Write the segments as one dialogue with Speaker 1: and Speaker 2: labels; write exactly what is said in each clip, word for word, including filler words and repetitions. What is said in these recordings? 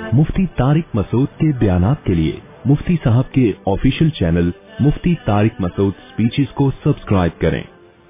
Speaker 1: मुफ्ती तारिक मसूद के बयानात के लिए मुफ्ती साहब के official channel Mufti Tariq Masood speeches को सब्सक्राइब करें।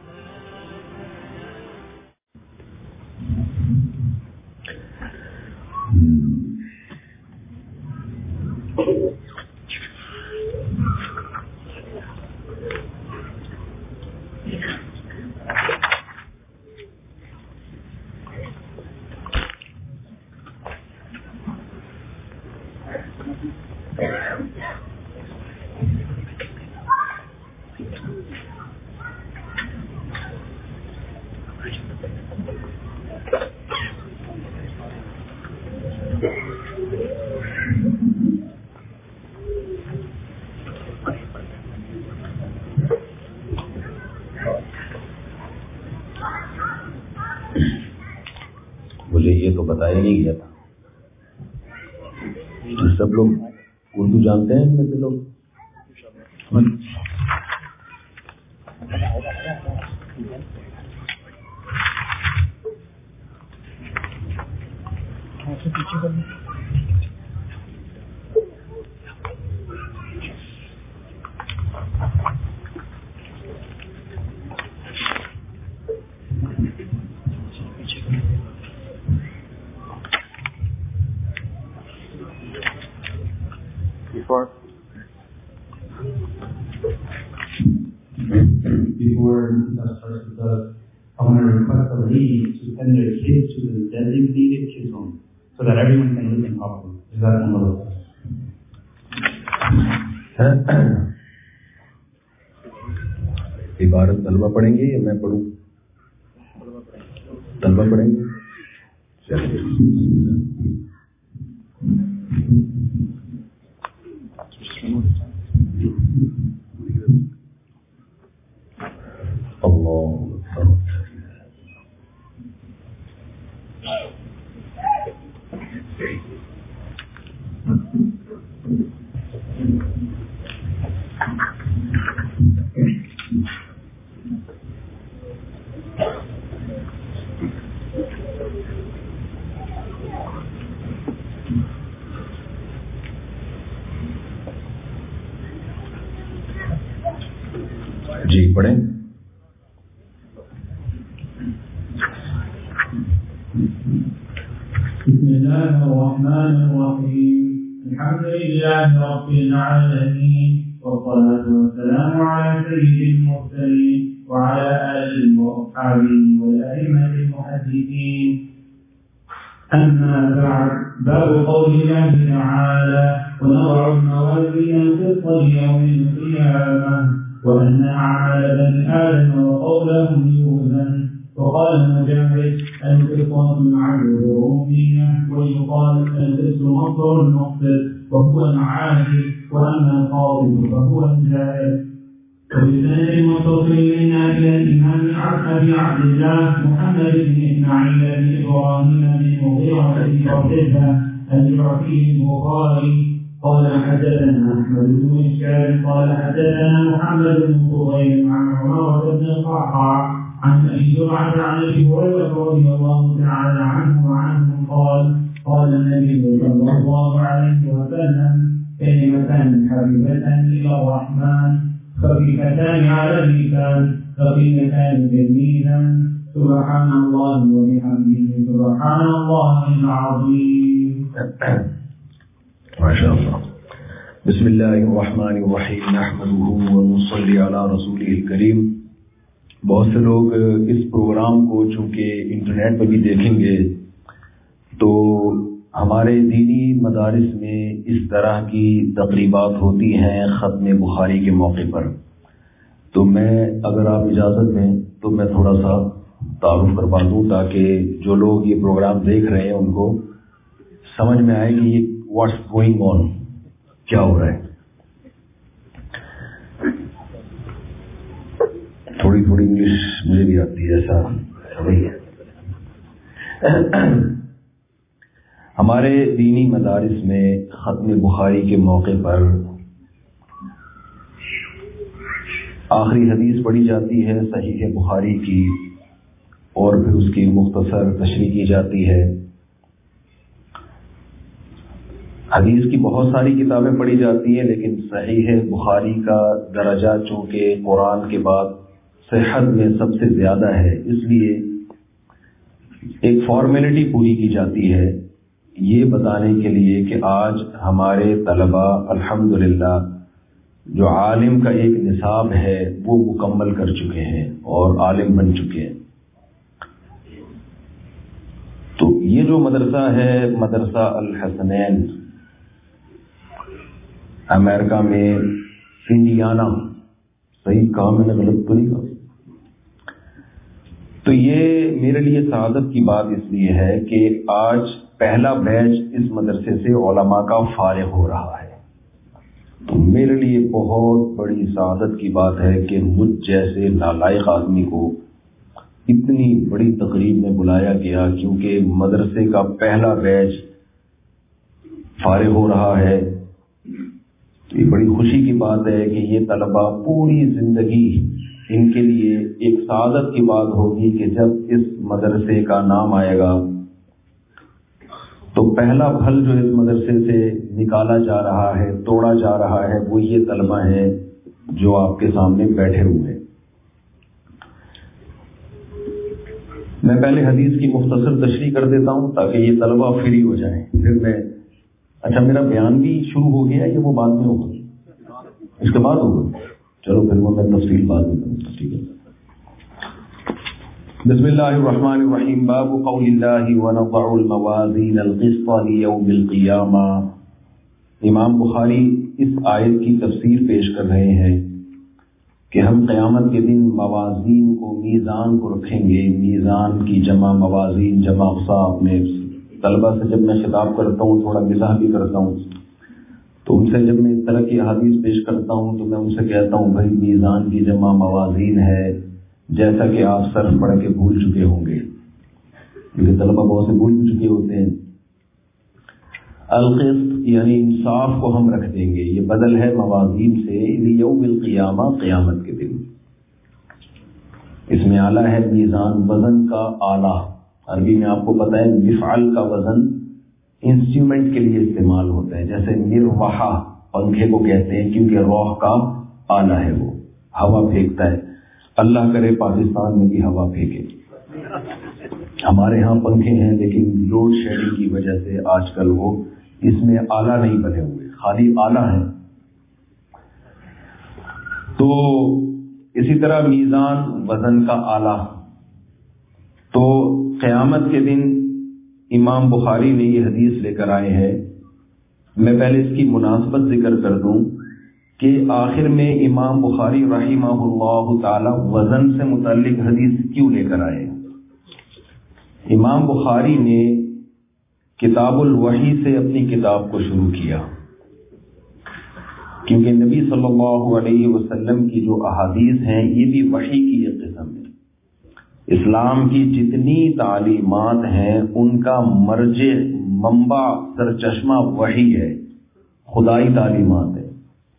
Speaker 2: मुझे ये तो बताया नहीं गया था। सब लोग उर्दू जानते हैं इनमें से लोग?
Speaker 3: Before, before Mr. starts, I want to request the ladies to send their kids to the designated kids home so that everyone can listen properly. Is that one of those?
Speaker 2: इबारत तलबा पढ़ेंगे या मैं पढ़ूं? तलबा पढ़ेंगे। جی پڑھیں۔
Speaker 3: بسم الله الرحمن الرحيم الحمد لله رب العالمين والصلاة والسلام على سيد المرسلين وعلى آله وأصحابه والأئمة المحدثين. أما بعد، باب قول الله تعالى ونضع الموازين القسط ليوم القيامة وأن أعمال بني آدم وقولهم يوزن. وقال مجاهد القسط معدود الرومية ويقال القسط مصدر المقسط وهو العادل وأما القاضي فهو الجائر. وبسند متصل منا إلى الإمام أبي عبد الله محمد بن إسماعيل بن إبراهيم بن مغيرة بن ربيعة الجعفي البخاري قال حدثنا أحمد بن إشكال قال حدثنا محمد بن فضيل عن عمر بن القعقاع عن أبي زرعة عن أبي هريرة رضي الله تعالى عنه وعنهم قال قال النبي صلى الله عليه وسلم كلمتان حبيبتان إلى الرحمن خفيفتان على اللسان ثقيلتان في الميزان سبحان الله وبحمده سبحان الله العظيم.
Speaker 2: ما شاء الله. بسم الله الرحمن الرحيم نحمده ونصلي على رسوله الكريم. بہت سے لوگ اس پروگرام کو چونکہ انٹرنیٹ پہ بھی دیکھیں گے تو ہمارے دینی مدارس میں اس طرح کی تقریبات ہوتی ہیں ختم بخاری کے موقع پر. تو میں اگر آپ اجازت دیں تو میں تھوڑا سا تعارف کروا دوں تاکہ جو لوگ یہ پروگرام دیکھ رہے ہیں ان کو سمجھ میں آئے کہ یہ واٹس گوئنگ آن، کیا ہو رہا ہے. تھوڑی تھوڑی انگلش مجھے بھی آتی ہے، ایسا صحیح ہے. ہمارے دینی مدارس میں ختم بخاری کے موقع پر آخری حدیث پڑھی جاتی ہے صحیح بخاری کی، اور پھر اس کی مختصر تشریح کی جاتی ہے. حدیث کی بہت ساری کتابیں پڑھی جاتی ہیں، لیکن صحیح بخاری کا درجہ چونکہ قرآن کے بعد صحت میں سب سے زیادہ ہے، اس لیے ایک فارمیلٹی پوری کی جاتی ہے یہ بتانے کے لیے کہ آج ہمارے طلباء الحمدللہ جو عالم کا ایک نصاب ہے وہ مکمل کر چکے ہیں اور عالم بن چکے ہیں۔ تو یہ جو مدرسہ ہے مدرسہ الحسنین، امریکہ میں انڈیانا، صحیح کہا میں نے غلط تو نہیں کہا؟ تو یہ میرے لیے سعادت کی بات اس لیے ہے کہ آج پہلا بیچ اس مدرسے سے علماء کا فارغ ہو رہا ہے۔ تو میرے لیے بہت بڑی سعادت کی بات ہے کہ مجھ جیسے نالائق آدمی کو اتنی بڑی تقریب میں بلایا گیا، کیونکہ مدرسے کا پہلا بیچ فارغ ہو رہا ہے۔ یہ بڑی خوشی کی بات ہے کہ یہ طلباء پوری زندگی ان کے لیے ایک سعادت کی بات ہوگی کہ جب اس مدرسے کا نام آئے گا تو پہلا پھل جو اس مدرسے سے نکالا جا رہا ہے، توڑا جا رہا ہے، وہ یہ طلباء ہیں جو آپ کے سامنے بیٹھے ہوئے ہیں۔ میں پہلے حدیث کی مختصر تشریح کر دیتا ہوں تاکہ یہ طلباء فری ہو جائیں، پھر میں اچھا میرا بیان بھی شروع ہو گیا یہ وہ بعد میں ہوگا، اس کے بعد ہوگا، چلو پھر وہ میں تفصیل بعد میں کروں، ٹھیک ہے۔ بسم اللہ الرحمن الرحیم، باب قول اللہ ونضع الموازین القسط لیوم القیامہ۔ امام بخاری اس آیت کی تفسیر پیش کر رہے ہیں کہ ہم قیامت کے دن موازین کو، میزان کو رکھیں گے۔ میزان کی جمع موازین، جمع اقساط میں طلبہ سے جب میں خطاب کرتا ہوں تھوڑا مزاح بھی کرتا ہوں، تو ان سے جب میں اس طرح کی احادیث پیش کرتا ہوں تو میں ان سے کہتا ہوں بھائی میزان کی جمع موازین ہے، جیسا کہ آپ صرف پڑھ کے بھول چکے ہوں گے، کیونکہ طلبہ بہت سے بھول بھی چکے ہوتے ہیں۔ القسط یعنی انصاف کو ہم رکھ دیں گے، یہ بدل ہے موازین سے، یوم القیامہ، قیامت کے دن۔ اس میں آلہ ہے میزان، وزن کا آلہ، عربی میں آپ کو پتہ ہے مفعل کا وزن انسٹرومنٹ کے لیے استعمال ہوتا ہے، جیسے مروحہ پنکھے کو کہتے ہیں، کیونکہ روح کا آلہ ہے، وہ ہوا پھینکتا ہے۔ اللہ کرے پاکستان میں بھی ہوا پھینکے۔ ہمارے ہاں پنکھے ہیں لیکن لوڈ شیڈنگ کی وجہ سے آج کل وہ اس میں آلہ نہیں بنے ہوئے، خالی آلہ ہے۔ تو اسی طرح میزان، وزن کا آلہ۔ تو قیامت کے دن امام بخاری نے یہ حدیث لے کر آئے ہیں۔ میں پہلے اس کی مناسبت ذکر کر دوں کہ آخر میں امام بخاری رحمہ اللہ تعالی وزن سے متعلق حدیث کیوں لے کر آئے؟ امام بخاری نے کتاب الوحی سے اپنی کتاب کو شروع کیا، کیونکہ نبی صلی اللہ علیہ وسلم کی جو احادیث ہیں یہ بھی وحی کی ایک قسم ہے۔ اسلام کی جتنی تعلیمات ہیں ان کا مرجع، منبع، سرچشمہ وحی ہے، خدائی تعلیمات ہے۔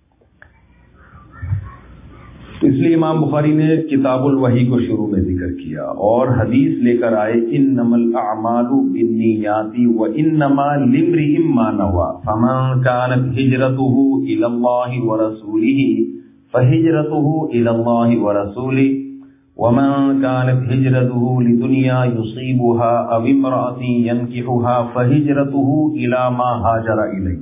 Speaker 2: اس لیے امام بخاری نے کتاب الوحی کو شروع میں ذکر کیا اور حدیث لے کر آئے، انما الاعمال بالنیات وانما لامرئ ما نوى فمن كانت هجرته الى الله ورسوله فهجرته الى الله ورسوله ومن كانت هجرته لدنيا يصيبها او امرأة ينكحها فهجرته الى ما هاجر اليه۔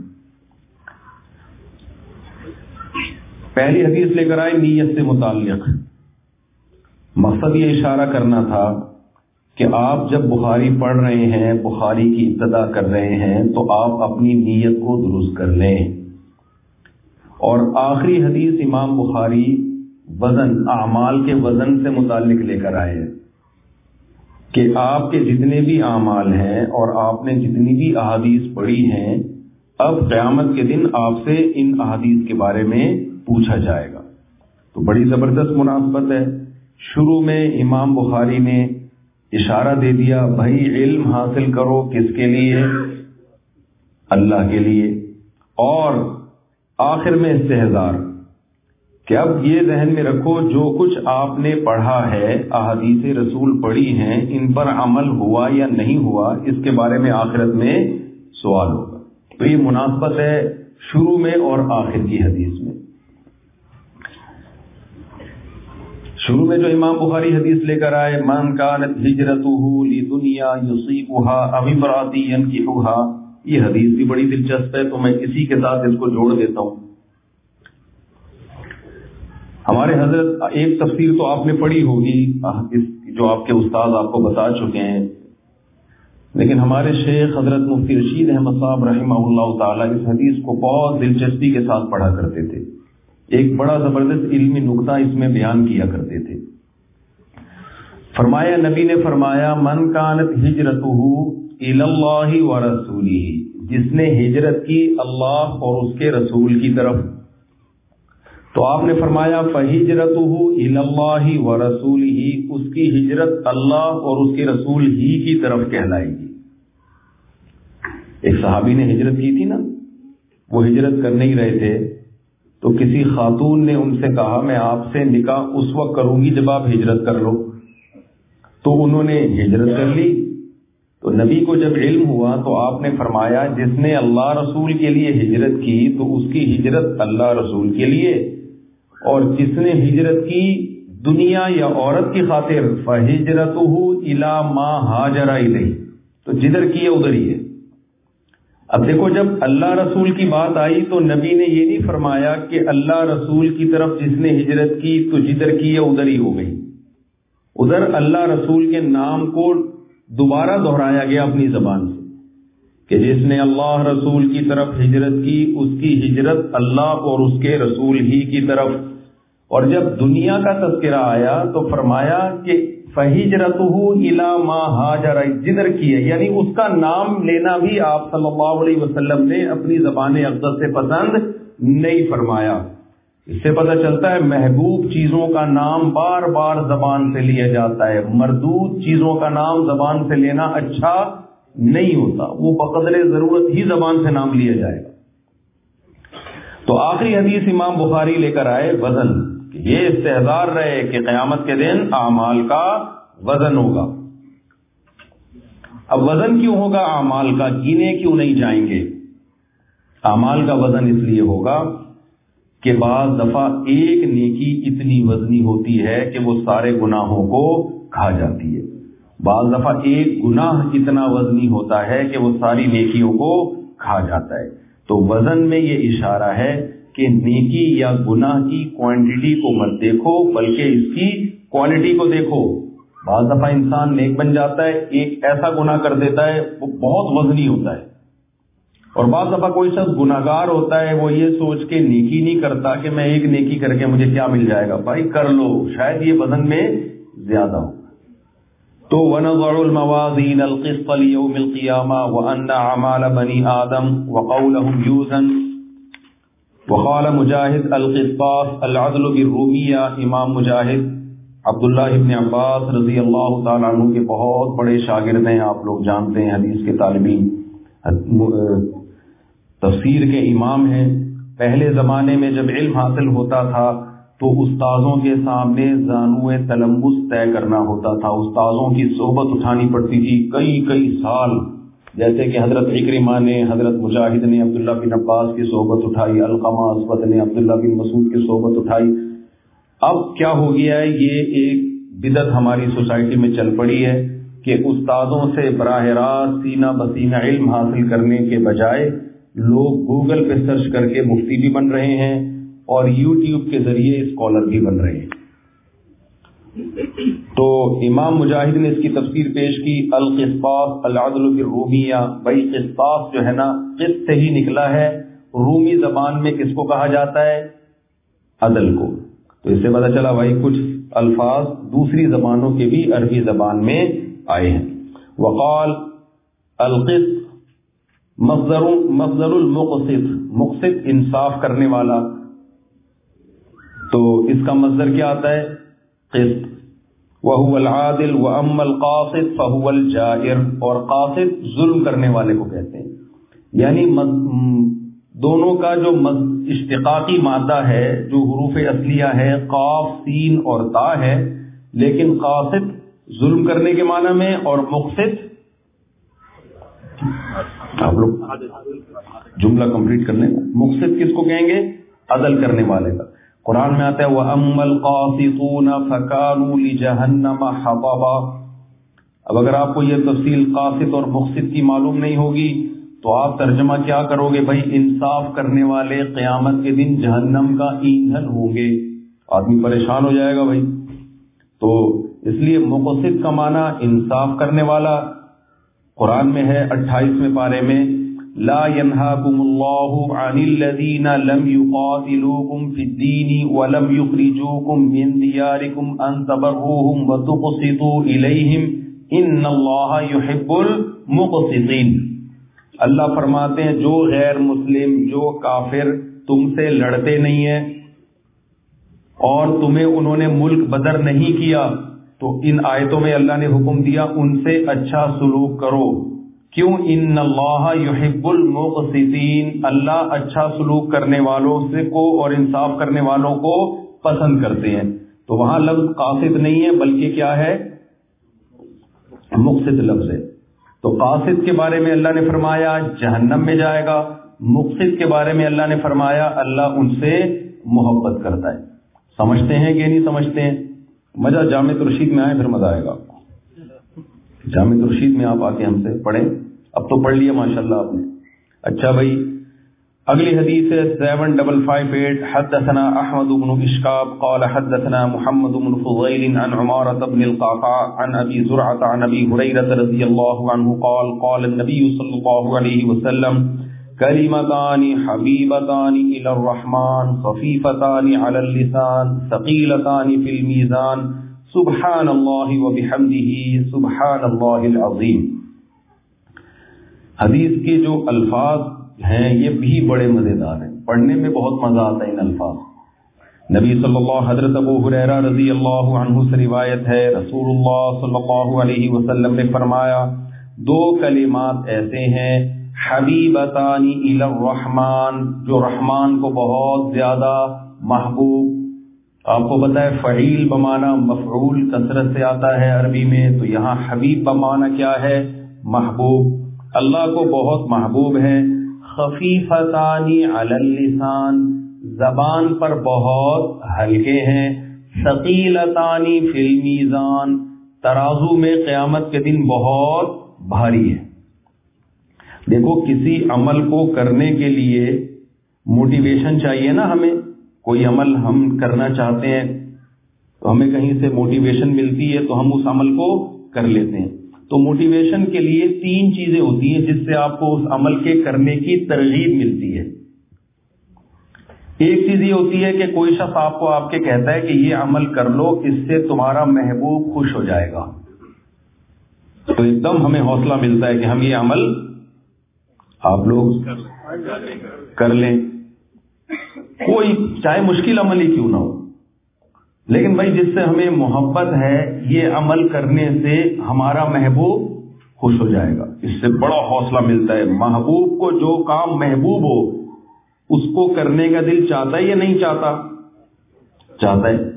Speaker 2: پہلی حدیث لے کر آئے نیت سے متعلق۔ مقصد یہ اشارہ کرنا تھا کہ آپ جب بخاری پڑھ رہے ہیں، بخاری کی ابتدا کر رہے ہیں، تو آپ اپنی نیت کو درست کر لیں۔ اور آخری حدیث امام بخاری وزن، اعمال کے وزن سے متعلق لے کر آئے کہ آپ کے جتنے بھی اعمال ہیں اور آپ نے جتنی بھی احادیث پڑھی ہیں، اب قیامت کے دن آپ سے ان احادیث کے بارے میں پوچھا جائے گا۔ تو بڑی زبردست مناسبت ہے۔ شروع میں امام بخاری نے اشارہ دے دیا بھائی علم حاصل کرو، کس کے لیے؟ اللہ کے لیے۔ اور آخر میں استحضار کہ اب یہ ذہن میں رکھو جو کچھ آپ نے پڑھا ہے، احادیث رسول پڑھی ہیں، ان پر عمل ہوا یا نہیں ہوا، اس کے بارے میں آخرت میں سوال ہوگا۔ تو یہ مناسبت ہے شروع میں اور آخر کی حدیث میں. شروع میں جو امام بخاری حدیث لے کر آئے من کانت ہجرتہ لدنیا یصیبها او امرأۃ ینکحها، یہ حدیث بھی بڑی دلچسپ ہے، تو میں اسی کے ساتھ اس کو جوڑ دیتا ہوں. ہمارے حضرت ایک تفسیر تو آپ نے پڑھی ہوگی جو آپ کے استاد آپ کو بتا چکے ہیں، لیکن ہمارے شیخ حضرت مفتی رشید احمد صاحب رحمہ اللہ تعالیٰ اس حدیث کو بہت دلچسپی کے ساتھ پڑھا کرتے تھے. ایک بڑا زبردست علمی نقطہ اس میں بیان کیا کرتے تھے. فرمایا، نبی نے فرمایا من کانت ہجرتہ الی اللہ ورسولہ، جس نے ہجرت کی اللہ اور اس کے رسول کی طرف. تو آپ نے فرمایا فہجرتہ الی اللہ ورسولہ، اس کی ہجرت اللہ اور اس کے رسول ہی کی طرف کہلائے گی. ایک صحابی نے ہجرت کی تھی نا، وہ ہجرت کر نہیں رہے تھے، تو کسی خاتون نے ان سے کہا میں آپ سے نکاح اس وقت کروں گی جب آپ ہجرت کر لو. تو انہوں نے ہجرت کر لی. تو نبی کو جب علم ہوا تو آپ نے فرمایا جس نے اللہ رسول کے لیے ہجرت کی تو اس کی ہجرت اللہ رسول کے لیے، اور جس نے ہجرت کی دنیا یا عورت کی خاطر فہجرتہ الی ما ہاجر الیہ، تو جدھر کی ہے ادھر ہی ہے. اب دیکھو، جب اللہ رسول کی بات آئی تو نبی نے یہ نہیں فرمایا کہ اللہ رسول کی طرف جس نے ہجرت کی تو جدھر کی ہے ادھر ہی ہو گئی. ادھر اللہ رسول کے نام کو دوبارہ دہرایا گیا اپنی زبان سے کہ جس نے اللہ رسول کی طرف ہجرت کی اس کی ہجرت اللہ اور اس کے رسول ہی کی طرف. اور جب دنیا کا تذکرہ آیا تو فرمایا کہ فہجرتہ الی ما ہاجر، جدھر کی ہے، یعنی اس کا نام لینا بھی آپ صلی اللہ علیہ وسلم نے اپنی زبان اقدس سے پسند نہیں فرمایا. اس سے پتہ چلتا ہے محبوب چیزوں کا نام بار بار زبان سے لیا جاتا ہے، مردود چیزوں کا نام زبان سے لینا اچھا نہیں ہوتا، وہ بقدر ضرورت ہی زبان سے نام لیا جائے گا. تو آخری حدیث امام بخاری لے کر آئے وزن، کہ یہ استحضار رہے کہ قیامت کے دن اعمال کا وزن ہوگا. اب وزن کیوں ہوگا اعمال کا، گینے کیوں نہیں جائیں گے؟ اعمال کا وزن اس لیے ہوگا کہ بعض دفعہ ایک نیکی اتنی وزنی ہوتی ہے کہ وہ سارے گناہوں کو کھا جاتی ہے، بعض دفعہ ایک گناہ اتنا وزنی ہوتا ہے کہ وہ ساری نیکیوں کو کھا جاتا ہے. تو وزن میں یہ اشارہ ہے کہ نیکی یا گناہ کی کوانٹٹی کو مت دیکھو بلکہ اس کی کوالٹی کو دیکھو. بعض دفعہ انسان نیک بن جاتا ہے، ایک ایسا گناہ کر دیتا ہے وہ بہت وزنی ہوتا ہے، اور بعض دفعہ کوئی شخص گناہگار ہوتا ہے وہ یہ سوچ کے نیکی نہیں کرتا کہ میں ایک نیکی کر کے مجھے کیا مل جائے گا. بھائی کر لو، شاید یہ وزن میں زیادہ ہو. تو وَنَضَعُ الْمَوَازِينَ الْقِسْطَ لِيَوْمِ الْقِيَامَةِ وَأَنَّ أَعْمَالَ بَنِي آدَمَ وَقَوْلَهُمْ يُوزَنُ. وقال مجاہد القسطاس العدل بالرومیہ. امام مجاہد عبداللہ ابن عباس رضی اللہ تعالیٰ عنہ کے بہت بڑے شاگرد ہیں، آپ لوگ جانتے ہیں، حدیث کے طالبین، تفسیر کے امام ہیں. پہلے زمانے میں جب علم حاصل ہوتا تھا تو استاذوں کے سامنے زانو تلمس طے کرنا ہوتا تھا، استاذوں کی صحبت اٹھانی پڑتی تھی کئی کئی سال. جیسے کہ حضرت اکرمہ نے، حضرت مجاہد نے عبداللہ بن عباس کی صحبت اٹھائی، علقمہ اسود نے عبداللہ بن مسعود کی صحبت اٹھائی. اب کیا ہو گیا ہے، یہ ایک بدعت ہماری سوسائٹی میں چل پڑی ہے کہ استادوں سے براہ راست سینہ بسینہ علم حاصل کرنے کے بجائے لوگ گوگل پہ سرچ کر کے مفتی بھی بن رہے ہیں اور یوٹیوب کے ذریعے اسکالر بھی بن رہے ہیں. تو امام مجاہد نے اس کی تفسیر پیش کی القسطاس العدل بالرومیہ. بھائی قسطاس جو ہے نا قسط سے ہی نکلا ہے، رومی زبان میں کس کو کہا جاتا ہے؟ عدل کو. تو اس سے پتہ چلا بھائی کچھ الفاظ دوسری زبانوں کے بھی عربی زبان میں آئے ہیں. وقال القسط مصدر مصدر المقسط، مقسط انصاف کرنے والا. تو اس کا مصدر کیا آتا ہے؟ قسط. وَهُوَ الْعَادِلُ وَأَمَّا الْقَاسِطُ فَهُوَ الْجَائِرُ، اور قاسط ظلم کرنے والے کو کہتے ہیں. یعنی دونوں کا جو اشتقاقی مادہ ہے، جو حروف اصلیہ ہے قاف سین اور تا ہے، لیکن قاسط ظلم کرنے کے معنی میں اور مقسط آپ لوگ جملہ کنپلیٹ کر لیں. مقسط کس کو کہیں گے؟ عدل کرنے والے کا. قرآن میں آتا ہے وَأَمَّا الْقَاسِطُونَ فَكَانُوا لِجَهَنَّمَ حَطَبًا. اب اگر آپ کو یہ تفصیل قاسط اور مقسط کی معلوم نہیں ہوگی تو آپ ترجمہ کیا کرو گے؟ بھائی انصاف کرنے والے قیامت کے دن جہنم کا ایندھن ہوں گے. آدمی پریشان ہو جائے گا بھائی. تو اس لیے مقسط کا معنی انصاف کرنے والا. قرآن میں ہے اٹھائیسویں پارے میں لا ينهاكم الله عن الذين لم يقاتلوكم في الدين ولم يخرجوكم من دياركم ان تبروهم وتقسطوا اليهم ان الله يحب المقسطين. اللہ فرماتے ہیں جو غیر مسلم، جو کافر تم سے لڑتے نہیں ہیں اور تمہیں انہوں نے ملک بدر نہیں کیا، تو ان آیتوں میں اللہ نے حکم دیا ان سے اچھا سلوک کرو. کیوں؟ ان اللہ یحب المقسطین، اللہ اچھا سلوک کرنے والوں سے کو اور انصاف کرنے والوں کو پسند کرتے ہیں. تو وہاں لفظ قاصد نہیں ہے بلکہ کیا ہے؟ مقسط لفظ ہے. تو قاصد کے بارے میں اللہ نے فرمایا جہنم میں جائے گا، مقسط کے بارے میں اللہ نے فرمایا اللہ ان سے محبت کرتا ہے. سمجھتے ہیں کہ نہیں سمجھتے ہیں؟ مزہ جامع ترشید میں آئے پھر مزہ آئے گا. جامع ترشید میں آپ آ کے ہم سے پڑھیں. اب تو پڑھ لیا ماشاءاللہ آپ نے. اچھا بھائی اگلی حدیث ہے سیون ڈبل فائیو ایٹ. حدثنا احمد بن اشکاب قال حدثنا محمد بن فضیل عن عمارة بن القعقاع عن ابی زرعة عن ابی هریرة رضی اللہ عنہ قال قال النبی صلی اللہ علیہ وسلم کلمتان حبیبتان الى الرحمن خفیفتان علی اللسان ثقیلتان فی المیزان سبحان اللہ وبحمدہ سبحان اللہ العظیم. حدیث کے جو الفاظ ہیں یہ بھی بڑے مزیدار ہیں، پڑھنے میں بہت مزہ آتا ہے ان الفاظ. نبی صلی اللہ حضرت ابو ہریرہ رضی اللہ عنہ سے روایت ہے رسول اللہ صلی اللہ علیہ وسلم نے فرمایا دو کلمات ایسے ہیں حبیبتان الی الرحمن جو رحمان کو بہت زیادہ محبوب. آپ کو پتہ ہے فعیل بمعنی مفعول کثرت سے آتا ہے عربی میں، تو یہاں حبیب بمعنی کیا ہے؟ محبوب. اللہ کو بہت محبوب ہے. خفیفتان علی اللسان زبان پر بہت ہلکے ہیں. ثقیلتان فی المیزان ترازو میں قیامت کے دن بہت بھاری ہے. دیکھو کسی عمل کو کرنے کے لیے موٹیویشن چاہیے نا. ہمیں کوئی عمل ہم کرنا چاہتے ہیں تو ہمیں کہیں سے موٹیویشن ملتی ہے تو ہم اس عمل کو کر لیتے ہیں. تو موٹیویشن کے لیے تین چیزیں ہوتی ہیں جس سے آپ کو اس عمل کے کرنے کی ترغیب ملتی ہے. ایک چیز یہ ہوتی ہے کہ کوئی شخص آپ کو آپ کے کہتا ہے کہ یہ عمل کر لو اس سے تمہارا محبوب خوش ہو جائے گا، تو ایک دم ہمیں حوصلہ ملتا ہے کہ ہم یہ عمل آپ لوگ کر لیں، کوئی چاہے مشکل عمل ہی کیوں نہ ہو. لیکن بھائی جس سے ہمیں محبت ہے یہ عمل کرنے سے ہمارا محبوب خوش ہو جائے گا، اس سے بڑا حوصلہ ملتا ہے. محبوب کو جو کام محبوب ہو اس کو کرنے کا دل چاہتا ہے یا نہیں چاہتا؟ چاہتا ہے.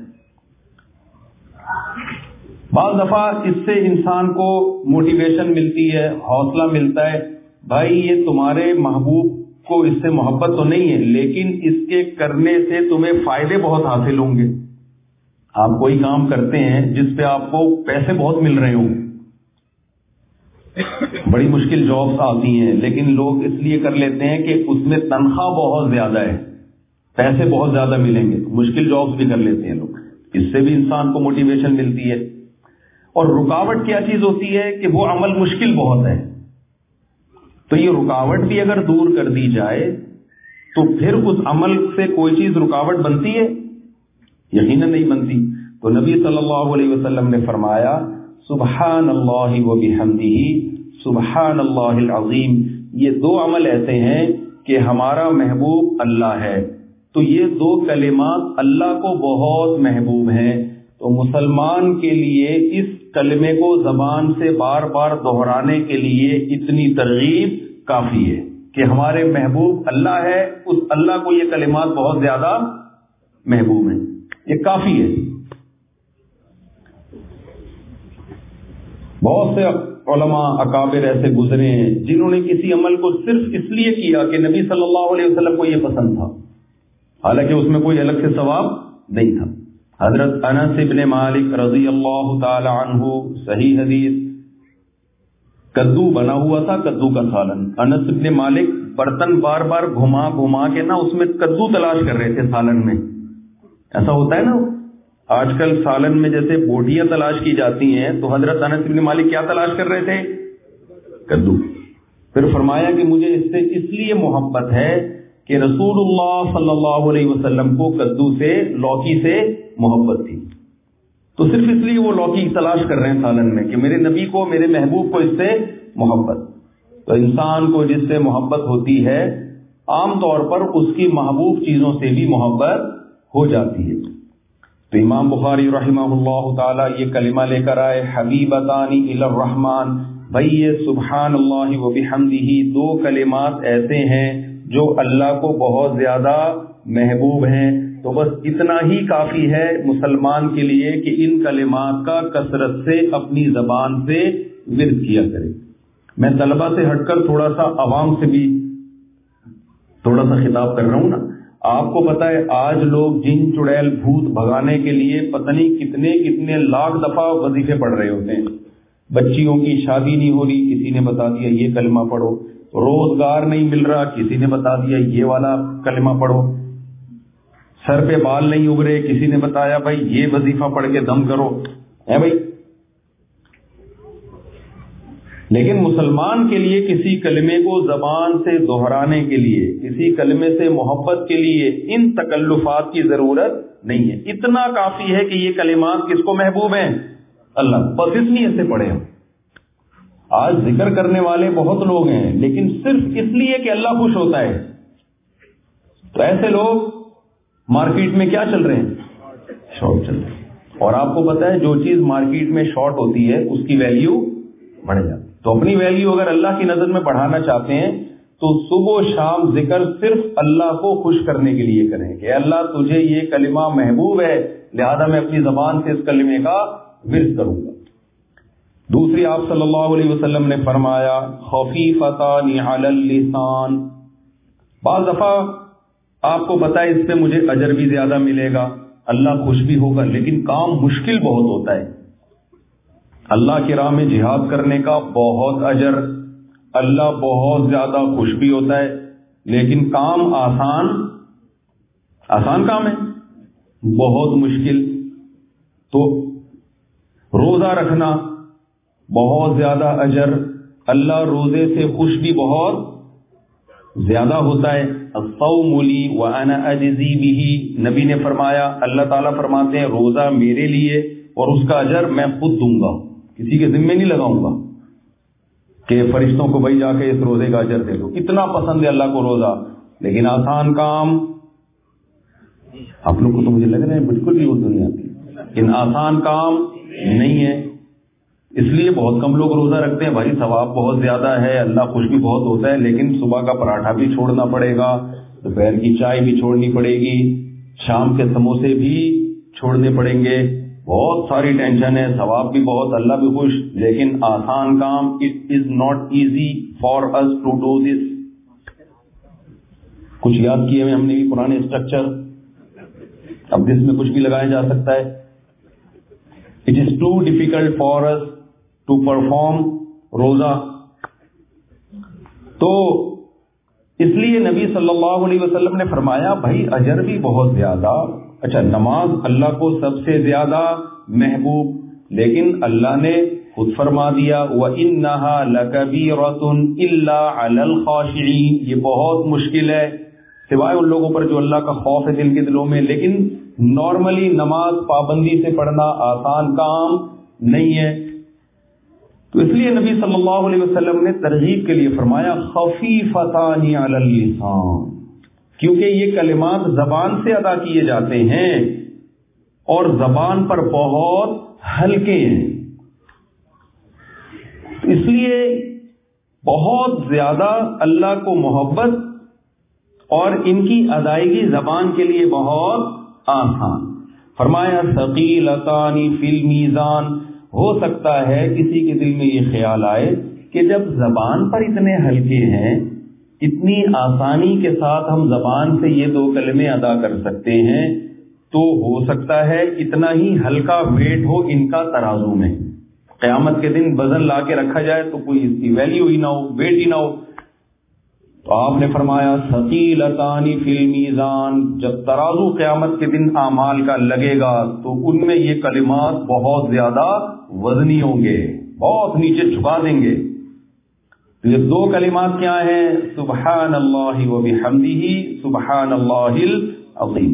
Speaker 2: بعض دفعہ اس سے انسان کو موٹیویشن ملتی ہے، حوصلہ ملتا ہے. بھائی یہ تمہارے محبوب کو اس سے محبت تو نہیں ہے لیکن اس کے کرنے سے تمہیں فائدے بہت حاصل ہوں گے. آپ کوئی کام کرتے ہیں جس پہ آپ کو پیسے بہت مل رہے ہوں، بڑی مشکل جابس آتی ہیں لیکن لوگ اس لیے کر لیتے ہیں کہ اس میں تنخواہ بہت زیادہ ہے، پیسے بہت زیادہ ملیں گے، مشکل جابس بھی کر لیتے ہیں لوگ. اس سے بھی انسان کو موٹیویشن ملتی ہے. اور رکاوٹ کیا چیز ہوتی ہے کہ وہ عمل مشکل بہت ہے، تو یہ رکاوٹ بھی اگر دور کر دی جائے تو پھر اس عمل سے کوئی چیز رکاوٹ بنتی ہے؟ یقیناً نہیں بنتی. تو نبی صلی اللہ علیہ وسلم نے فرمایا سبحان اللہ وبحمدہ سبحان اللہ العظیم. یہ دو عمل ایسے ہیں کہ ہمارا محبوب اللہ ہے، تو یہ دو کلمات اللہ کو بہت محبوب ہیں. تو مسلمان کے لیے اس کلمے کو زبان سے بار بار دہرانے کے لیے اتنی ترغیب کافی ہے کہ ہمارے محبوب اللہ ہے، اس اللہ کو یہ کلمات بہت زیادہ محبوب ہیں. یہ کافی ہے. بہت سے علماء اکابر ایسے گزرے ہیں جنہوں نے کسی عمل کو صرف اس لیے کیا کہ نبی صلی اللہ علیہ وسلم کو یہ پسند تھا، حالانکہ اس میں کوئی الگ سے ثواب نہیں تھا. حضرت انس ابن مالک رضی اللہ تعالی عنہ، صحیح حدیث، کدو بنا ہوا تھا، کدو کا سالن. انس ابن مالک برتن بار بار گھما گھما کے نا اس میں کدو تلاش کر رہے تھے سالن میں. ایسا ہوتا ہے نا آج کل سالن میں جیسے بوٹیاں تلاش کی جاتی ہیں، تو حضرت انس بن مالک کیا تلاش کر رہے تھے؟ کدو. پھر فرمایا کہ مجھے اس سے اس لیے محبت ہے کہ رسول اللہ صلی اللہ علیہ وسلم کو کدو سے، لوکی سے محبت تھی، تو صرف اس لیے وہ لوکی تلاش کر رہے ہیں سالن میں کہ میرے نبی کو، میرے محبوب کو اس سے محبت. تو انسان کو جس سے محبت ہوتی ہے عام طور پر اس کی محبوب چیزوں سے بھی محبت ہو جاتی ہے. تو امام بخاری رحمہ اللہ تعالی یہ کلمہ لے کر آئے، حبیبتانی الی الرحمن. بھائی یہ سبحان اللہ و بحمدہ دو کلمات ایسے ہیں جو اللہ کو بہت زیادہ محبوب ہیں. تو بس اتنا ہی کافی ہے مسلمان کے لیے کہ ان کلمات کا کثرت سے اپنی زبان سے ورد کیا کرے. میں طلبہ سے ہٹ کر تھوڑا سا عوام سے بھی تھوڑا سا خطاب کر رہا ہوں نا. آپ کو پتا ہے آج لوگ جن چڑیل بھوت بھگانے کے لیے پتہ نہیں کتنے کتنے لاکھ دفعہ وظیفے پڑھ رہے ہوتے ہیں. بچیوں کی شادی نہیں ہو رہی، کسی نے بتا دیا یہ کلمہ پڑھو. روزگار نہیں مل رہا، کسی نے بتا دیا یہ والا کلمہ پڑھو. سر پہ بال نہیں اگ رہے، کسی نے بتایا بھائی یہ وظیفہ پڑھ کے دم کرو. ہے بھائی، لیکن مسلمان کے لیے کسی کلمے کو زبان سے دہرانے کے لیے، کسی کلمے سے محبت کے لیے ان تکلفات کی ضرورت نہیں ہے. اتنا کافی ہے کہ یہ کلمات کس کو محبوب ہیں؟ اللہ. بس اس لیے سے پڑھے ہم. آج ذکر کرنے والے بہت لوگ ہیں لیکن صرف اس لیے کہ اللہ خوش ہوتا ہے. تو ایسے لوگ مارکیٹ میں کیا چل رہے ہیں؟ شارٹ چل رہے ہیں. اور آپ کو پتا ہے جو چیز مارکیٹ میں شارٹ ہوتی ہے اس کی ویلیو بڑھ جاتی ہے. تو اپنی ویلیو اگر اللہ کی نظر میں بڑھانا چاہتے ہیں تو صبح و شام ذکر صرف اللہ کو خوش کرنے کے لیے کریں کہ اللہ تجھے یہ کلمہ محبوب ہے، لہذا میں اپنی زبان سے اس کلمے کا ورد کروں گا. دوسری آپ صلی اللہ علیہ وسلم نے فرمایا خفیفتان علی اللسان. بعض دفعہ آپ کو پتا ہے اس سے مجھے اجر بھی زیادہ ملے گا، اللہ خوش بھی ہوگا، لیکن کام مشکل بہت ہوتا ہے. اللہ کی راہ میں جہاد کرنے کا بہت اجر، اللہ بہت زیادہ خوش بھی ہوتا ہے، لیکن کام آسان آسان کام ہے، بہت مشکل. تو روزہ رکھنا بہت زیادہ اجر، اللہ روزے سے خوش بھی بہت زیادہ ہوتا ہے. الصوم لی وانا اجزی بہ، نبی نے فرمایا، اللہ تعالیٰ فرماتے ہیں روزہ میرے لیے اور اس کا اجر میں خود دوں گا، کسی کے ذمے نہیں لگاؤں گا کہ فرشتوں کو بھائی جا کے اس روزے کا اجر دے دو. اتنا پسند ہے اللہ کو روزہ. لیکن آسان کام آپ لوگ کو تو مجھے لگ رہا ہے بالکل بھی اردو نہیں آتی، لیکن آسان کام نہیں ہے. اس لیے بہت کم لوگ روزہ رکھتے ہیں. بھائی ثواب بہت زیادہ ہے، اللہ خوش بھی بہت ہوتا ہے، لیکن صبح کا پراٹھا بھی چھوڑنا پڑے گا، دوپہر کی چائے بھی چھوڑنی پڑے گی، شام کے سموسے بھی چھوڑنے پڑیں گے. بہت ساری ٹینشن ہے، ثواب بھی بہت، اللہ بھی خوش، لیکن آسان کام. It is not easy for us to do this. کچھ یاد کیے ہوئے ہم نے بھی پرانے اسٹرکچر، اب جس میں کچھ بھی لگایا جا سکتا ہے. It is too difficult for us to perform roza. تو اس لیے نبی صلی اللہ علیہ وسلم نے فرمایا بھائی اجر بھی بہت زیادہ. اچھا نماز اللہ کو سب سے زیادہ محبوب، لیکن اللہ نے خود فرما دیا وَإِنَّهَا لَكَبِيرَةٌ إِلَّا عَلَى الْخَاشِعِينَ، یہ بہت مشکل ہے سوائے ان لوگوں پر جو اللہ کا خوف ہے دل کے دلوں میں. لیکن نارملی نماز پابندی سے پڑھنا آسان کام نہیں ہے. تو اس لیے نبی صلی اللہ علیہ وسلم نے ترغیب کے لیے فرمایا خفیفتان علی اللسان، کیونکہ یہ کلمات زبان سے ادا کیے جاتے ہیں اور زبان پر بہت ہلکے ہیں. اس لیے بہت زیادہ اللہ کو محبت اور ان کی ادائیگی زبان کے لیے بہت آسان. فرمایا ثقیلتان فی المیزان ہو سکتا ہے کسی کے دل میں یہ خیال آئے کہ جب زبان پر اتنے ہلکے ہیں، اتنی آسانی کے ساتھ ہم زبان سے یہ دو کلمے ادا کر سکتے ہیں، تو ہو سکتا ہے اتنا ہی ہلکا ویٹ ہو ان کا ترازو میں، قیامت کے دن وزن لا کے رکھا جائے تو کوئی اس کی ویلیو ہی نہ ہو، ویٹ ہی نہ ہو۔ تو آپ نے فرمایا ثقیلتان فی المیزان، جب ترازو قیامت کے دن اعمال کا لگے گا تو ان میں یہ کلمات بہت زیادہ وزنی ہوں گے، بہت نیچے جھکا دیں گے۔ یہ دو کلمات کیا ہیں؟ سبحان اللہ و بحمدہ سبحان اللہ العظیم۔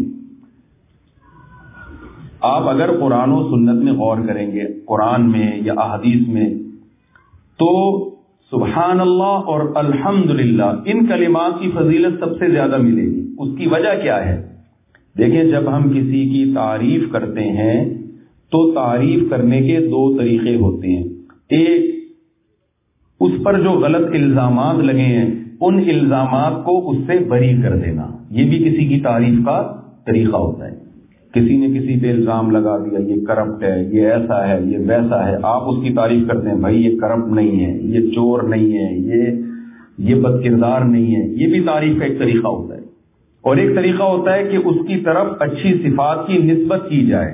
Speaker 2: آپ اگر قرآن و سنت میں غور کریں گے، قرآن میں یا احادیث میں، تو سبحان اللہ اور الحمدللہ ان کلمات کی فضیلت سب سے زیادہ ملے گی۔ اس کی وجہ کیا ہے؟ دیکھیں، جب ہم کسی کی تعریف کرتے ہیں تو تعریف کرنے کے دو طریقے ہوتے ہیں۔ ایک، اس پر جو غلط الزامات لگے ہیں ان الزامات کو اس سے بری کر دینا، یہ بھی کسی کی تعریف کا طریقہ ہوتا ہے۔ کسی نے کسی پہ الزام لگا دیا، یہ کرپٹ ہے، یہ ایسا ہے، یہ ویسا ہے، آپ اس کی تعریف کرتے ہیں، بھائی یہ کرپٹ نہیں ہے، یہ چور نہیں ہے، یہ یہ بد کردار نہیں ہے، یہ بھی تعریف کا ایک طریقہ ہوتا ہے۔ اور ایک طریقہ ہوتا ہے کہ اس کی طرف اچھی صفات کی نسبت کی جائے،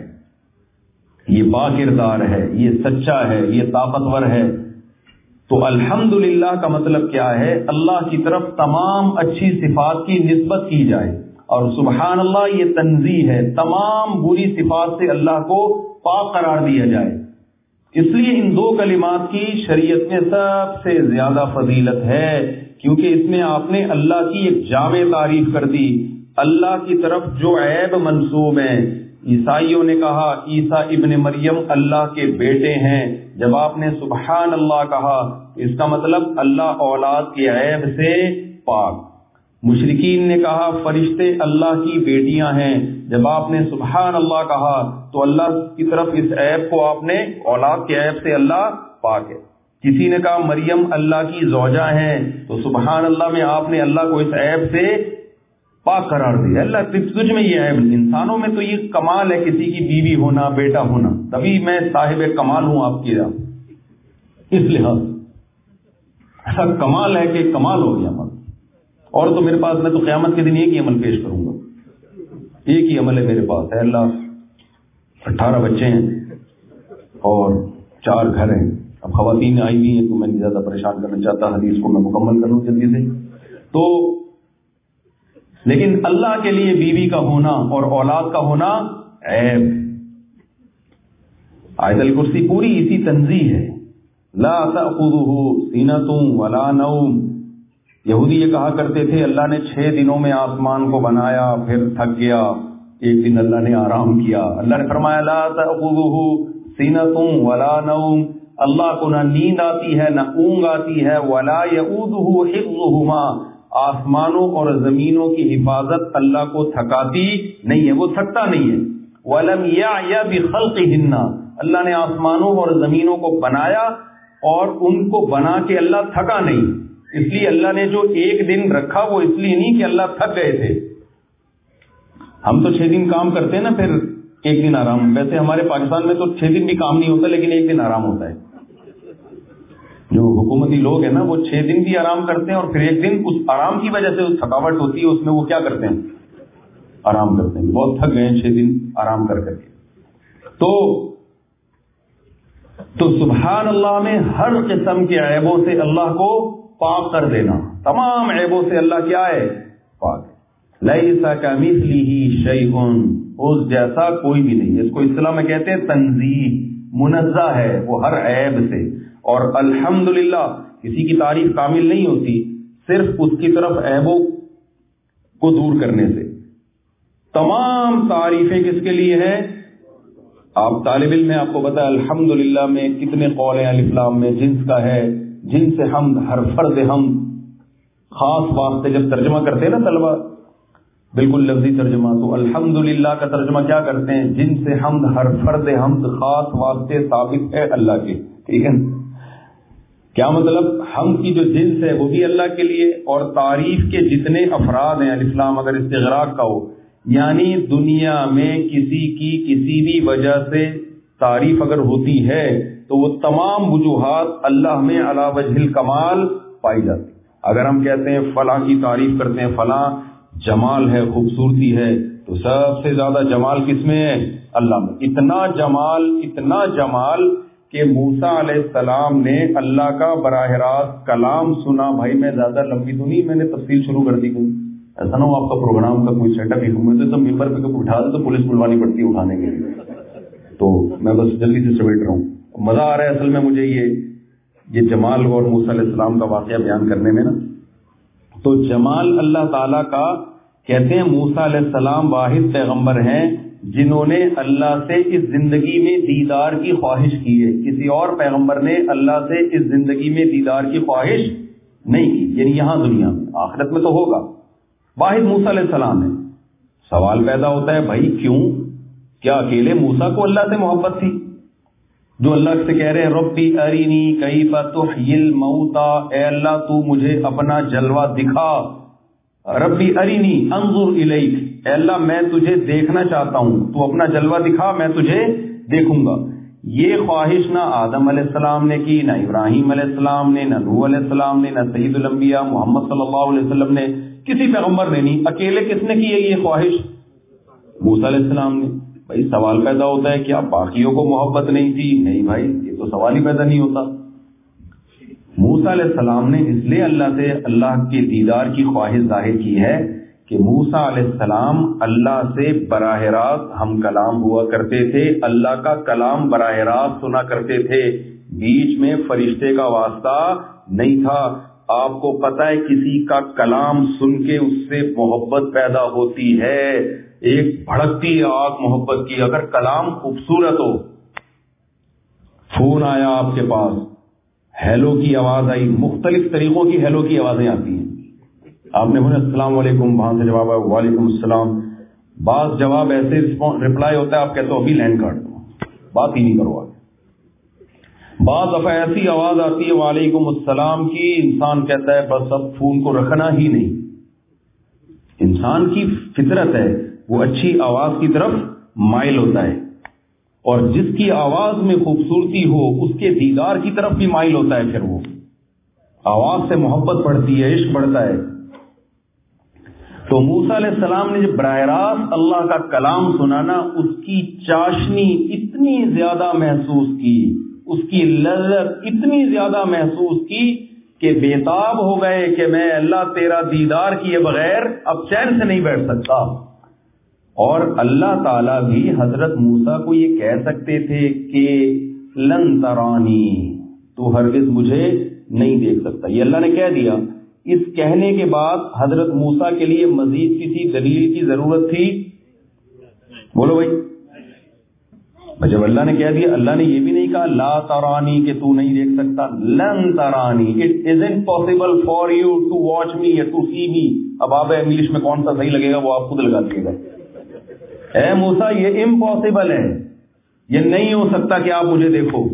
Speaker 2: یہ با کردار ہے، یہ سچا ہے، یہ طاقتور ہے۔ تو الحمدللہ کا مطلب کیا ہے؟ اللہ کی طرف تمام اچھی صفات کی نسبت کی جائے، اور سبحان اللہ یہ تنزیہ ہے، تمام بری صفات سے اللہ کو پاک قرار دیا جائے۔ اس لیے ان دو کلمات کی شریعت میں سب سے زیادہ فضیلت ہے، کیونکہ اس میں آپ نے اللہ کی ایک جامع تعریف کر دی۔ اللہ کی طرف جو عیب منسوب ہیں، عیسائیوں نے کہا عیسیٰ ابن مریم اللہ کے بیٹے ہیں، جب آپ نے سبحان اللہ کہا اس کا مطلب اللہ اولاد کے عیب سے پاک۔ مشرکین نے کہا فرشتے اللہ کی بیٹیاں ہیں، جب آپ نے سبحان اللہ کہا تو اللہ کی طرف اس عیب کو آپ نے، اولاد کے عیب سے اللہ پاک ہے۔ کسی نے کہا مریم اللہ کی زوجہ ہیں، تو سبحان اللہ میں آپ نے اللہ کو اس عیب سے پاک قرار دیا۔ اللہ تجھ میں یہ عیب، انسانوں میں تو یہ کمال ہے کسی کی بیوی ہونا، بیٹا ہونا، تبھی میں صاحب کمال ہوں آپ کی راہ، اس لحاظ ایسا کمال ہے کہ کمال ہو گیا مت۔ اور تو میرے پاس، میں تو قیامت کے دن ایک ہی عمل پیش کروں گا، ایک ہی عمل ہے میرے پاس، ہے اللہ اٹھارہ بچے ہیں اور چار گھر ہیں۔ اب خواتین آئی ہوئی ہیں تو میں نہیں زیادہ پریشان کرنا چاہتا، حدیث کو میں مکمل کر لوں جلدی سے۔ تو لیکن اللہ کے لیے بیوی کا ہونا اور اولاد کا ہونا عیب۔ آیت الکرسی پوری اسی تنزیہ ہے، لا تأخذہ سینۃ ولا نوم۔ یہودی یہ کہا کرتے تھے اللہ نے چھ دنوں میں آسمان کو بنایا، پھر تھک گیا، ایک دن اللہ نے آرام کیا۔ اللہ نے فرمایا لا تأخذہ سینۃ ولا نوم، اللہ کو نہ نیند آتی ہے نہ اونگ آتی ہے، ولا یؤودہ حفظہما، آسمانوں اور زمینوں کی حفاظت اللہ کو تھکاتی نہیں ہے، وہ تھکتا نہیں ہے۔ وَلَمْ يَعْيَ بِخَلْقِهِنَّ، اللہ نے آسمانوں اور زمینوں کو بنایا اور ان کو بنا کے اللہ تھکا نہیں۔ اس لیے اللہ نے جو ایک دن رکھا وہ اس لیے نہیں کہ اللہ تھک گئے تھے۔ ہم تو چھ دن کام کرتے ہیں نا، پھر ایک دن آرام۔ ویسے ہمارے پاکستان میں تو چھ دن بھی کام نہیں ہوتا، لیکن ایک دن آرام ہوتا ہے۔ جو حکومتی لوگ ہیں نا وہ چھ دن بھی آرام کرتے ہیں اور پھر ایک دن اس آرام کی وجہ سے تھکاوٹ ہوتی ہے، اس میں وہ کیا کرتے ہیں؟ آرام کرتے ہیں۔ بہت تھک گئے ہیں چھ دن آرام کر کر کے۔ تو تو سبحان اللہ میں ہر قسم کے عیبوں سے اللہ کو پاک کر دینا، تمام عیبوں سے اللہ کیا ہے؟ پاک ہے۔ لیس کمثلہ شیء، اس جیسا کوئی بھی نہیں۔ اس کو اصطلاح میں کہتے ہیں تنزیہ، منزہ ہے وہ ہر عیب سے۔ اور الحمدللہ کسی کی تعریف کامل نہیں ہوتی صرف اس کی طرف عیبوں کو دور کرنے سے۔ تمام تعریفیں کس کے لیے ہیں؟ آپ طالب علم میں آپ کو بتا الحمدللہ میں کتنے قول ہیں الف لام میں، جنس کا ہے، جن سے حمد، ہر فرد حمد، خاص واسطے جب ترجمہ کرتے ہیں نا طلبہ، بالکل لفظی ترجمہ، تو الحمدللہ کا ترجمہ کیا کرتے ہیں؟ جن سے حمد، ہر فرد حمد، خاص واسطے ثابت ہے اللہ کے۔ ٹھیک ہے، کیا مطلب؟ حمد کی جو جنس ہے وہ بھی اللہ کے لیے، اور تعریف کے جتنے افراد ہیں، الف لام اگر استغراق کا ہو، یعنی دنیا میں کسی کی کسی بھی وجہ سے تعریف اگر ہوتی ہے تو وہ تمام وجوہات اللہ میں علی وجہ الکمال پائی جاتی. اگر ہم کہتے ہیں فلاں کی تعریف کرتے ہیں فلاں جمال ہے خوبصورتی ہے تو سب سے زیادہ جمال کس میں ہے؟ اللہ میں. اتنا جمال اتنا جمال کہ موسیٰ علیہ السلام نے اللہ کا براہ راست کلام سنا. بھائی میں زیادہ لمبی تو نہیں, میں نے تفصیل شروع کر دی کوئی ایسا نہ ہو آپ کا پروگرام کا کوئی سیٹ اپ ایشو میں تو ممبر پہ کبھی اٹھا دے تو پولیس بلوانی پڑتی ہے اٹھانے کے لیے. تو میں بس جلدی سے سمیٹ رہا ہوں. مزہ آ رہا ہے اصل میں مجھے یہ یہ جمال اور موسیٰ علیہ السلام کا واقعہ بیان کرنے میں نا. تو جمال اللہ تعالیٰ کا کہتے ہیں موسیٰ علیہ السلام واحد پیغمبر ہیں جنہوں نے اللہ سے اس زندگی میں دیدار کی خواہش کی ہے. کسی اور پیغمبر نے اللہ سے اس زندگی میں دیدار کی خواہش نہیں کی, یعنی یہاں دنیا میں. آخرت میں تو ہوگا. واحد موسیٰ علیہ السلام ہے. سوال پیدا ہوتا ہے بھائی کیوں؟ کیا اکیلے موسیٰ کو اللہ سے محبت تھی جو اللہ سے کہہ رہے ہیں ربی ارینی کیف تحیی الموتى, اے اللہ تو مجھے اپنا جلوہ دکھا. ربی ارینی انظر الیک, اے اللہ میں تجھے دیکھنا چاہتا ہوں, تو اپنا جلوہ دکھا میں تجھے دیکھوں گا. یہ خواہش نہ آدم علیہ السلام نے کی, نہ ابراہیم علیہ السلام نے, نہ نوح علیہ السلام نے, نہ سید الانبیاء محمد صلی اللہ علیہ وسلم نے, کسی پیغمبر نے نہیں. اکیلے کس نے کی ہے یہ خواہش؟ موسیٰ علیہ السلام نے. بھائی سوال پیدا ہوتا ہے کیا باقیوں کو محبت نہیں تھی؟ نہیں بھائی, یہ تو سوال ہی پیدا نہیں ہوتا. موسیٰ علیہ السلام نے اس لیے اللہ سے اللہ کے دیدار کی خواہش ظاہر کی ہے کہ موسیٰ علیہ السلام اللہ سے براہ راست ہم کلام ہوا کرتے تھے, اللہ کا کلام براہ راست سنا کرتے تھے, بیچ میں فرشتے کا واسطہ نہیں تھا. آپ کو پتہ ہے کسی کا کلام سن کے اس سے محبت پیدا ہوتی ہے, ایک بھڑکتی آگ محبت کی. اگر کلام خوبصورت ہو, فون آیا آپ کے پاس, ہیلو کی آواز آئی, مختلف طریقوں کی ہیلو کی آوازیں آتی ہیں. آپ نے بولا السلام علیکم, وہاں سے جواب آیا وعلیکم السلام. بعض جواب ایسے رپلائی ہوتا ہے آپ کہتے ہو ابھی لینڈ کاٹ دو, بات ہی نہیں کرو آگے. بعض دفعہ ایسی آواز آتی ہے وعلیکم السلام کی, انسان کہتا ہے بس اب فون کو رکھنا ہی نہیں. انسان کی فطرت ہے وہ اچھی آواز کی طرف مائل ہوتا ہے, اور جس کی آواز میں خوبصورتی ہو اس کے دیدار کی طرف بھی مائل ہوتا ہے. پھر وہ آواز سے محبت بڑھتی ہے, عشق بڑھتا ہے. تو موسیٰ علیہ السلام نے جب براہ راست اللہ کا کلام سنانا, اس کی چاشنی اتنی زیادہ محسوس کی, اس کی لذت اتنی زیادہ محسوس کی کہ بےتاب ہو گئے کہ میں اللہ تیرا دیدار کیے بغیر اب چین سے نہیں بیٹھ سکتا. اور اللہ تعالیٰ بھی حضرت موسیٰ کو یہ کہہ سکتے تھے کہ لن ترانی, تو ہرگز مجھے نہیں دیکھ سکتا. یہ اللہ نے کہہ دیا. اس کہنے کے بعد حضرت موسیٰ کے لیے مزید کسی دلیل کی ضرورت تھی؟ بولو بھائی. جب اللہ نے کہہ دیا, اللہ نے یہ بھی نہیں کہا لا ترانی کہ تو نہیں دیکھ سکتا, لن ترانی, it isn't possible for you to watch me or to see me. اب آپ انگلش میں کون سا صحیح لگے گا وہ آپ خود لگا دیجیے گا. اے موسیٰ یہ امپاسبل ہے, یہ نہیں ہو سکتا کہ آپ مجھے دیکھو.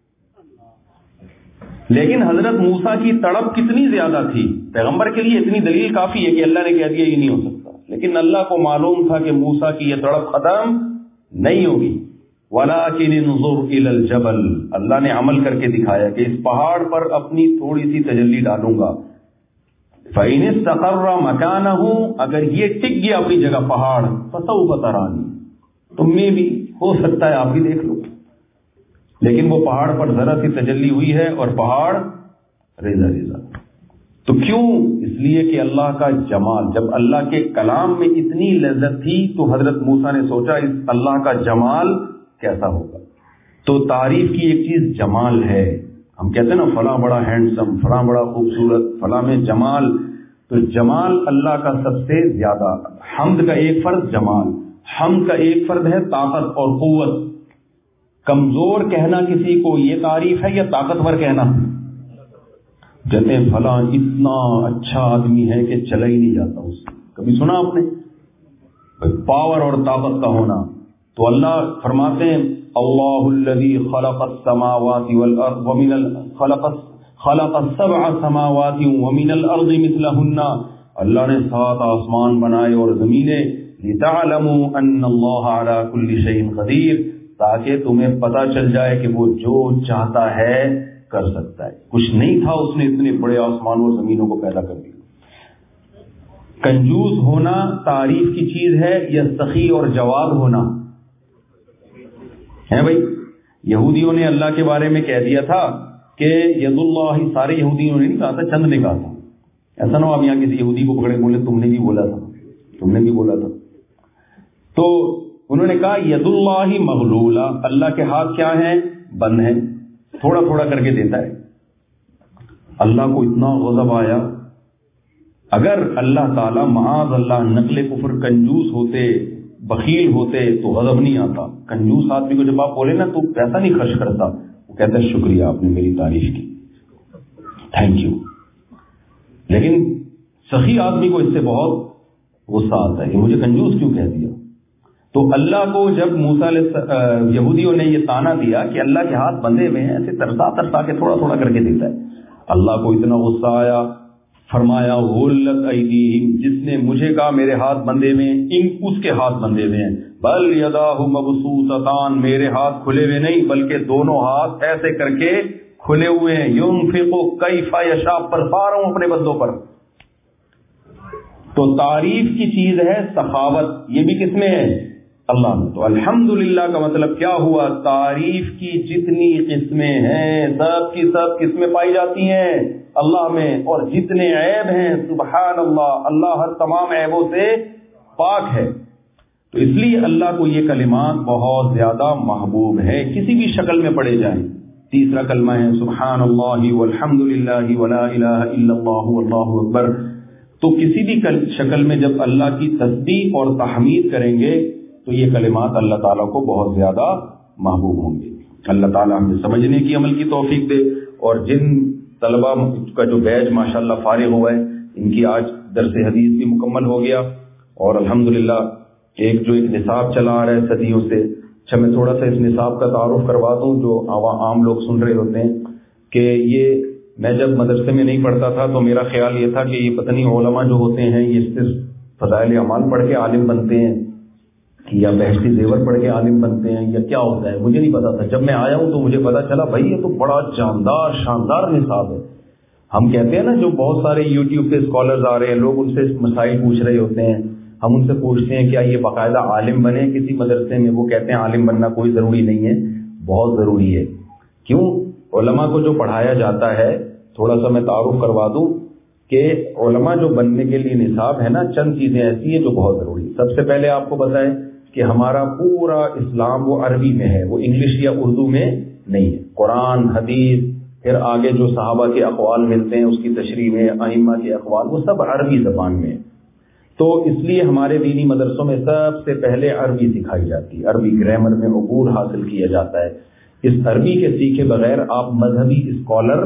Speaker 2: لیکن حضرت موسیٰ کی تڑپ کتنی زیادہ تھی, پیغمبر کے لیے اتنی دلیل کافی ہے کہ اللہ نے کہہ دیا یہ نہیں ہو سکتا. لیکن اللہ کو معلوم تھا کہ موسیٰ کی یہ تڑپ ختم نہیں ہوگی. وَلَٰكِنِ انظُرْ إِلَى الْجَبَلِ, اللہ نے عمل کر کے دکھایا کہ اس پہاڑ پر اپنی تھوڑی سی تجلی ڈالوں گا. فَإِنِ اسْتَقَرَّ مَكَانَهُ, اگر یہ ٹک گیا اپنی جگہ پہاڑ, فَسَوْفَ تَرَانِي, تم میں بھی ہو سکتا ہے آپ بھی دیکھ لو. لیکن وہ پہاڑ پر ذرا سی تجلی ہوئی ہے اور پہاڑ ریزہ ریزہ. تو کیوں؟ اس لیے کہ اللہ کا جمال, جب اللہ کے کلام میں اتنی لذت تھی تو حضرت موسیٰ نے سوچا اس اللہ کا جمال کیسا ہوگا. تو تعریف کی ایک چیز جمال ہے. ہم کہتے ہیں نا فلاں بڑا ہینڈسم, فلاں بڑا خوبصورت, فلاں میں جمال. تو جمال اللہ کا سب سے زیادہ. حمد کا ایک فرض جمال, حمد کا ایک فرض ہے طاقت اور قوت. کمزور کہنا کسی کو یہ تعریف ہے یا طاقتور کہنا؟ کہتے ہیں فلاں اتنا اچھا آدمی ہے کہ چلا ہی نہیں جاتا اس سے. کبھی سنا آپ نے پاور اور طاقت کا ہونا؟ تو اللہ فرماتے ہیں اللہ الذی خلق السماوات والارض ومن خلق خلق السبع سماوات ومن الارض مثلهن, اللہ نے سات آسمان بنائے اور زمینیں, لتعلموا ان اللہ علی کل شیء قدیر, تاکہ تمہیں پتہ چل جائے کہ وہ جو چاہتا ہے کر سکتا ہے. کچھ نہیں تھا اس نے اتنے بڑے آسمانوں اور زمینوں کو پیدا کر دیا. کنجوس ہونا تعریف کی چیز ہے یا سخی اور جواب ہونا ہے؟ بھائی یہودیوں نے اللہ کے بارے میں کہہ دیا تھا کہ ید اللہ، سارے یہودیوں نے نہیں کہا تھا، چند نے کہا تھا. ایسا نہ ہو آپ یہاں کسی یہودی کو پکڑے بولے تم نے بھی بولا تھا، تم نے بھی بولا تھا. تو انہوں نے کہا ید اللہ مغلولہ، اللہ کے ہاتھ کیا ہیں؟ بند ہیں، تھوڑا تھوڑا کر کے دیتا ہے. اللہ کو اتنا غضب آیا. اگر اللہ تعالی معاذ اللہ نقل کفر کنجوس ہوتے، بخیل ہوتے تو غضب نہیں آتا. کنجوس آدمی کو جب آپ بولے نا تو پیسہ نہیں خرچ کرتا، وہ کہتا ہے شکریہ آپ نے میری تعریف کی، تھینک یو. لیکن سخی آدمی کو اس سے بہت غصہ آتا ہے کہ مجھے کنجوس کیوں کہہ دیا. تو اللہ کو جب موسیٰ یہودیوں نے یہ تانا دیا کہ اللہ کے ہاتھ بندھے ہوئے ہیں، ایسے ترسا ترسا کے تھوڑا تھوڑا کر کے دیتا ہے، اللہ کو اتنا غصہ آیا. فرمایا غلت ایدیہم، جس نے مجھے کہا میرے ہاتھ بندھے ہوئے ہیں، ان اس کے ہاتھ بندھے ہوئے ہیں. بل یداہ مبسوطتان، میرے ہاتھ کھلے ہوئے نہیں بلکہ دونوں ہاتھ ایسے کر کے کھلے ہوئے ہیں. ينفق کیف یشاء، برسا رہا ہوں اپنے بندوں پر. تو تعریف کی چیز ہے سخاوت، یہ بھی کس میں ہے؟ اللہ میں. تو الحمدللہ کا مطلب کیا ہوا؟ تعریف کی جتنی قسمیں ہیں سب کی سب قسمیں پائی جاتی ہیں اللہ میں، اور جتنے عیب ہیں سبحان اللہ، اللہ ہر تمام عیبوں سے پاک ہے. تو اس لیے اللہ کو یہ کلمات بہت زیادہ محبوب ہے، کسی بھی شکل میں پڑھے جائیں. تیسرا کلمہ ہے سبحان اللہ والحمد للہ ولا الہ الا اللہ واللہ اکبر. تو کسی بھی شکل میں جب اللہ کی تسبیح اور تحمید کریں گے تو یہ کلمات اللہ تعالیٰ کو بہت زیادہ محبوب ہوں گے. اللہ تعالیٰ ہمیں سمجھنے کی عمل کی توفیق دے. اور جن طلبہ کا جو بیچ ماشاءاللہ فارغ ہوا ہے، ان کی آج درس حدیث بھی مکمل ہو گیا، اور الحمدللہ ایک جو ایک نصاب چلا آ رہا ہے صدیوں سے. اچھا میں تھوڑا سا اس نصاب کا تعارف کروا دوں جو عام لوگ سن رہے ہوتے ہیں کہ یہ میں جب مدرسے میں نہیں پڑھتا تھا تو میرا خیال یہ تھا کہ یہ پتہ نہیں علماء جو ہوتے ہیں یہ صرف فضائل اعمال پڑھ کے عالم بنتے ہیں یا بہشتی زیور پڑھ کے عالم بنتے ہیں یا کیا ہوتا ہے، مجھے نہیں پتا تھا. جب میں آیا ہوں تو مجھے پتا چلا بھائی یہ تو بڑا جاندار شاندار نصاب ہے. ہم کہتے ہیں نا جو بہت سارے یوٹیوب پہ اسکالرز آ رہے ہیں، لوگ ان سے مسائل پوچھ رہے ہوتے ہیں، ہم ان سے پوچھتے ہیں کیا یہ باقاعدہ عالم بنے کسی مدرسے میں؟ وہ کہتے ہیں عالم بننا کوئی ضروری نہیں ہے، بہت ضروری ہے. کیوں؟ علماء کو جو پڑھایا جاتا ہے، تھوڑا سا میں تعارف کروا دوں کہ علماء جو بننے کے لیے نصاب ہے نا، چند چیزیں ایسی ہیں جو بہت ضروری. سب سے پہلے آپ کو بتائیں کہ ہمارا پورا اسلام وہ عربی میں ہے، وہ انگلش یا اردو میں نہیں ہے. قرآن، حدیث، پھر آگے جو صحابہ کے اقوال ملتے ہیں اس کی تشریح میں، ائمہ کے اقوال، وہ سب عربی زبان میں. تو اس لیے ہمارے دینی مدرسوں میں سب سے پہلے عربی سکھائی جاتی ہے، عربی گرامر میں عبور حاصل کیا جاتا ہے. اس عربی کے سیکھے بغیر آپ مذہبی اسکالر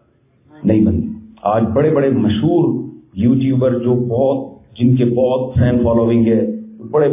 Speaker 2: نہیں بنتے. آج بڑے بڑے مشہور یوٹیوبر جو بہت جن کے بہت فین فالوئنگ ہے، بڑے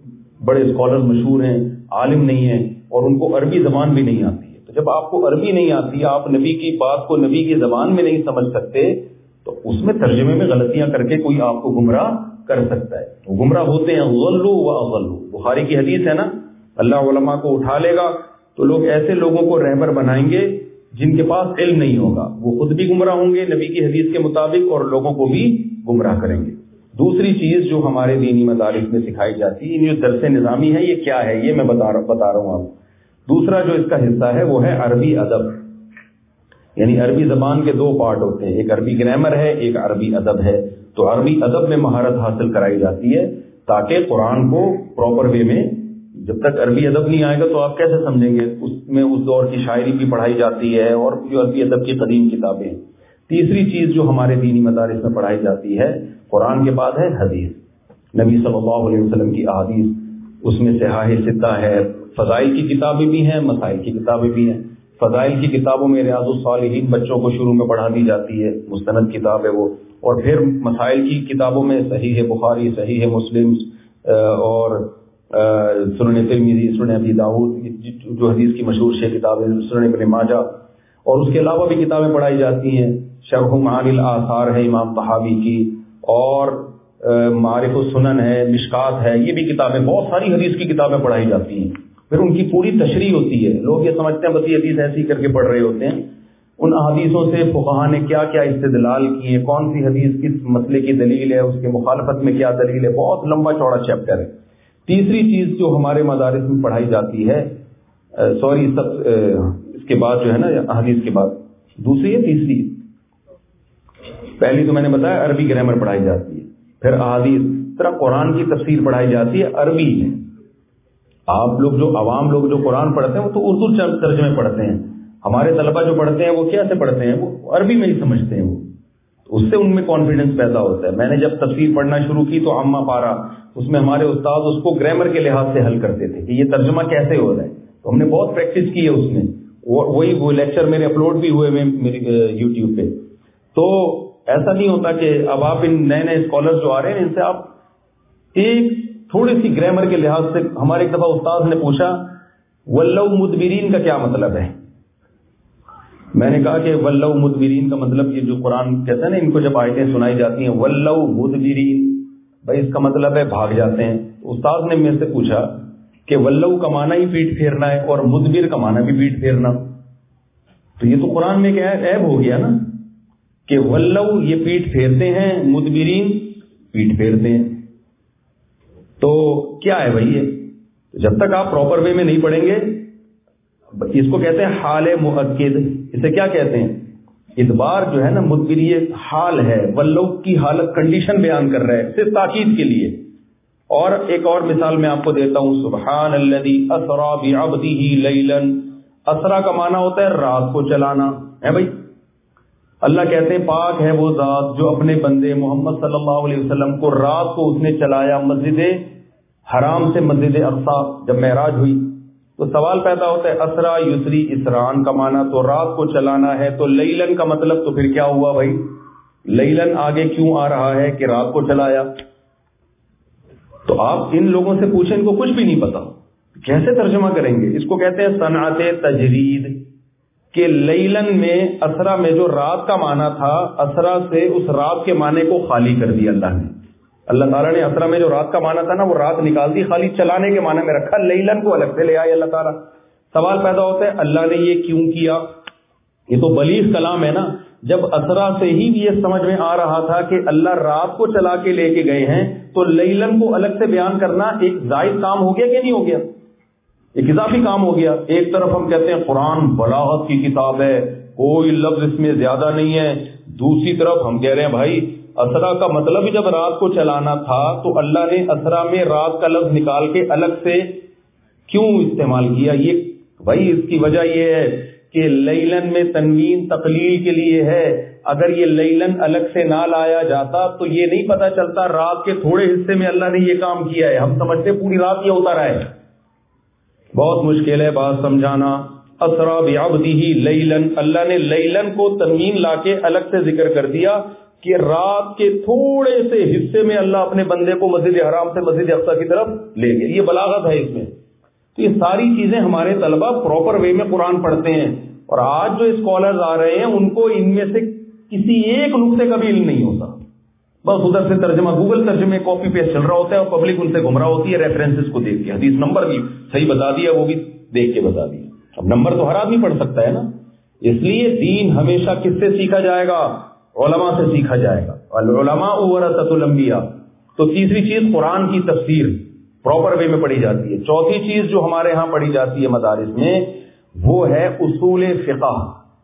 Speaker 2: بڑے اسکالر مشہور ہیں، عالم نہیں ہیں اور ان کو عربی زبان بھی نہیں آتی ہے. تو جب آپ کو عربی نہیں آتی، آپ نبی کی بات کو نبی کی زبان میں نہیں سمجھ سکتے، تو اس میں ترجمے میں غلطیاں کر کے کوئی آپ کو گمراہ کر سکتا ہے. وہ گمراہ ہوتے ہیں. غلو و اغلو، بخاری کی حدیث ہے نا، اللہ علماء کو اٹھا لے گا تو لوگ ایسے لوگوں کو رہبر بنائیں گے جن کے پاس علم نہیں ہوگا، وہ خود بھی گمراہ ہوں گے نبی کی حدیث کے مطابق اور لوگوں کو بھی گمراہ کریں گے. دوسری چیز جو ہمارے دینی مدارس میں سکھائی جاتی ہے، یہ جو درس نظامی ہے، یہ کیا ہے یہ میں بتا رہا ہوں آپ. دوسرا جو اس کا حصہ ہے وہ ہے عربی ادب. یعنی عربی زبان کے دو پارٹ ہوتے ہیں، ایک عربی گرامر ہے، ایک عربی ادب ہے. تو عربی ادب میں مہارت حاصل کرائی جاتی ہے تاکہ قرآن کو پراپر وے میں، جب تک عربی ادب نہیں آئے گا تو آپ کیسے سمجھیں گے؟ اس میں اس دور کی شاعری بھی پڑھائی جاتی ہے اور جو عربی ادب کی قدیم کتابیں. تیسری چیز جو ہمارے دینی مدارس میں پڑھائی جاتی ہے قرآن کے بعد ہے حدیث. نبی صلی اللہ علیہ وسلم کی احادیث، اس میں صحاح ستہ ہے، فضائل کی کتابیں بھی ہیں، مسائل کی کتابیں بھی ہیں. فضائل کی کتابوں میں ریاض الصالحین بچوں کو شروع میں پڑھا دی جاتی ہے، مستند کتاب ہے وہ. اور پھر مسائل کی کتابوں میں صحیح بخاری، صحیح مسلم اور سنن ترمذی، سنن ابی داؤد جو حدیث کی مشہور شہ کتابیں، سنن ابن ماجہ، اور اس کے علاوہ بھی کتابیں پڑھائی جاتی ہیں. شرح معانی الاثار ہے امام طحاوی کی، اور معارف السنن ہے، مشکات ہے، یہ بھی کتابیں، بہت ساری حدیث کی کتابیں پڑھائی جاتی ہیں. پھر ان کی پوری تشریح ہوتی ہے. لوگ یہ سمجھتے ہیں بس یہ حدیث ایسی کر کے پڑھ رہے ہوتے ہیں. ان احادیثوں سے فقہا نے کیا کیا استدلال کیے, کون سی حدیث کس مسئلے کی دلیل ہے, اس کے مخالفت میں کیا دلیل ہے, بہت لمبا چوڑا چیپٹر ہے. تیسری چیز جو ہمارے مدارس میں پڑھائی جاتی ہے, سوری سب اس کے بعد جو ہے نا احادیث کے بعد دوسری ہے تیسری, پہلی تو میں نے بتایا عربی گرامر پڑھائی جاتی ہے, پھر احادیث, طرح قرآن کی تفسیر پڑھائی جاتی ہے عربی میں. آپ لوگ جو عوام لوگ جو قرآن پڑھتے ہیں وہ تو اردو ترجمے پڑھتے ہیں, ہمارے طلبہ جو پڑھتے ہیں وہ کیا سے پڑھتے ہیں, وہ عربی میں ہی سمجھتے ہیں, وہ اس سے ان میں کانفیڈنس پیدا ہوتا ہے. میں نے جب تفسیر پڑھنا شروع کی تو عامہ پارا, اس میں ہمارے استاد اس کو گرامر کے لحاظ سے حل کرتے تھے کہ یہ ترجمہ کیسے ہو رہا ہے, تو ہم نے بہت پریکٹس کی ہے اس میں. وہی وہ لیکچر میرے اپلوڈ بھی ہوئے میری یوٹیوب پہ. تو ایسا نہیں ہوتا کہ اب آپ ان نئے نئے اسکالر جو آ رہے ہیں ان سے آپ ایک تھوڑی سی گرامر کے لحاظ سے, ہمارے ایک دفعہ استاد نے پوچھا ولو مدبرین کا کیا مطلب ہے. میں نے کہا کہ ولو مدبرین کا مطلب, یہ جو قرآن کہتا ہے نا ان کو جب آیتیں سنائی جاتی ہیں ولو مدبرین, بھائی اس کا مطلب ہے بھاگ جاتے ہیں. استاد نے میرے سے پوچھا کہ ولو کا معنی ہی پیٹ پھیرنا ہے اور مدبر کا معنی بھی پیٹ پھیرنا, تو یہ تو قرآن میں ایک عیب ہو گیا نا کہ ولو یہ پیٹ پھیرتے ہیں, مدبرین پیٹ پھیرتے ہیں. تو کیا ہے بھائی یہ, جب تک آپ پراپر وے میں نہیں پڑھیں گے, اس کو کہتے ہیں حال مؤکد. اسے کیا کہتے ہیں, ادبار جو ہے نا مدبر یہ حال ہے, ولو کی حالت کنڈیشن بیان کر رہا ہے صرف تاکید کے لیے. اور ایک اور مثال میں آپ کو دیتا ہوں, سبحان الذی اسری بعبدہ لیلا, اسرا کا معنی ہوتا ہے رات کو چلانا ہے بھائی. اللہ کہتے ہیں پاک ہے وہ ذات جو اپنے بندے محمد صلی اللہ علیہ وسلم کو رات کو اس نے چلایا مسجد حرام سے مسجد اقصی جب معراج ہوئی. تو سوال پیدا ہوتا ہے اسرا یسری اسران کا معنی تو رات کو چلانا ہے, تو لیلن کا مطلب تو پھر کیا ہوا بھائی, لیلن آگے کیوں آ رہا ہے کہ رات کو چلایا. تو آپ ان لوگوں سے پوچھیں, ان کو کچھ بھی نہیں پتا, کیسے ترجمہ کریں گے. اس کو کہتے ہیں صنعت تجرید, کہ لیلن میں اسرا میں جو رات کا معنی تھا, اسرا سے اس رات کے معنی کو خالی کر دیا اللہ نے. اللہ تعالیٰ نے اسرا میں جو رات کا معنی تھا نا وہ رات نکال دی, خالی چلانے کے معنی میں رکھا, لیلن کو الگ سے لے آئے اللہ تعالیٰ. سوال پیدا ہوتا ہے اللہ نے یہ کیوں کیا. یہ تو بلیغ کلام ہے نا, جب اسرا سے ہی یہ سمجھ میں آ رہا تھا کہ اللہ رات کو چلا کے لے کے گئے ہیں, تو لیلن کو الگ سے بیان کرنا ایک زائد کام ہو گیا کہ نہیں ہو گیا, ایک اضافی کام ہو گیا. ایک طرف ہم کہتے ہیں قرآن بلاغت کی کتاب ہے, کوئی لفظ اس میں زیادہ نہیں ہے, دوسری طرف ہم کہہ رہے ہیں بھائی اسرا کا مطلب جب رات کو چلانا تھا تو اللہ نے اسرا میں رات کا لفظ نکال کے الگ سے کیوں استعمال کیا. یہ بھائی اس کی وجہ یہ ہے کہ لیلن میں تنوین تقلیل کے لیے ہے. اگر یہ لیلن الگ سے نہ لایا جاتا تو یہ نہیں پتا چلتا رات کے تھوڑے حصے میں اللہ نے یہ کام کیا ہے, ہم سمجھتے پوری رات یہ ہوتا رہا ہے. بہت مشکل ہے بات سمجھانا. اسرا بعبدہ لیلن, اللہ نے لیلن کو تنوین لا کے الگ سے ذکر کر دیا کہ رات کے تھوڑے سے حصے میں اللہ اپنے بندے کو مسجد حرام سے مسجد اقصی کی طرف لے گئے. یہ بلاغت ہے اس میں. تو یہ ساری چیزیں ہمارے طلبہ پراپر وے میں قرآن پڑھتے ہیں, اور آج جو اسکالرز آ رہے ہیں ان کو ان میں سے کسی ایک نقطے کا بھی علم نہیں ہوتا. بس ادھر سے ترجمہ گوگل ترجمے کاپی پیسٹ چل رہا ہوتا ہے اور پبلک ان سے گمراہ ہوتی ہے ریفرنسز کو دیکھ کے. حدیث نمبر بھی صحیح بتا دیا, وہ بھی دیکھ کے بتا دیا. اب نمبر تو ہر آدمی پڑھ سکتا ہے نا, اس لیے دین ہمیشہ کس سے سیکھا جائے گا, علماء سے سیکھا جائے گا. العلماء ورثۃ الانبیاء. تو تیسری چیز قرآن کی تفسیر پراپر وے میں پڑھی جاتی ہے. چوتھی چیز جو ہمارے ہاں پڑھی جاتی ہے مدارس میں وہ ہے اصول فقہ.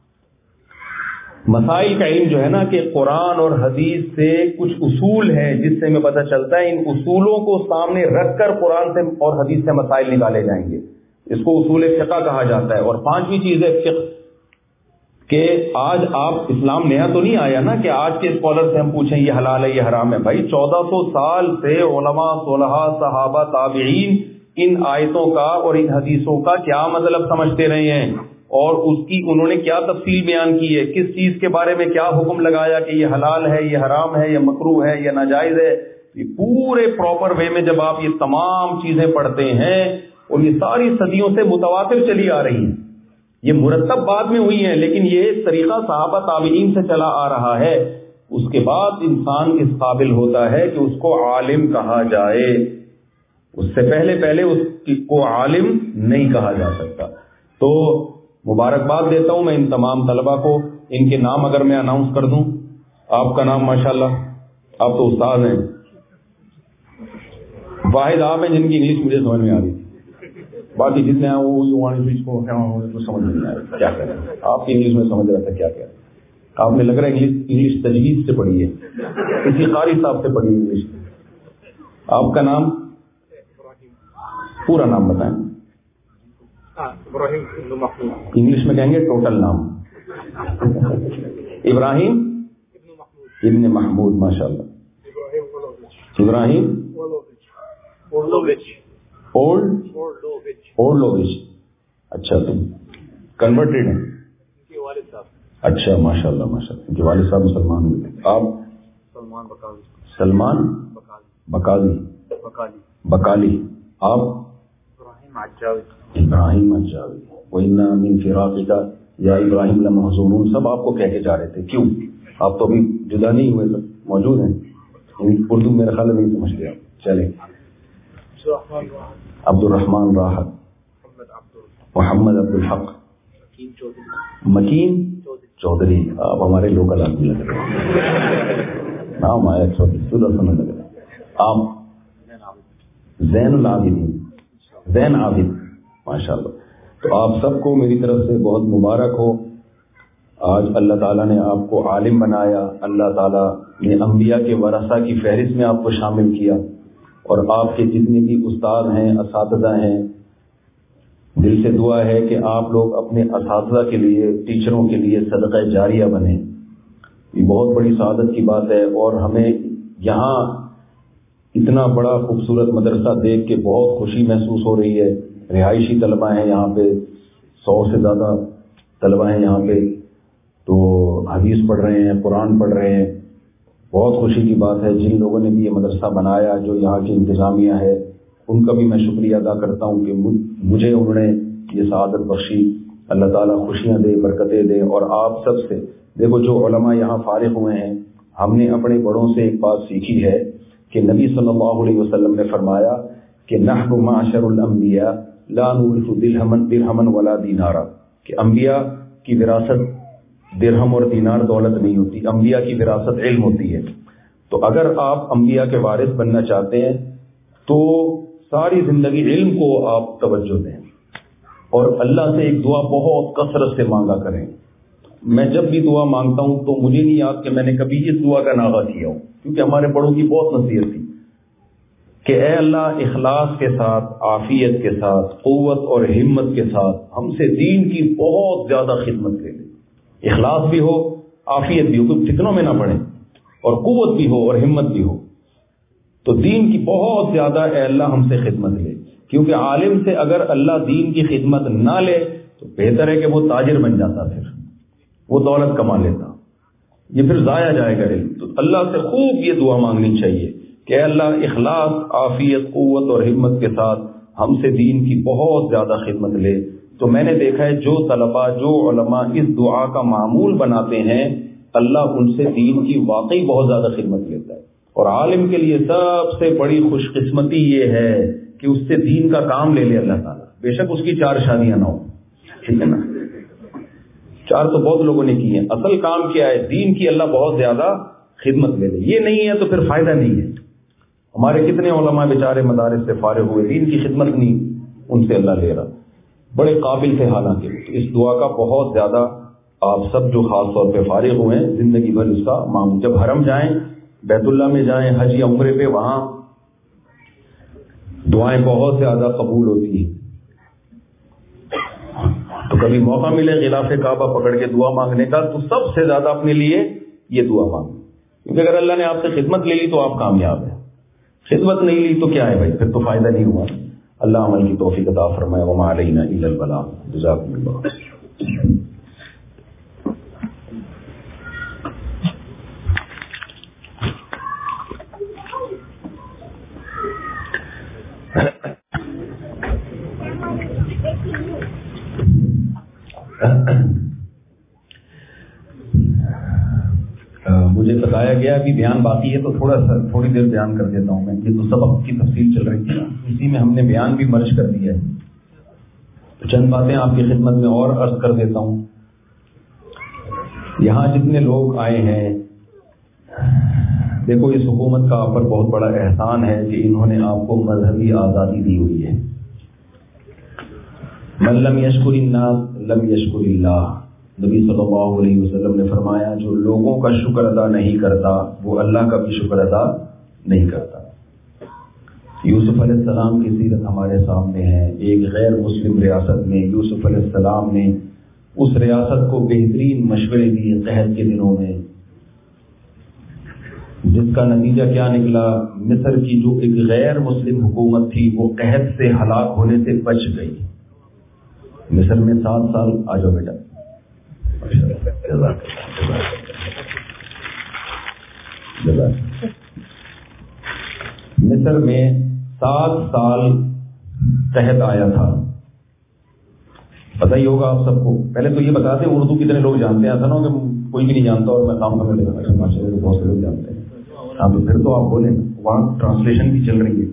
Speaker 2: مسائل کا علم جو ہے نا, کہ قرآن اور حدیث سے کچھ اصول ہیں جس سے ہمیں پتہ چلتا ہے, ان اصولوں کو سامنے رکھ کر قرآن سے اور حدیث سے مسائل نکالے جائیں گے. اس کو اصول فقہ کہا جاتا ہے. اور پانچویں چیز ہے فقہ, کہ آج آپ اسلام نیا تو نہیں آیا نا کہ آج کے اسکالر سے ہم پوچھیں یہ حلال ہے یہ حرام ہے. بھائی چودہ سو سال سے علماء صلحاء صحابہ تابعین ان آیتوں کا اور ان حدیثوں کا کیا مطلب سمجھتے رہے ہیں, اور اس کی انہوں نے کیا تفصیل بیان کی ہے, کس چیز کے بارے میں کیا حکم لگایا کہ یہ حلال ہے یہ حرام ہے یہ مکروہ ہے یہ ناجائز ہے. یہ پورے پراپر وے میں جب آپ یہ تمام چیزیں پڑھتے ہیں, اور یہ ساری صدیوں سے متواتر چلی آ رہی ہیں, یہ مرتب بعد میں ہوئی ہیں, لیکن یہ طریقہ صحابہ تابعین سے چلا آ رہا ہے. اس کے بعد انسان اس قابل ہوتا ہے کہ اس کو عالم کہا جائے, اس سے پہلے پہلے اس کو عالم نہیں کہا جا سکتا. تو مبارکباد دیتا ہوں میں ان تمام طلباء کو. ان کے نام اگر میں اناؤنس کر دوں, آپ کا نام ماشاءاللہ, آپ تو استاد ہیں, واحد آپ ہیں جن کی انگلش مجھے سمجھ میں آ رہی تھی, باقی جتنے ہیں وہ سمجھ نہیں آ رہا کیا کریں. آپ کی انگلش میں سمجھ رہا تھا کیا کیا, آپ نے لگ رہا ہے انگلش انگلش تجویز سے پڑھی ہے, کسی قاری صاحب سے پڑھی انگلش. آپ کا نام, پورا نام بتائیں. انگلش میں کہیں گے ٹوٹل نام. ابراہیم ابن محمود, ماشاء اللہ. ابراہیم اورلووچ. اچھا, تم کنورٹیڈ ہیں؟ اچھا ماشاء اللہ ماشاء اللہ. ان کے والد صاحب مسلمان ہوئے تھے. آپ سلمان بکالی. سلمان بکالی بکالی. آپ ابراہیم اجاوی. وَإِنَّا مِن فِرَاقِكَ یا ابراہیم لَمَحْزُونُونَ. سب آپ کو کہہ کے جا رہے تھے. کیوں؟ آپ تو ابھی جدا نہیں ہوئے, سب موجود ہیں. اردو میرا خیال نہیں سمجھتے آپ. چلیں. عبد الرحمان راحت, محمد عبد الحق, مکین چودھری. آپ ہمارے لوکل آدمی لگ رہے ہیں, نام آیا چودھری سننے لگ رہے ہیں. آپ زین العابدین, زین عابد, ماشاء اللہ. تو آپ سب کو میری طرف سے بہت مبارک ہو. آج اللہ تعالیٰ نے آپ کو عالم بنایا, اللہ تعالیٰ نے انبیاء کے ورثہ کی فہرست میں آپ کو شامل کیا, اور آپ کے جتنے بھی استاد ہیں, اساتذہ ہیں, دل سے دعا ہے کہ آپ لوگ اپنے اساتذہ کے لیے, ٹیچروں کے لیے صدقہ جاریہ بنیں. یہ بہت بڑی سعادت کی بات ہے, اور ہمیں یہاں اتنا بڑا خوبصورت مدرسہ دیکھ کے بہت خوشی محسوس ہو رہی ہے. رہائشی طلباء ہیں یہاں پہ, سو سے زیادہ طلباء ہیں یہاں پہ, تو حدیث پڑھ رہے ہیں, قرآن پڑھ رہے ہیں. بہت خوشی کی بات ہے. جن لوگوں نے بھی یہ مدرسہ بنایا, جو یہاں کی انتظامیہ ہے, ان کا بھی میں شکریہ ادا کرتا ہوں کہ مجھے انہوں نے یہ سعادت بخشی. اللہ تعالیٰ خوشیاں دے, برکتیں دے. اور آپ سب سے دیکھو, جو علماء یہاں فارغ ہوئے ہیں, ہم نے اپنے بڑوں سے ایک بات سیکھی ہے کہ نبی صلی اللہ علیہ وسلم نے فرمایا کہ نحن معاشر الانبیاء لا نورث درہما ولا دینارا, کہ انبیاء کی وراثت درہم اور دینار دولت نہیں ہوتی, انبیاء کی وراثت علم ہوتی ہے. تو اگر آپ انبیاء کے وارث بننا چاہتے ہیں تو ساری زندگی علم کو آپ توجہ دیں, اور اللہ سے ایک دعا بہت کثرت سے مانگا کریں. میں جب بھی دعا مانگتا ہوں تو مجھے نہیں یاد کہ میں نے کبھی اس دعا کا ناغہ کیا ہوں, کیونکہ ہمارے بڑوں کی بہت نصیحت تھی کہ اے اللہ اخلاص کے ساتھ, عافیت کے ساتھ, قوت اور ہمت کے ساتھ ہم سے دین کی بہت زیادہ خدمت لے لیں. اخلاص بھی ہو, عافیت بھی ہو, کچھ فتنوں میں نہ پڑے, اور قوت بھی ہو اور ہمت بھی ہو. تو دین کی بہت زیادہ اے اللہ ہم سے خدمت لے, کیونکہ عالم سے اگر اللہ دین کی خدمت نہ لے تو بہتر ہے کہ وہ تاجر بن جاتا, پھر وہ دولت کما لیتا, یہ پھر ضائع جائے گا علم. تو اللہ سے خوب یہ دعا مانگنی چاہیے کہ اے اللہ اخلاص, عافیت, قوت اور ہمت کے ساتھ ہم سے دین کی بہت زیادہ خدمت لے. تو میں نے دیکھا ہے جو طلباء, جو علماء اس دعا کا معمول بناتے ہیں, اللہ ان سے دین کی واقعی بہت زیادہ خدمت لیتا ہے. اور عالم کے لیے سب سے بڑی خوش قسمتی یہ ہے کہ اس سے دین کا کام لے لے اللہ تعالیٰ. بے شک اس کی چار شادیاں نہ ہو, ٹھیک ہے نا, چار تو بہت لوگوں نے کی ہیں. اصل کام کیا ہے, دین کی اللہ بہت زیادہ خدمت لے لے. یہ نہیں ہے تو پھر فائدہ نہیں ہے. ہمارے کتنے علماء بیچارے مدارس سے فارغ ہوئے, دین کی خدمت نہیں ان سے اللہ لے رہا, بڑے قابل تھے حالانکہ. اس دعا کا بہت زیادہ آپ سب جو خاص طور پہ فارغ ہوئے ہیں زندگی بھر اس کا معمول, جب حرم جائیں, بیت اللہ میں جائیں, حج یا عمرے پہ, وہاں دعائیں بہت زیادہ قبول ہوتی ہیں. تو کبھی موقع ملے غلاف کعبہ پکڑ کے دعا مانگنے کا تو سب سے زیادہ اپنے لیے یہ دعا مانگیں, کیونکہ اگر اللہ نے آپ سے خدمت لے لی تو آپ کامیاب ہیں, خدمت نہیں لی تو کیا ہے بھائی, پھر تو فائدہ نہیں ہوا. اللہ عمل کی توفیق عطا فرمائے. وما علینا الا البلاغ. جزاکم اللہ. مجھے پتا بتایا گیا. ابھی بیان باقی ہے تو تھوڑا سا تھوڑی دیر بیان کر دیتا ہوں میں. یہ تو سبق کی تفصیل چل رہی تھی, اسی میں ہم نے بیان بھی مرج کر دیا ہے. تو چند باتیں آپ کی خدمت میں اور عرض کر دیتا ہوں. یہاں جتنے لوگ آئے ہیں, دیکھو اس حکومت کا آپ پر بہت بڑا احسان ہے کہ انہوں نے آپ کو مذہبی آزادی دی ہوئی ہے. من لم یشکر الناس لم یشکر اللہ. نبی صلی اللہ علیہ وسلم نے فرمایا جو لوگوں کا شکر ادا نہیں کرتا وہ اللہ کا بھی شکر ادا نہیں کرتا. یوسف علیہ السلام کی سیرت ہمارے سامنے ہے. ایک غیر مسلم ریاست میں یوسف علیہ السلام نے اس ریاست کو بہترین مشورے دیے قحط کے دنوں میں, جس کا نتیجہ کیا نکلا, مصر کی جو ایک غیر مسلم حکومت تھی وہ قحط سے ہلاک ہونے سے بچ گئی. مصر میں سات سال آ جاؤ بیٹا مصر میں سات سال قحط آیا تھا. پتہ ہی ہوگا آپ سب کو. پہلے تو یہ بتاتے ہیں اردو کتنے لوگ جانتے ہیں, ایسا نہ ہو کہ کوئی بھی نہیں جانتا اور میں کام کرنے لگا. ماشاء اللہ بہت سے لوگ جانتے ہیں. ہاں تو پھر تو آپ بولیں, وہاں ٹرانسلیشن بھی چل رہی ہے.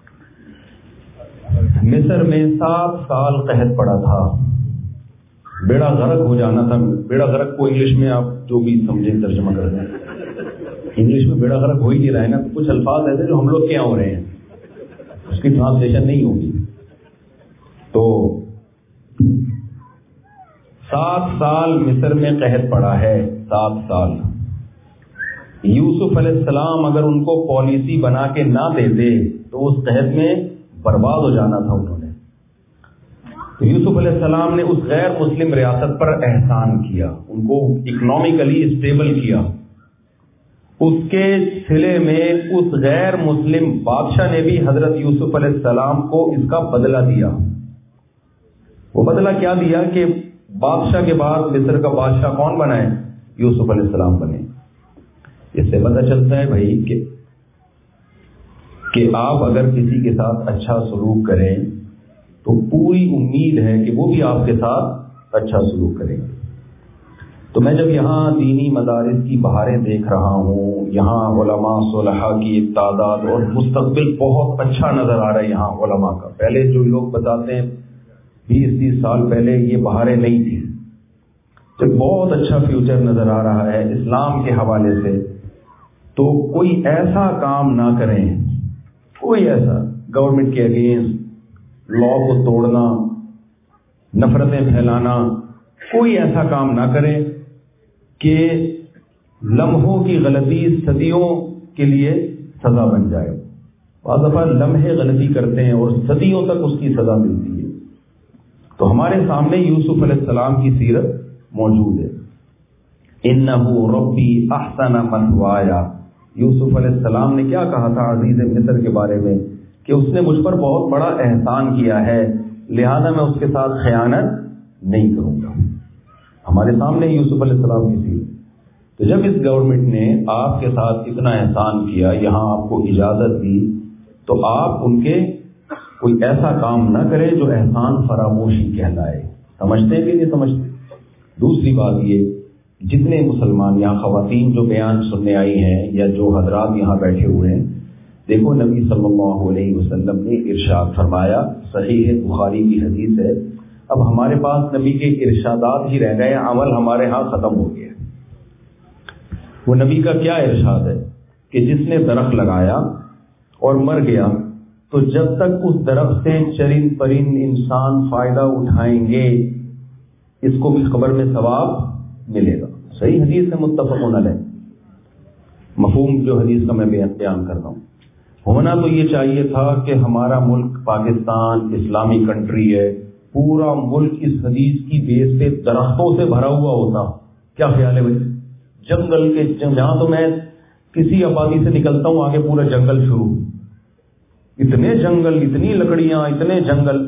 Speaker 2: مصر میں سات سال قحط پڑا تھا. بیڑا غرق ہو جانا تھا. بیڑا غرق کو انگلش میں آپ جو بھی سمجھیں ترجمہ کر دیں. انگلش میں بیڑا غرق ہو ہی نہیں رہا ہے نا, کچھ الفاظ ایسے جو ہم لوگ کیا ہو رہے ہیں, اس کی ٹرانسلیشن نہیں ہوگی. تو سات سال مصر میں قحط پڑا ہے. سات سال. یوسف علیہ السلام اگر ان کو پالیسی بنا کے نہ دیتے تو اس قحط میں برباد ہو جانا تھا انہوں نے. تو یوسف علیہ السلام نے اس غیر مسلم ریاست پر احسان کیا, ان کو اکنامکلی اسٹیبل کیا. اس کے صلے میں اس غیر مسلم بادشاہ نے بھی حضرت یوسف علیہ السلام کو اس کا بدلہ دیا. وہ بدلہ کیا دیا کہ بادشاہ کے بعد مصر کا بادشاہ کون بنا ہے؟ یوسف علیہ السلام بنے. اس سے پتہ چلتا ہے بھائی کہ کہ آپ اگر کسی کے ساتھ اچھا سلوک کریں تو پوری امید ہے کہ وہ بھی آپ کے ساتھ اچھا سلوک کریں گے. تو میں جب یہاں دینی مدارس کی بہاریں دیکھ رہا ہوں, یہاں علماء صلحاء کی ایک تعداد اور مستقبل بہت اچھا نظر آ رہا ہے یہاں علماء کا. پہلے جو لوگ بتاتے ہیں بیس تیس سال پہلے یہ بہاریں نہیں تھی, تو بہت اچھا فیوچر نظر آ رہا ہے اسلام کے حوالے سے. تو کوئی ایسا کام نہ کریں, کوئی ایسا گورنمنٹ کے اگینسٹ لا کو توڑنا, نفرتیں پھیلانا, کوئی ایسا کام نہ کریں کہ لمحوں کی غلطی صدیوں کے لیے سزا بن جائے. بعض دفعہ لمحے غلطی کرتے ہیں اور صدیوں تک اس کی سزا ملتی ہے. تو ہمارے سامنے یوسف علیہ السلام کی سیرت موجود ہے. انہو ربی احسن مثوایا. یوسف علیہ السلام نے کیا کہا تھا عزیز مصر کے بارے میں کہ اس نے مجھ پر بہت بڑا احسان کیا ہے, لہذا میں اس کے ساتھ خیانت نہیں کروں گا. ہمارے سامنے یوسف علیہ السلام کی سیرت. تو جب اس گورنمنٹ نے آپ کے ساتھ اتنا احسان کیا, یہاں آپ کو اجازت دی, تو آپ ان کے کوئی ایسا کام نہ کریں جو احسان فراموشی کہلائے. سمجھتے کہ نہیں سمجھتے؟ دوسری بات یہ, جتنے مسلمان یہاں خواتین جو بیان سننے آئی ہیں یا جو حضرات یہاں بیٹھے ہوئے ہیں, دیکھو نبی صلی اللہ علیہ وسلم نے ارشاد فرمایا, صحیح بخاری کی حدیث ہے. اب ہمارے پاس نبی کے ارشادات ہی رہ گئے, عمل ہمارے ہاں ختم ہو گیا. وہ نبی کا کیا ارشاد ہے کہ جس نے درخت لگایا اور مر گیا تو جب تک اس درخت سے چرند پرند انسان فائدہ اٹھائیں گے اس کو بھی قبر میں ثواب ملے گا. صحیح حدیث ہے, متفق علیہ. مفہوم جو حدیث کا میں بیان کر رہا ہوں, ہونا تو یہ چاہیے تھا کہ ہمارا ملک پاکستان اسلامی کنٹری ہے, پورا ملک اس حدیث کی بیس پہ درختوں سے بھرا ہوا ہوتا. کیا خیال ہے بھائی؟ جنگل کے جہاں تو میں کسی آبادی سے نکلتا ہوں آگے پورا جنگل شروع, اتنے جنگل, اتنی لکڑیاں, اتنے جنگل.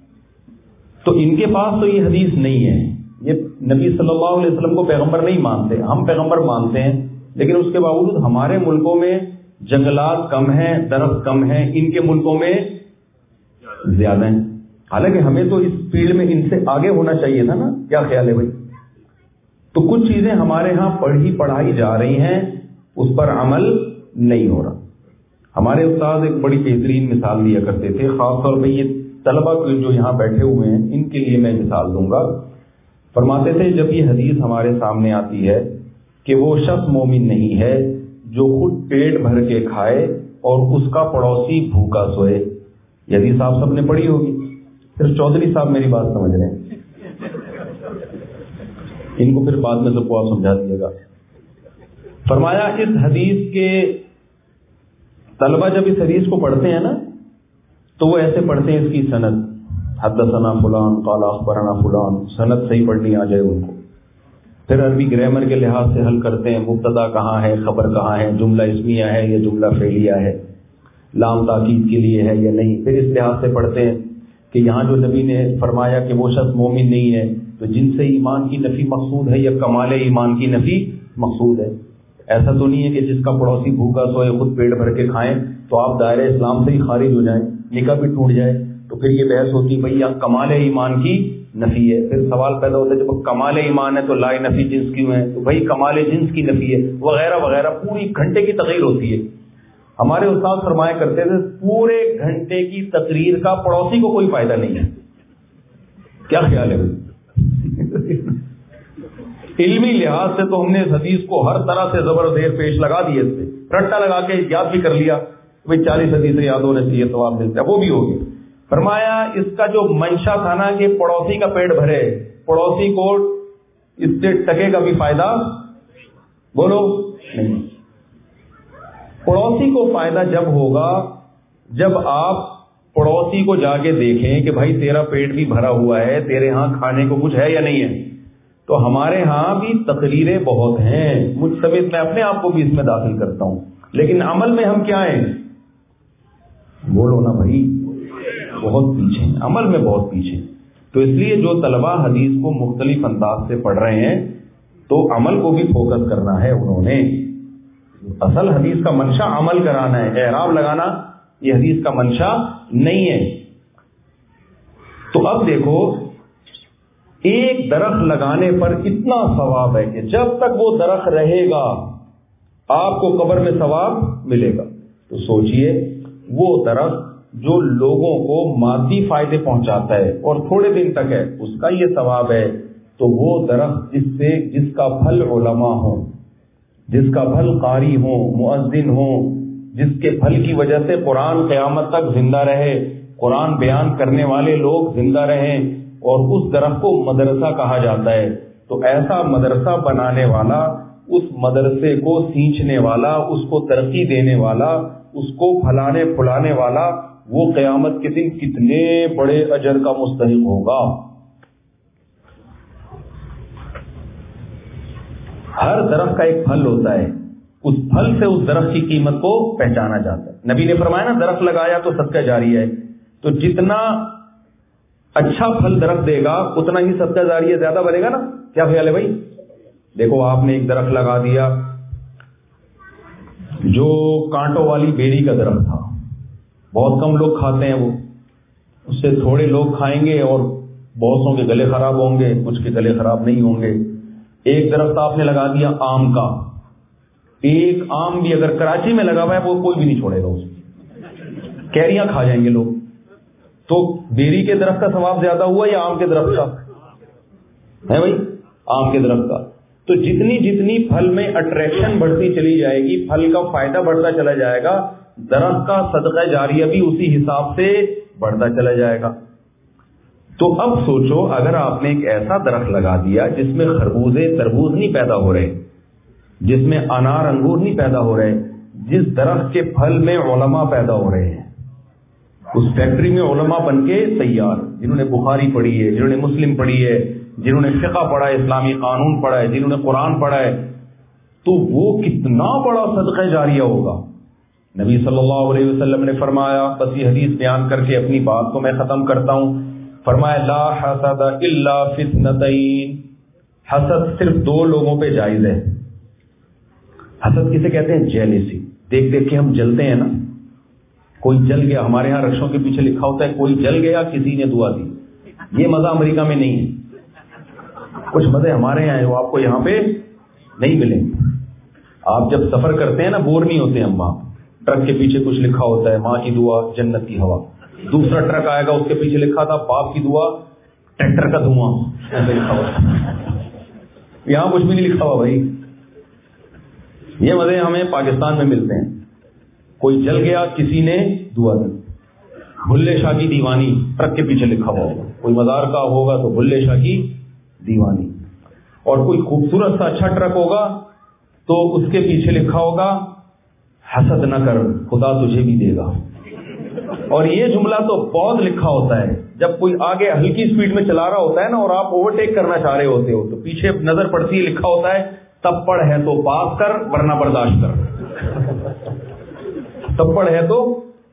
Speaker 2: تو ان کے پاس تو یہ حدیث نہیں ہے. یہ نبی صلی اللہ علیہ وسلم کو پیغمبر نہیں مانتے, ہم پیغمبر مانتے ہیں, لیکن اس کے باوجود ہمارے ملکوں میں جنگلات کم ہیں, درخت کم ہیں, ان کے ملکوں میں زیادہ ہیں. حالانکہ ہمیں تو اس فیلڈ میں ان سے آگے ہونا چاہیے تھا نا. کیا خیال ہے بھائی؟ تو کچھ چیزیں ہمارے ہاں پڑھی پڑھائی جا رہی ہیں اس پر عمل نہیں ہو رہا. ہمارے استاد ایک بڑی بہترین مثال دیا کرتے تھے, خاص طور پہ یہ طلبہ جو یہاں بیٹھے ہوئے ہیں ان کے لیے میں مثال دوں گا. فرماتے تھے جب یہ حدیث ہمارے سامنے آتی ہے کہ وہ شخص مومن نہیں ہے جو خود پیٹ بھر کے کھائے اور اس کا پڑوسی بھوکا سوئے. یہ حدیث آپ سب نے پڑھی ہوگی, صرف چودھری صاحب میری بات سمجھ رہے ہیں, ان کو پھر بعد میں سب کو آپ سمجھا دیجیے گا. فرمایا اس حدیث کے طلبہ جب اس حدیث کو پڑھتے ہیں نا تو وہ ایسے پڑھتے ہیں اس کی سند, حدثنا فلان قال اخبرنا فلان, سند صحیح پڑھنی آ جائے ان کو. پھر عربی گرامر کے لحاظ سے حل کرتے ہیں, مبتدا کہاں ہے, خبر کہاں ہے, جملہ اسمیہ ہے یا جملہ فعلیہ ہے, لام تاکید کے لیے ہے یا نہیں. پھر اس لحاظ سے پڑھتے ہیں کہ یہاں جو نبی نے فرمایا کہ وہ شخص مومن نہیں ہے تو جن سے ایمان کی نفی مقصود ہے یا کمال ایمان کی نفی مقصود ہے. ایسا تو نہیں ہے کہ جس کا پڑوسی بھوکا سوئے خود پیٹ بھر کے کھائیں تو آپ دائرہ اسلام سے ہی خارج ہو جائیں, نکاح بھی ٹوٹ جائے. تو پھر یہ بحث ہوتی ہے بھائی یہاں کمال ایمان کی نفی ہے. پھر سوال پیدا ہوتا ہے جب کمال ایمان ہے تو لا نفی جنس کیوں ہے, تو بھائی کمال جنس کی نفی ہے وغیرہ وغیرہ. پوری گھنٹے کی تقریر ہوتی ہے. ہمارے استاد فرمایا کرتے تھے پورے گھنٹے کی تقریر کا پڑوسی کو کوئی فائدہ نہیں ہے. کیا خیال ہے بھائی؟ علمی لحاظ سے تو ہم نے اس حدیث کو ہر طرح سے زبر و زیر پیش لگا دیے, اس سے رٹا لگا کے یاد بھی کر لیا بھائی چالیس حدیثیں یاد ہونے چاہیے تو آپ ملتے ہیں, وہ بھی ہو گیا. فرمایا اس کا جو منشا تھا نا کہ پڑوسی کا پیٹ بھرے, پڑوسی کو اس سے ٹکے کا بھی فائدہ بولو نہیں. پڑوسی کو فائدہ جب ہوگا جب آپ پڑوسی کو جا کے دیکھیں کہ بھائی تیرا پیٹ بھی بھرا ہوا ہے, تیرے ہاں کھانے کو کچھ ہے یا نہیں ہے. تو ہمارے ہاں بھی تقریریں بہت ہیں, مجھ سمیت میں اپنے آپ کو بھی اس میں داخل کرتا ہوں, لیکن عمل میں ہم کیا ہیں بولو نا بھائی, بہت پیچھے ہیں, عمل میں بہت پیچھے. تو اس لیے جو طلبہ حدیث کو مختلف انداز سے پڑھ رہے ہیں تو عمل کو بھی فوکس کرنا ہے انہوں نے. اصل حدیث کا منشا عمل کرانا ہے, اعراب لگانا یہ حدیث کا منشا نہیں ہے. تو اب دیکھو ایک درخت لگانے پر اتنا ثواب ہے کہ جب تک وہ درخت رہے گا آپ کو قبر میں ثواب ملے گا. تو سوچئے وہ درخت جو لوگوں کو مادی فائدے پہنچاتا ہے اور تھوڑے دن تک ہے اس کا یہ ثواب ہے, تو وہ درخت جس سے جس کا پھل علماء ہوں, جس کا پھل قاری ہوں, مؤذن ہوں, جس کے پھل کی وجہ سے قرآن قیامت تک زندہ رہے, قرآن بیان کرنے والے لوگ زندہ رہیں, اور اس درخت کو مدرسہ کہا جاتا ہے. تو ایسا مدرسہ بنانے والا, اس مدرسے کو سینچنے والا, اس کو ترقی دینے والا, اس کو پھلانے پھلانے والا, وہ قیامت کے دن کتنے بڑے اجر کا مستحق ہوگا. ہر درخت کا ایک پھل ہوتا ہے, اس پھل سے اس درخت کی قیمت کو پہچانا جاتا ہے. نبی نے فرمایا نا درخت لگایا تو صدقہ جاریہ ہے. تو جتنا اچھا پھل درخت دے گا اتنا ہی صدقہ جاریہ زیادہ بنے گا نا. کیا خیال ہے بھائی؟ دیکھو آپ نے ایک درخت لگا دیا جو کانٹوں والی بیری کا درخت تھا, بہت کم لوگ کھاتے ہیں, وہ اس سے تھوڑے لوگ کھائیں گے اور بہت سو کے گلے خراب ہوں گے, کچھ کے گلے خراب نہیں ہوں گے. ایک درخت آپ نے لگا دیا آم کا, ایک آم بھی اگر کراچی میں لگا ہوا ہے وہ کوئی بھی نہیں چھوڑے گا, اس کیریاں کھا جائیں گے لوگ. تو بیری کے درخت کا ثواب زیادہ ہوا یا آم کے درخت کا ہے بھائی؟ آم کے درخت کا. تو جتنی جتنی پھل میں اٹریکشن بڑھتی چلی جائے گی, پھل کا فائدہ بڑھتا چلا جائے گا, درخت کا صدقہ جاریہ بھی اسی حساب سے بڑھتا چلا جائے گا. تو اب سوچو اگر آپ نے ایک ایسا درخت لگا دیا جس میں خربوزے تربوز نہیں پیدا ہو رہے, جس میں انار انگور نہیں پیدا ہو رہے, جس درخت کے پھل میں علماء پیدا ہو رہے ہیں, اس فیکٹری میں علماء بن کے تیار, جنہوں نے بخاری پڑھی ہے, جنہوں نے مسلم پڑھی ہے, جنہوں نے فقہ پڑھا ہے, اسلامی قانون پڑھا ہے, جنہوں نے قرآن پڑھا ہے, تو وہ کتنا بڑا صدقہ جاریہ ہوگا. نبی صلی اللہ علیہ وسلم نے فرمایا, بس یہ حدیث بیان کر کے اپنی بات کو میں ختم کرتا ہوں, فرمایا لا حسد الا فی اثنتین, حسد صرف دو لوگوں پہ جائز ہے. حسد کسے کہتے ہیں؟ جیلیسی. دیکھ دیکھ کے ہم جلتے ہیں نا, کوئی جل گیا, ہمارے ہاں رقصوں کے پیچھے لکھا ہوتا ہے کوئی جل گیا کسی نے دعا دی. یہ مزہ امریکہ میں نہیں ہے, کچھ مزے ہمارے یہاں ہیں وہ آپ کو یہاں پہ نہیں ملیں گے. آپ جب سفر کرتے ہیں نا بور نہیں ہوتے ہم وہاں. ٹرک کے پیچھے کچھ لکھا ہوتا ہے ماں کی دعا جنت کی ہوا. دوسرا ٹرک آئے گا اس کے پیچھے لکھا تھا باپ کی دعا ٹریکٹر کا دھواں. ایسے لکھا ہوا. یہاں کچھ بھی نہیں لکھا ہوا بھائی. یہ مزے ہمیں پاکستان میں ملتے ہیں. کوئی جل گیا کسی نے دعا دی. بھلے شاہ کی دیوانی ٹرک کے پیچھے لکھا ہوا ہوگا. کوئی مزار کا ہوگا تو بھلے شاہ کی دیوانی. اور کوئی خوبصورت سا اچھا ٹرک ہوگا تو اس کے پیچھے لکھا ہوگا حسد نہ کر خدا تجھے بھی دے گا. اور یہ جملہ تو بہت لکھا ہوتا ہے جب کوئی آگے ہلکی اسپیڈ میں چلا رہا ہوتا ہے نا اور آپ اوورٹیک کرنا چاہ رہے ہوتے ہو تو پیچھے نظر پڑتی ہے لکھا ہوتا ہے تپڑ ہے تو پاس کر ورنہ برداشت کر. تپڑ ہے تو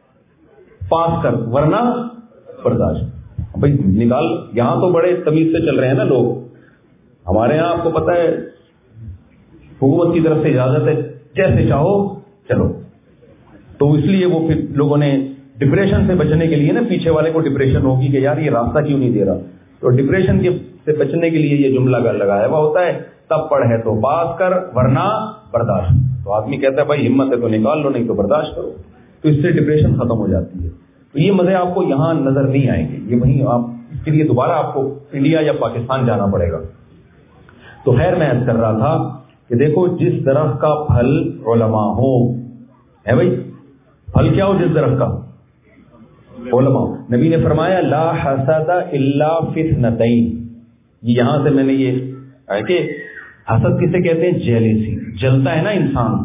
Speaker 2: پاس کر ورنہ برداشت. بھائی نکال. یہاں تو بڑے تمیز سے چل رہے ہیں نا لوگ. ہمارے یہاں آپ کو پتا ہے حکومت کی طرف سے اجازت ہے جیسے چاہو چلو. تو اس لیے وہ پھر لوگوں نے ڈپریشن سے بچنے کے لیے نا پیچھے والے کو ڈپریشن ہوگی کہ یار یہ راستہ کیوں نہیں دے رہا تو ڈپریشن سے بچنے کے لیے یہ جملہ لگایا ہوا ہوتا ہے تب پڑھ ہے تو پاس کر ورنہ برداشت. تو آدمی کہتا ہے بھائی ہمت ہے تو نکال لو نہیں تو برداشت کرو. تو اس سے ڈپریشن ختم ہو جاتی ہے. تو یہ مزے آپ کو یہاں نظر نہیں آئیں گے. یہ وہیں آپ اس کے لیے دوبارہ آپ کو انڈیا یا پاکستان جانا پڑے گا. تو خیر میں عرض کر رہا تھا کہ دیکھو جس درخت کا پھل علماء ہو ہے بھائی پھل کیا ہو جس درخت کا علماء. نبی نے فرمایا لا حسد الا فی اثنتین. یہاں سے میں نے یہ کہ حسد کسے کہتے ہیں جیلیسی. جلتا ہے نا انسان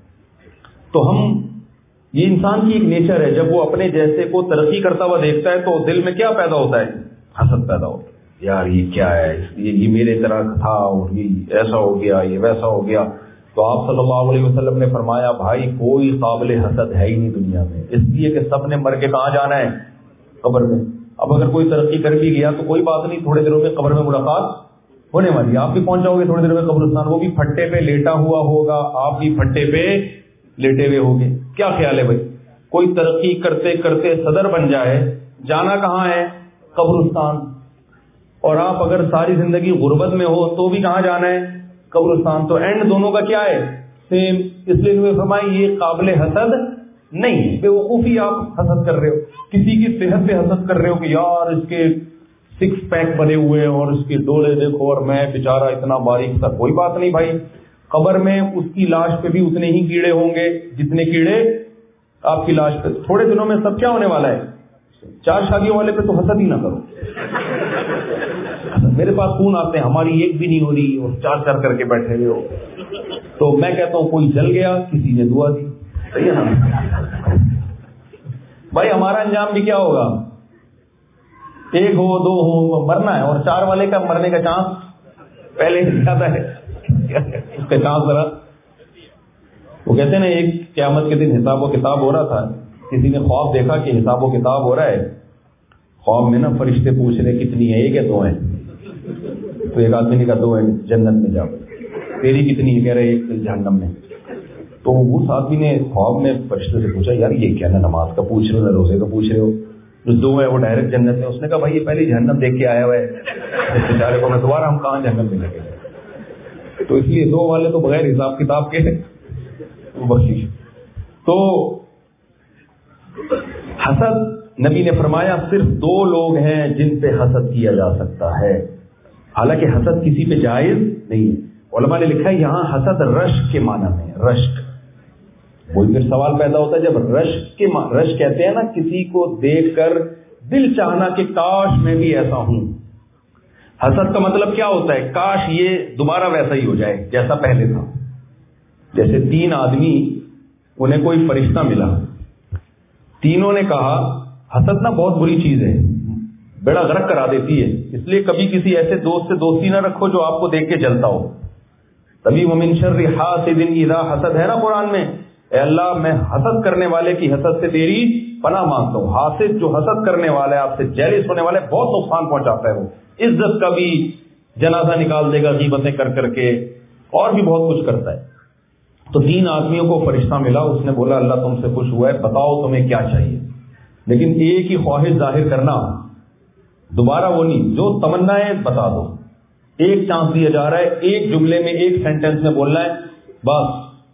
Speaker 2: تو ہم یہ انسان کی ایک نیچر ہے. جب وہ اپنے جیسے کو ترقی کرتا ہوا دیکھتا ہے تو دل میں کیا پیدا ہوتا ہے حسد پیدا ہوتا ہے. یار یہ کیا ہے یہ میرے طرح تھا اور یہ ایسا ہو گیا یہ ویسا ہو گیا. تو آپ صلی اللہ علیہ وسلم نے فرمایا بھائی کوئی قابل حسد ہے ہی نہیں دنیا میں. اس لیے کہ سب نے مر کے کہاں جانا ہے قبر میں. اب اگر کوئی ترقی کر بھی گیا تو کوئی بات نہیں تھوڑے دنوں میں قبر میں ملاقات ہونے والی. آپ بھی پہنچ جاؤ گے تھوڑے دنوں میں قبرستان. وہ بھی پھٹے پہ لیٹا ہوا ہوگا آپ بھی پھٹے پہ لیٹے ہوئے ہوگے. کیا خیال ہے بھائی کوئی ترقی کرتے کرتے صدر بن جائے جانا کہاں ہے قبرستان. اور آپ اگر ساری زندگی غربت میں ہو تو بھی کہاں جانا ہے قبرستان. تو اینڈ دونوں کا کیا ہے سیم. اس لیے انہوں نے فرمایا یہ قابل حسد نہیں. بے وقوفی آپ حسد کر رہے ہو. کسی کی صحت پہ حسد کر رہے ہو کہ یار اس کے سکس پیک بنے ہوئے ہیں اور اس کے ڈولے دیکھو اور میں بیچارہ اتنا باریک تھا. کوئی بات نہیں بھائی قبر میں اس کی لاش پہ بھی اتنے ہی کیڑے ہوں گے جتنے کیڑے آپ کی لاش پہ. تھوڑے دنوں میں سب کیا ہونے والا ہے. چار شادیوں والے پہ تو حسد ہی نہ کرو. میرے پاس فون آتے ہیں ہماری ایک بھی نہیں ہو رہی اور چار چار کر کے بیٹھے ہوئے ہو. تو میں کہتا ہوں کوئی جل گیا کسی نے دعا دی. صحیح ہے نا بھائی. ہمارا انجام بھی کیا ہوگا ایک ہو دو ہو مرنا ہے. اور چار والے کا مرنے کا چانس پہلے ہی زیادہ ہے اس کا چانس ذرا. وہ کہتے ہیں نا ایک قیامت کے دن حساب و کتاب ہو رہا تھا. کسی نے خواب دیکھا کہ حساب و کتاب ہو رہا ہے. خواب میں نا فرشتے پوچھ رہے کتنی ہے ایک یا دو ہیں. تو ایک آدمی نے کہا دو ہیں جنت میں جاؤ. تیری کتنی ہے کہہ رہے ایک جہنم میں. تو اس آدمی نے خواب میں فرشتے سے پوچھا یار یہ کیا نا نماز کا پوچھ رہے ہو نہ روزے کا پوچھ رہے ہو. جو دو ہے وہ ڈائریکٹ جنت میں. اس نے کہا بھائی یہ پہلے جہنم دیکھ کے آیا ہوا ہے بیچارے کو میں دوبارہ ہم کہاں جہنم میں لگے. تو اس لیے دو والے تو بغیر حساب کتاب کے بخشش. تو حسد نبی نے فرمایا صرف دو لوگ ہیں جن پہ حسد کیا جا سکتا ہے. حالانکہ حسد کسی پہ جائز نہیں ہے. علماء نے لکھا ہے یہاں حسد رشک کے معنی میں. رشک وہی پھر سوال پیدا ہوتا ہے جب رشک کے رشک کہتے ہیں نا کسی کو دیکھ کر دل چاہنا کہ کاش میں بھی ایسا ہوں. حسد کا مطلب کیا ہوتا ہے کاش یہ دوبارہ ویسا ہی ہو جائے جیسا پہلے تھا. جیسے تین آدمی انہیں کوئی فرشتہ ملا. تینوں نے کہا حسد نا بہت بری چیز ہے بیڑا غرق کرا دیتی ہے. اس لیے کبھی کسی ایسے دوست سے دوستی نہ رکھو جو آپ کو دیکھ کے جلتا ہو. تبھی ومن شر حاسد اذا حسد ہے نا قرآن میں. اے اللہ میں حسد کرنے والے کی حسد سے تیری پناہ مانگتا ہوں. حاسد جو حسد کرنے والا ہے آپ سے جیلس ہونے والے بہت نقصان پہنچاتا ہے. وہ عزت کا بھی جنازہ نکال دے گا غیبتیں کر کر کے اور بھی بہت کچھ کرتا ہے. تو تین آدمیوں کو فرشتہ ملا. اس نے بولا اللہ تم سے خوش ہوا ہے بتاؤ تمہیں کیا چاہیے. لیکن ایک ہی خواہش ظاہر کرنا دوبارہ وہ نہیں جو تمنا ہے بتا دو. ایک چانس دیا جا رہا ہے ایک جملے میں ایک سینٹینس میں بولنا ہے بس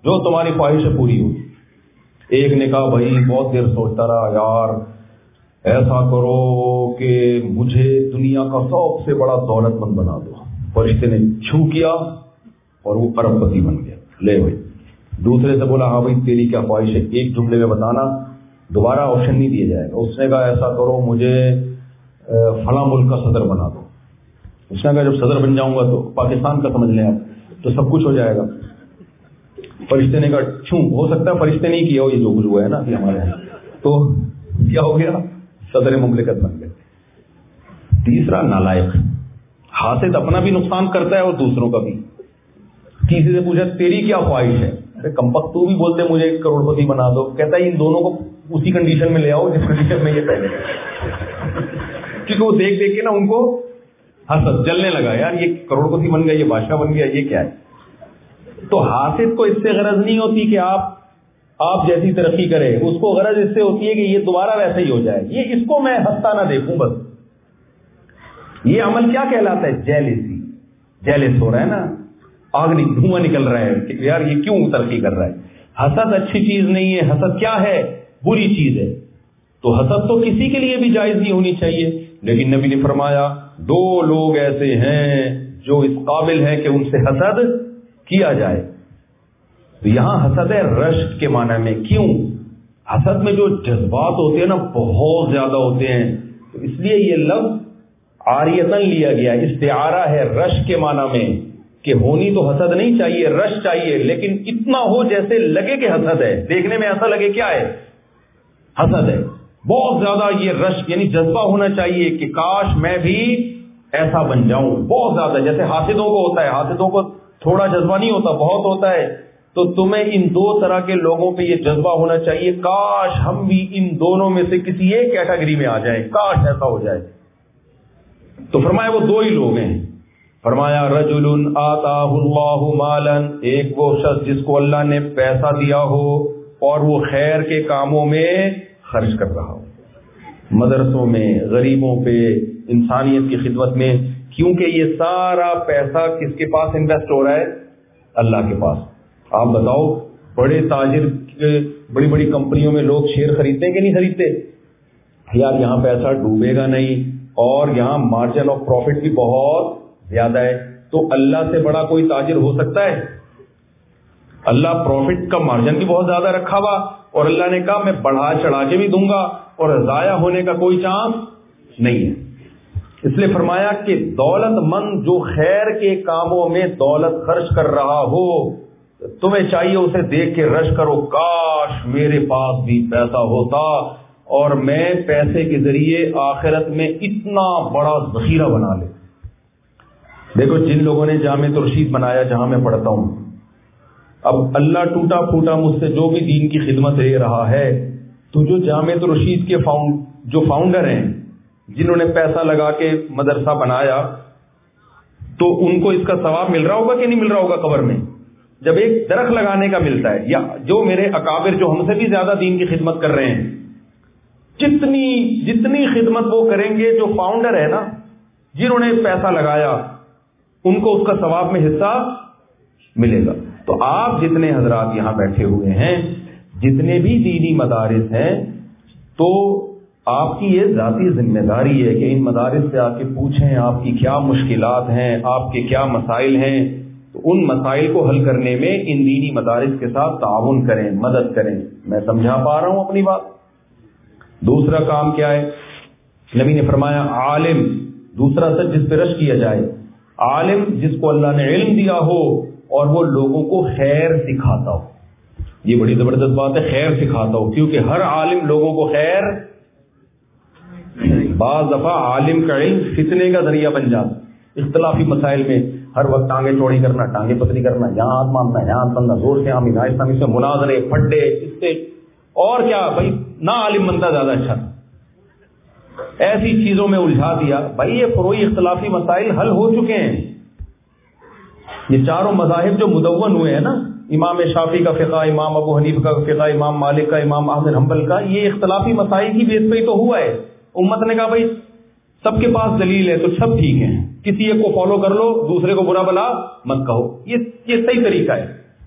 Speaker 2: جو تمہاری خواہش پوری ہوگی. ایک نے کہا بھائی بہت دیر سوچتا رہا, یار ایسا کرو کہ مجھے دنیا کا سب سے بڑا دولت مند بنا دو. فرشتے نے چھو کیا اور وہ ارب پتی بن گیا. لے بھائی. دوسرے سے بولا ہاں بھائی تیری کیا خواہش ہے, ایک جملے میں بتانا, دوبارہ آپشن نہیں دیا جائے گا. اس نے کہا ایسا کرو مجھے فلاں ملک کا صدر بنا دو. اس نے کہا جب صدر بن جاؤں گا تو پاکستان کا سمجھ لیں آپ, تو سب کچھ ہو جائے گا. فرشتے نے کہا چھو, ہو سکتا ہے فرشتے نہیں کیا ہو یہ جو کچھ ہوا ہے نا ہمارے یہاں, تو کیا ہو گیا, صدر مملکت بن گئے. تیسرا نالائق, حاسد اپنا بھی نقصان کرتا ہے اور دوسروں کا بھی. کسی سے پوچھا تیری کیا خواہش ہے, ارے کمبخت تو بھی بولتے مجھے ایک کروڑ پتی بنا دو. کہتا ہے ان دونوں کو اسی کنڈیشن میں لے آؤ جس کنڈیشن میں یہ پہلے, کیونکہ وہ دیکھ دیکھ کے نا ان کو حسد جلنے لگا, یار یہ کروڑ پتی بن گیا, یہ بادشاہ بن گیا, یہ کیا ہے. تو حاسد کو اس سے غرض نہیں ہوتی کہ آپ آپ جیسی ترقی کرے, اس کو غرض اس سے ہوتی ہے کہ یہ دوبارہ ویسے ہی ہو جائے, یہ اس کو میں ہنستا نہ دیکھوں بس. یہ عمل کیا کہلاتا ہے, جیلسی. جیلس ہو رہا ہے نا, آگ دھواں نکل رہا ہے کہ یار یہ کیوں ترقی کر رہا ہے. حسد اچھی چیز نہیں ہے, حسد کیا ہے, بری چیز ہے. تو حسد تو کسی کے لیے بھی جائز نہیں ہونی چاہیے. لیکن نبی نے فرمایا دو لوگ ایسے ہیں جو اس قابل ہیں کہ ان سے حسد کیا جائے. تو یہاں حسد ہے رشک کے معنی میں. کیوں؟ حسد میں جو جذبات ہوتے ہیں نا بہت زیادہ ہوتے ہیں, تو اس لیے یہ لفظ عاریتاً لیا گیا, استعارہ ہے رشک کے معنی میں, کہ ہونی تو حسد نہیں چاہیے, رش چاہیے, لیکن اتنا ہو جیسے لگے کہ حسد ہے, دیکھنے میں ایسا لگے کیا ہے, حسد ہے. بہت زیادہ یہ رش یعنی جذبہ ہونا چاہیے کہ کاش میں بھی ایسا بن جاؤں. بہت زیادہ, جیسے حاسدوں کو ہوتا ہے, حاسدوں کو تھوڑا جذبہ نہیں ہوتا, بہت ہوتا ہے. تو تمہیں ان دو طرح کے لوگوں پہ یہ جذبہ ہونا چاہیے, کاش ہم بھی ان دونوں میں سے کسی ایک کیٹیگری میں آ جائیں, کاش ایسا ہو جائے. تو فرمایا وہ دو ہی لوگ ہیں. فرمایا رجل آتاہ اللہ مالا, ایک وہ شخص جس کو اللہ نے پیسہ دیا ہو اور وہ خیر کے کاموں میں خرچ کر رہا ہو, مدرسوں میں, غریبوں پہ, انسانیت کی خدمت میں. کیونکہ یہ سارا پیسہ کس کے پاس انویسٹ ہو رہا ہے, اللہ کے پاس. آپ بتاؤ بڑے تاجر, بڑی بڑی کمپنیوں میں لوگ شیئر خریدتے ہیں کہ نہیں خریدتے, یار یہاں پیسہ ڈوبے گا نہیں اور یہاں مارجن آف پروفٹ بھی بہت زیادہ ہے. تو اللہ سے بڑا کوئی تاجر ہو سکتا ہے؟ اللہ پروفٹ کا مارجن بھی بہت زیادہ رکھا ہوا, اور اللہ نے کہا میں بڑھا چڑھا کے بھی دوں گا اور ضائع ہونے کا کوئی چانس نہیں ہے. اس لیے فرمایا کہ دولت مند جو خیر کے کاموں میں دولت خرچ کر رہا ہو, تمہیں چاہیے اسے دیکھ کے رش کرو, کاش میرے پاس بھی پیسہ ہوتا اور میں پیسے کے ذریعے آخرت میں اتنا بڑا ذخیرہ بنا لے. دیکھو جن لوگوں نے جامع ترشید بنایا جہاں میں پڑھتا ہوں, اب اللہ ٹوٹا پھوٹا مجھ سے جو بھی دین کی خدمت لے رہا ہے, تو جو جامع ترشید کے فاؤنڈ جو فاؤنڈر ہیں جنہوں نے پیسہ لگا کے مدرسہ بنایا, تو ان کو اس کا ثواب مل رہا ہوگا کہ نہیں مل رہا ہوگا قبر میں, جب ایک درخت لگانے کا ملتا ہے. یا جو میرے اکابر جو ہم سے بھی زیادہ دین کی خدمت کر رہے ہیں, جتنی جتنی خدمت وہ کریں گے, جو فاؤنڈر ہے نا جنہوں نے پیسہ لگایا, ان کو اس کا ثواب میں حصہ ملے گا. تو آپ جتنے حضرات یہاں بیٹھے ہوئے ہیں, جتنے بھی دینی مدارس ہیں, تو آپ کی یہ ذاتی ذمہ داری ہے کہ ان مدارس سے آ کے پوچھیں آپ کی کیا مشکلات ہیں, آپ کے کیا مسائل ہیں. تو ان مسائل کو حل کرنے میں ان دینی مدارس کے ساتھ تعاون کریں, مدد کریں. میں سمجھا پا رہا ہوں اپنی بات. دوسرا کام کیا ہے, نبی نے فرمایا عالم, دوسرا سچ جس پہ رش کیا جائے, عالم جس کو اللہ نے علم دیا ہو اور وہ لوگوں کو خیر سکھاتا ہو. یہ بڑی زبردست بات ہے, خیر سکھاتا ہو, کیونکہ ہر عالم لوگوں کو خیر, بعض دفعہ عالم کا علم فتنے کا ذریعہ بن جاتا. اختلافی مسائل میں ہر وقت ٹانگیں چوڑی کرنا, ٹانگیں پتلی کرنا, یہاں ہاتھ مارنا, یہاں ہاتھ بننا, زور سے آمین آہستہ آمین سے مناظرے, پھڈے, اس سے اور کیا بھائی نہ عالم بنتا زیادہ اچھا تھا. ایسی چیزوں میں الجھا دیا. بھائی یہ فروعی اختلافی مسائل حل ہو چکے ہیں. یہ چاروں مذاہب جو مدون ہوئے ہیں نا, امام شافعی کا فقہ, امام ابو حنیفہ کا فقہ, امام مالک کا, امام احمد حنبل کا, یہ اختلافی مسائل کی بیس پہ ہی تو ہوا ہے. امت نے کہا بھائی سب کے پاس دلیل ہے تو سب ٹھیک ہیں, کسی ایک کو فالو کر لو, دوسرے کو برا بلا مت کہو. یہ یہ صحیح طریقہ ہے.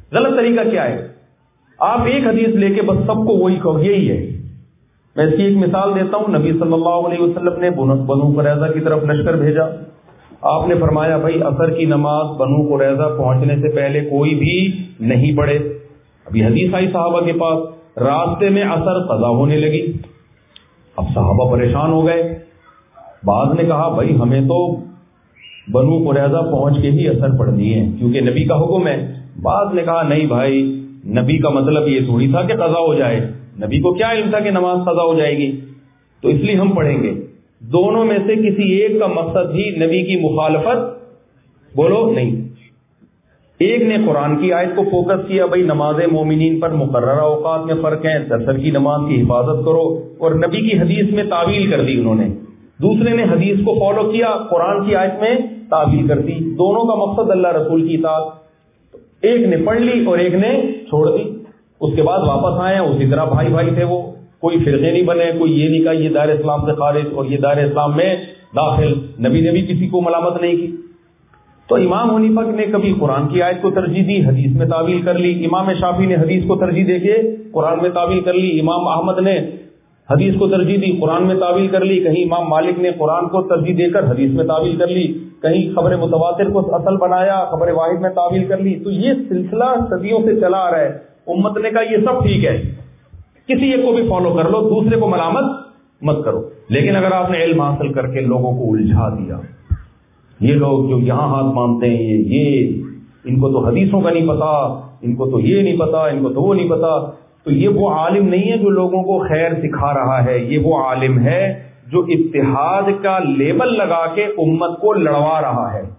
Speaker 2: غلط طریقہ کیا ہے؟ آپ ایک حدیث لے کے بس سب کو وہی کہو یہی ہے. میں اس کی ایک مثال دیتا ہوں. نبی صلی اللہ علیہ وسلم نے بنو قریظہ کی طرف لشکر بھیجا. آپ نے فرمایا بھائی عصر کی نماز بنو قریظہ پہنچنے سے پہلے کوئی بھی نہیں پڑھے. ابھی حدیث آئی صحابہ کے پاس, راستے میں عصر قضا ہونے لگی. اب صحابہ پریشان ہو گئے. بعض نے کہا بھائی ہمیں تو بنو قریظہ پہنچ کے ہی عصر پڑھنی ہے کیونکہ نبی کا حکم ہے. بعض نے کہا نہیں بھائی, نبی کا مطلب یہ تھوڑی تھا کہ قضا ہو جائے, نبی کو کیا علم تھا کہ نماز قضا ہو جائے گی, تو اس لیے ہم پڑھیں گے. دونوں میں سے کسی ایک کا مقصد بھی نبی کی مخالفت بولو نہیں. ایک نے قرآن کی آیت کو فوکس کیا, بھائی نماز مومنین پر مقررہ اوقات میں فرق ہے, عصر کی نماز کی حفاظت کرو, اور نبی کی حدیث میں تعویل کر دی انہوں نے. دوسرے نے حدیث کو فالو کیا, قرآن کی آیت میں تعویل کر دی. دونوں کا مقصد اللہ رسول کی اطاعت. ایک نے پڑھ لی اور ایک نے چھوڑ دی. اس کے بعد واپس آئے, اسی طرح بھائی بھائی تھے وہ, کوئی فرقے نہیں بنے, کوئی یہ نہیں کہا یہ دائر اسلام سے خارج اور یہ دائر اسلام میں داخل. نبی نے بھی کسی کو ملامت نہیں کی. تو امام حنیفہ نے کبھی قرآن کی آیت کو ترجیح دی, حدیث میں تعویل کر لی. امام شافعی نے حدیث کو ترجیح دے کے قرآن میں تعویل کر لی. امام احمد نے حدیث کو ترجیح دی, قرآن میں تعویل کر لی. کہیں امام مالک نے قرآن کو ترجیح دے کر حدیث میں تعویل کر لی. کہیں خبر متواتر کو اصل بنایا, خبر واحد میں تعویل کر لی. تو یہ سلسلہ صدیوں سے چلا آ رہا ہے. امت نے کہا یہ سب ٹھیک ہے, کسی ایک کو بھی فالو کر لو, دوسرے کو ملامت مت کرو. لیکن اگر آپ نے علم حاصل کر کے لوگوں کو الجھا دیا, یہ لوگ جو یہاں ہاتھ مانتے ہیں یہ یہ ان کو تو حدیثوں کا نہیں پتا, ان کو تو یہ نہیں پتا, ان کو تو وہ نہیں پتا, تو یہ وہ عالم نہیں ہے جو لوگوں کو خیر سکھا رہا ہے. یہ وہ عالم ہے جو اتحاد کا لیبل لگا کے امت کو لڑوا رہا ہے.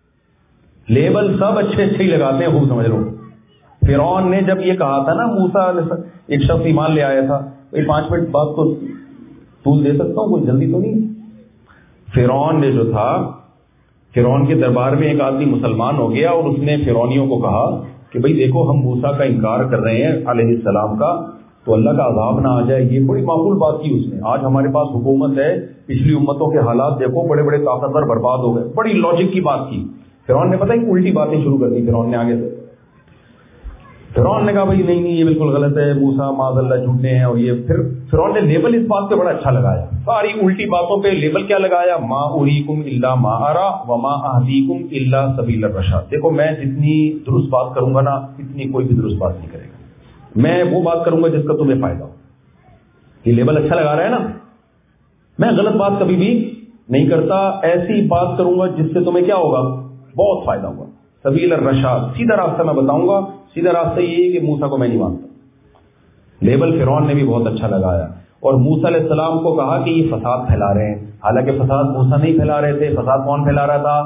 Speaker 2: لیبل سب اچھے اچھے ہی لگاتے ہیں, خوب سمجھ لو. فرعون نے جب یہ کہا تھا نا, موسیٰ ایک شخص ایمان لے آیا تھا, یہ پانچ منٹ بات کو طول دے سکتا ہوں, کوئی جلدی تو نہیں. فرعون نے جو تھا, فرعون کے دربار میں ایک آدمی مسلمان ہو گیا اور اس نے فرعونیوں کو کہا کہ بھئی دیکھو ہم موسیٰ کا انکار کر رہے ہیں علیہ السلام کا, تو اللہ کا عذاب نہ آ جائے. یہ بڑی معقول بات کی اس نے. آج ہمارے پاس حکومت ہے, پچھلی امتوں کے حالات دیکھو, بڑے بڑے طاقتور برباد ہو گئے. بڑی لاجک کی بات کی. فرعون نے پتہ ہے الٹی باتیں شروع کر دی. فرعون نے آگے سے فرعون نے کہا بھائی نہیں نہیں یہ بالکل غلط ہے, موسیٰ معاذ اللہ جھوٹے ہیں, اور یہ پھر فرعون نے لیبل اس بات پہ بڑا اچھا لگایا. ساری الٹی باتوں پہ لیبل کیا لگایا, ما اریکم الا ما ارا وما اهدیکم الا سبیل الرشاد. دیکھو میں جتنی درست بات کروں گا نا, اتنی کوئی بھی درست بات نہیں کرے گا. میں وہ بات کروں گا جس کا تمہیں فائدہ ہو. یہ لیبل اچھا لگا رہا ہے نا. میں غلط بات کبھی بھی نہیں کرتا, ایسی بات کروں گا جس سے تمہیں کیا ہوگا, بہت فائدہ ہوگا. سبیل الرشاد, سیدھا راستہ میں بتاؤں گا. سیدھا راستہ یہ ہے کہ موسیٰ کو میں نہیں مانتا. لیبل فرعون نے بھی بہت اچھا لگایا, اور موسیٰ علیہ السلام کو کہا کہ یہ فساد پھیلا رہے ہیں. حالانکہ فساد موسیٰ نہیں پھیلا رہے تھے, فساد کون پھیلا رہا تھا,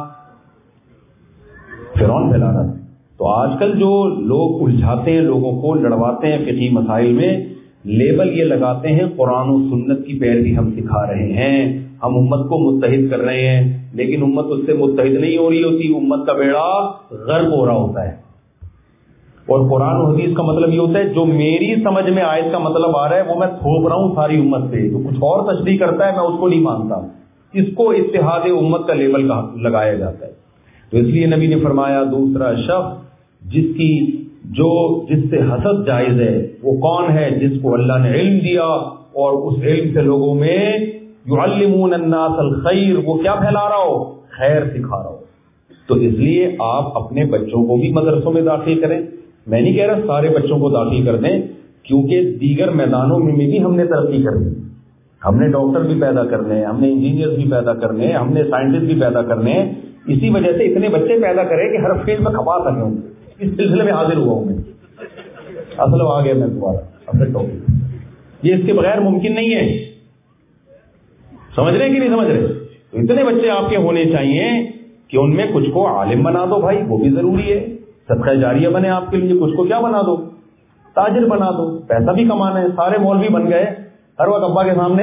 Speaker 2: فرعون پھیلا رہا تھا. تو آج کل جو لوگ الجھاتے ہیں, لوگوں کو لڑواتے ہیں فقہی مسائل میں, لیبل یہ لگاتے ہیں قرآن و سنت کی پیروی ہم سکھا رہے ہیں, ہم امت کو متحد کر رہے ہیں. لیکن امت اس سے متحد نہیں ہو رہی ہوتی, امت کا بیڑا غرق ہو رہا ہوتا ہے. اور قرآن و حدیث کا مطلب یہ ہوتا ہے جو میری سمجھ میں آیت کا مطلب آ رہا ہے وہ میں تھوپ رہا ہوں ساری امت پہ. جو کچھ اور تشریح کرتا ہے میں اس کو نہیں مانتا. اس کو اتحاد امت کا لیبل لگایا جاتا ہے. تو اس لیے نبی نے فرمایا دوسرا شخص جس کی جو جس سے حسد جائز ہے وہ کون ہے, جس کو اللہ نے علم دیا اور اس علم سے لوگوں میں یعلمون الناس الخیر, وہ کیا پھیلا رہا ہو, خیر سکھا رہا ہو. تو اس لیے آپ اپنے بچوں کو بھی مدرسوں میں داخل کریں. میں نہیں کہہ رہا سارے بچوں کو داخل کر دیں, کیونکہ دیگر میدانوں میں بھی ہم نے ترقی کرنی. ہم نے ڈاکٹر بھی پیدا کرنے ہیں, ہم نے انجینئر بھی پیدا کرنے ہیں, ہم نے سائنٹسٹ بھی پیدا کرنے ہیں. اسی وجہ سے اتنے بچے پیدا کریں کہ ہر فیلڈ میں کھپا سکیں ہوں. اس سلسلے میں حاضر ہوا ہوں میں, اصل آ گیا میں دوبارہ اپنے ٹاپک. یہ اس کے بغیر ممکن نہیں ہے. سمجھ رہے کہ نہیں سمجھ رہے؟ تو اتنے بچے آپ کے ہونے چاہیے کہ ان میں کچھ کو عالم بنا دو بھائی, وہ بھی ضروری ہے. صدقہ جاریہ بنے آپ کے لیے. کچھ کو کیا بنا دو, تاجر بنا دو, پیسہ بھی کمانا ہے. سارے مولوی بن گئے, ہر وقت ابا کے سامنے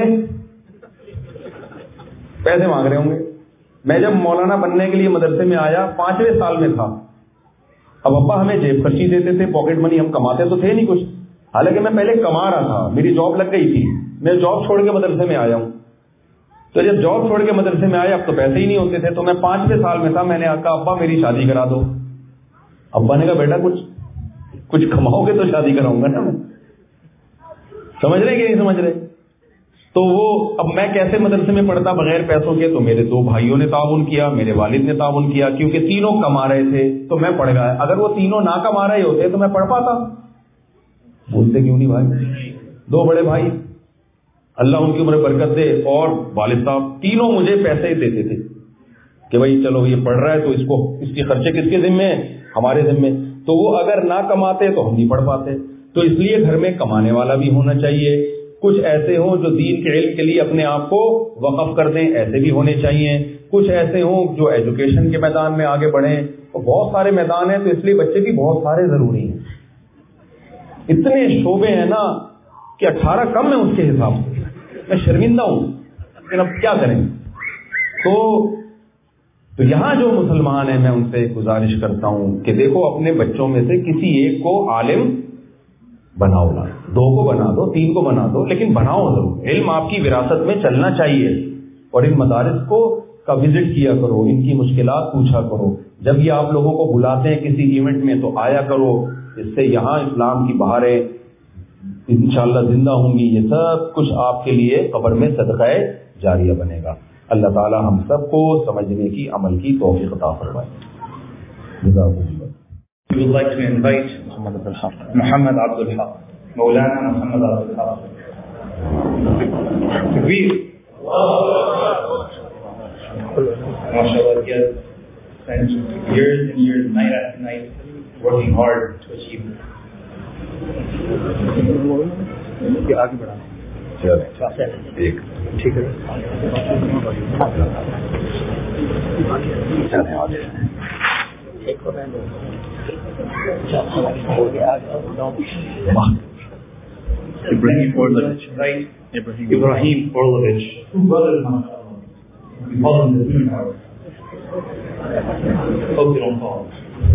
Speaker 2: پیسے مانگ رہے ہوں گے. میں جب مولانا بننے کے لیے مدرسے میں آیا پانچویں سال میں تھا. اب ابا ہمیں جیب خرچی دیتے تھے, پاکٹ منی, ہم کماتے تو تھے نہیں کچھ. حالانکہ میں پہلے کما رہا تھا, میری جاب لگ گئی تھی, میں جاب چھوڑ کے مدرسے میں آیا ہوں. تو جب جاب چھوڑ کے مدرسے میں آیا اب تو پیسے ہی نہیں ہوتے تھے. تو میں پانچویں سال میں تھا, میں نے کہا ابا میری شادی کرا دو. ابا نے کہا بیٹا کچھ کچھ کماؤ گے تو شادی کراؤں گا نا میں. سمجھ رہے کہ نہیں سمجھ رہے؟ تو وہ اب میں کیسے مدرسے میں پڑھتا بغیر پیسوں کے؟ تو میرے دو بھائیوں نے تعاون کیا, میرے والد نے تعاون کیا, کیونکہ تینوں کما رہے تھے تو میں پڑھ گیا. اگر وہ تینوں نہ کما رہے ہوتے تو میں پڑھ پاتا؟ بولتے کیوں نہیں بھائی؟ دو بڑے بھائی اللہ ان کی عمر برکت دے, اور والد صاحب تینوں مجھے پیسے ہی دیتے تھے کہ بھائی چلو یہ پڑھ رہا ہے تو اس کو اس کے خرچے کس کے ذمے ہیں؟ ہمارے ذمے. تو وہ اگر نہ کماتے تو ہم نہیں پڑھ پاتے. تو اس لیے گھر میں کمانے والا بھی ہونا چاہیے. کچھ ایسے ہوں جو دین کے علم کے لیے اپنے آپ کو وقف کر دیں, ایسے بھی ہونے چاہیے. کچھ ایسے ہوں جو ایجوکیشن کے میدان میں آگے بڑھیں. اور بہت سارے میدان ہیں, تو اس لیے بچے بھی بہت سارے ضروری ہیں. اتنے شعبے ہیں نا کہ اٹھارہ کم ہے اس کے حساب سے. میں شرمندہ ہوں, لیکن اب کیا کریں. تو تو یہاں جو مسلمان ہیں میں ان سے گزارش کرتا ہوں کہ دیکھو اپنے بچوں میں سے کسی ایک کو عالم بناؤ, لا دو کو بنا دو, تین کو بنا دو, لیکن بناؤ ضرور. علم آپ کی وراثت میں چلنا چاہیے. اور ان مدارس کو کا وزٹ کیا کرو, ان کی مشکلات پوچھا کرو. جب یہ آپ لوگوں کو بلاتے ہیں کسی ایونٹ میں تو آیا کرو, اس سے یہاں اسلام کی بہاریں انشاءاللہ زندہ ہوں گی. یہ سب کچھ آپ کے لیے قبر میں صدقہ جاریہ بنے گا. اللہ تعالی ہم سب کو سمجھنے کی, عمل کی توفیق عطا فرمائے.
Speaker 4: We would like to invite Muhammad Abdul Haq, Maulana Muhammad Abdul Haq. Takbir. MashaAllah, he has spent years and years, night after night, working hard to achieve this. آگے بڑھا ایک ٹھیک ہے Ibrahim Orlovich, right? Ibrahim, Ibrahim Orlovich. Two brothers, we call them the twin towers. Hope they don't fall.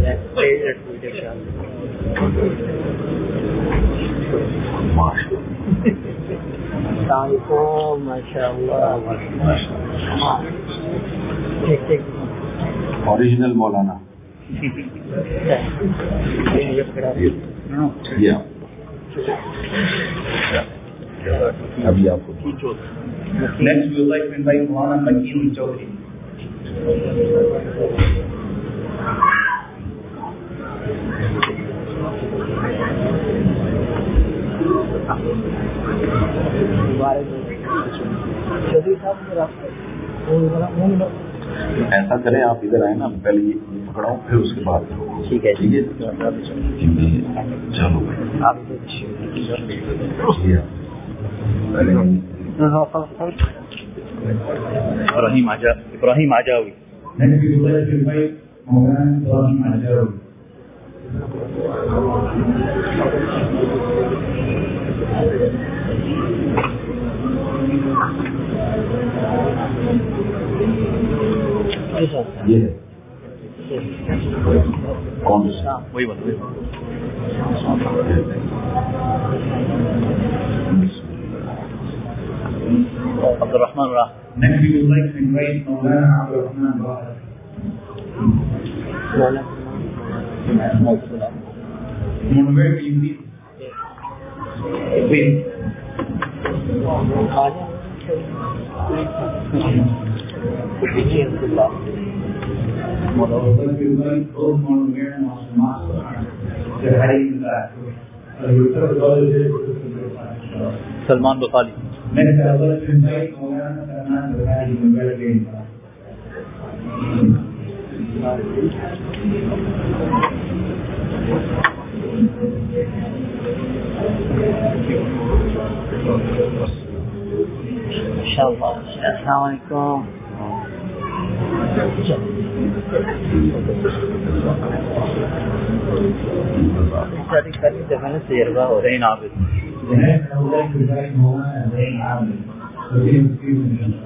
Speaker 2: Original Maulana. Yeah. ابھی آپ کو
Speaker 4: Next, we would like to invite Maulana Makin Chaudhry.
Speaker 2: ایسا کریں آپ ادھر آئے نا, پہلے یہ پکڑاؤں پھر اس کے بعد. ٹھیک ہے ٹھیک ہے چلو
Speaker 4: ابراہیم آجا ابراہیم آجاوی. Next, we would like to invite Maulana Ibrahim Ajawi.
Speaker 2: یہ ہے کون سا
Speaker 4: وہی بات عبد الرحمن راہ. Next, we would like to invite Maulana Abdul Rahman Bahar. Mona, where do you live? Wait. Mona, we would like to invite both Mona Mir and Master Master. They're hiding in the back. Salman Bukhari. Next, I would like to invite Maulana Salman Bukhari from Belgrade.
Speaker 5: Inshallah. Assalamualaikum. Tadi tadi dengan serba orang Abid.
Speaker 4: Next, I would like to invite Maulana Zain Abid. So he will speak with me.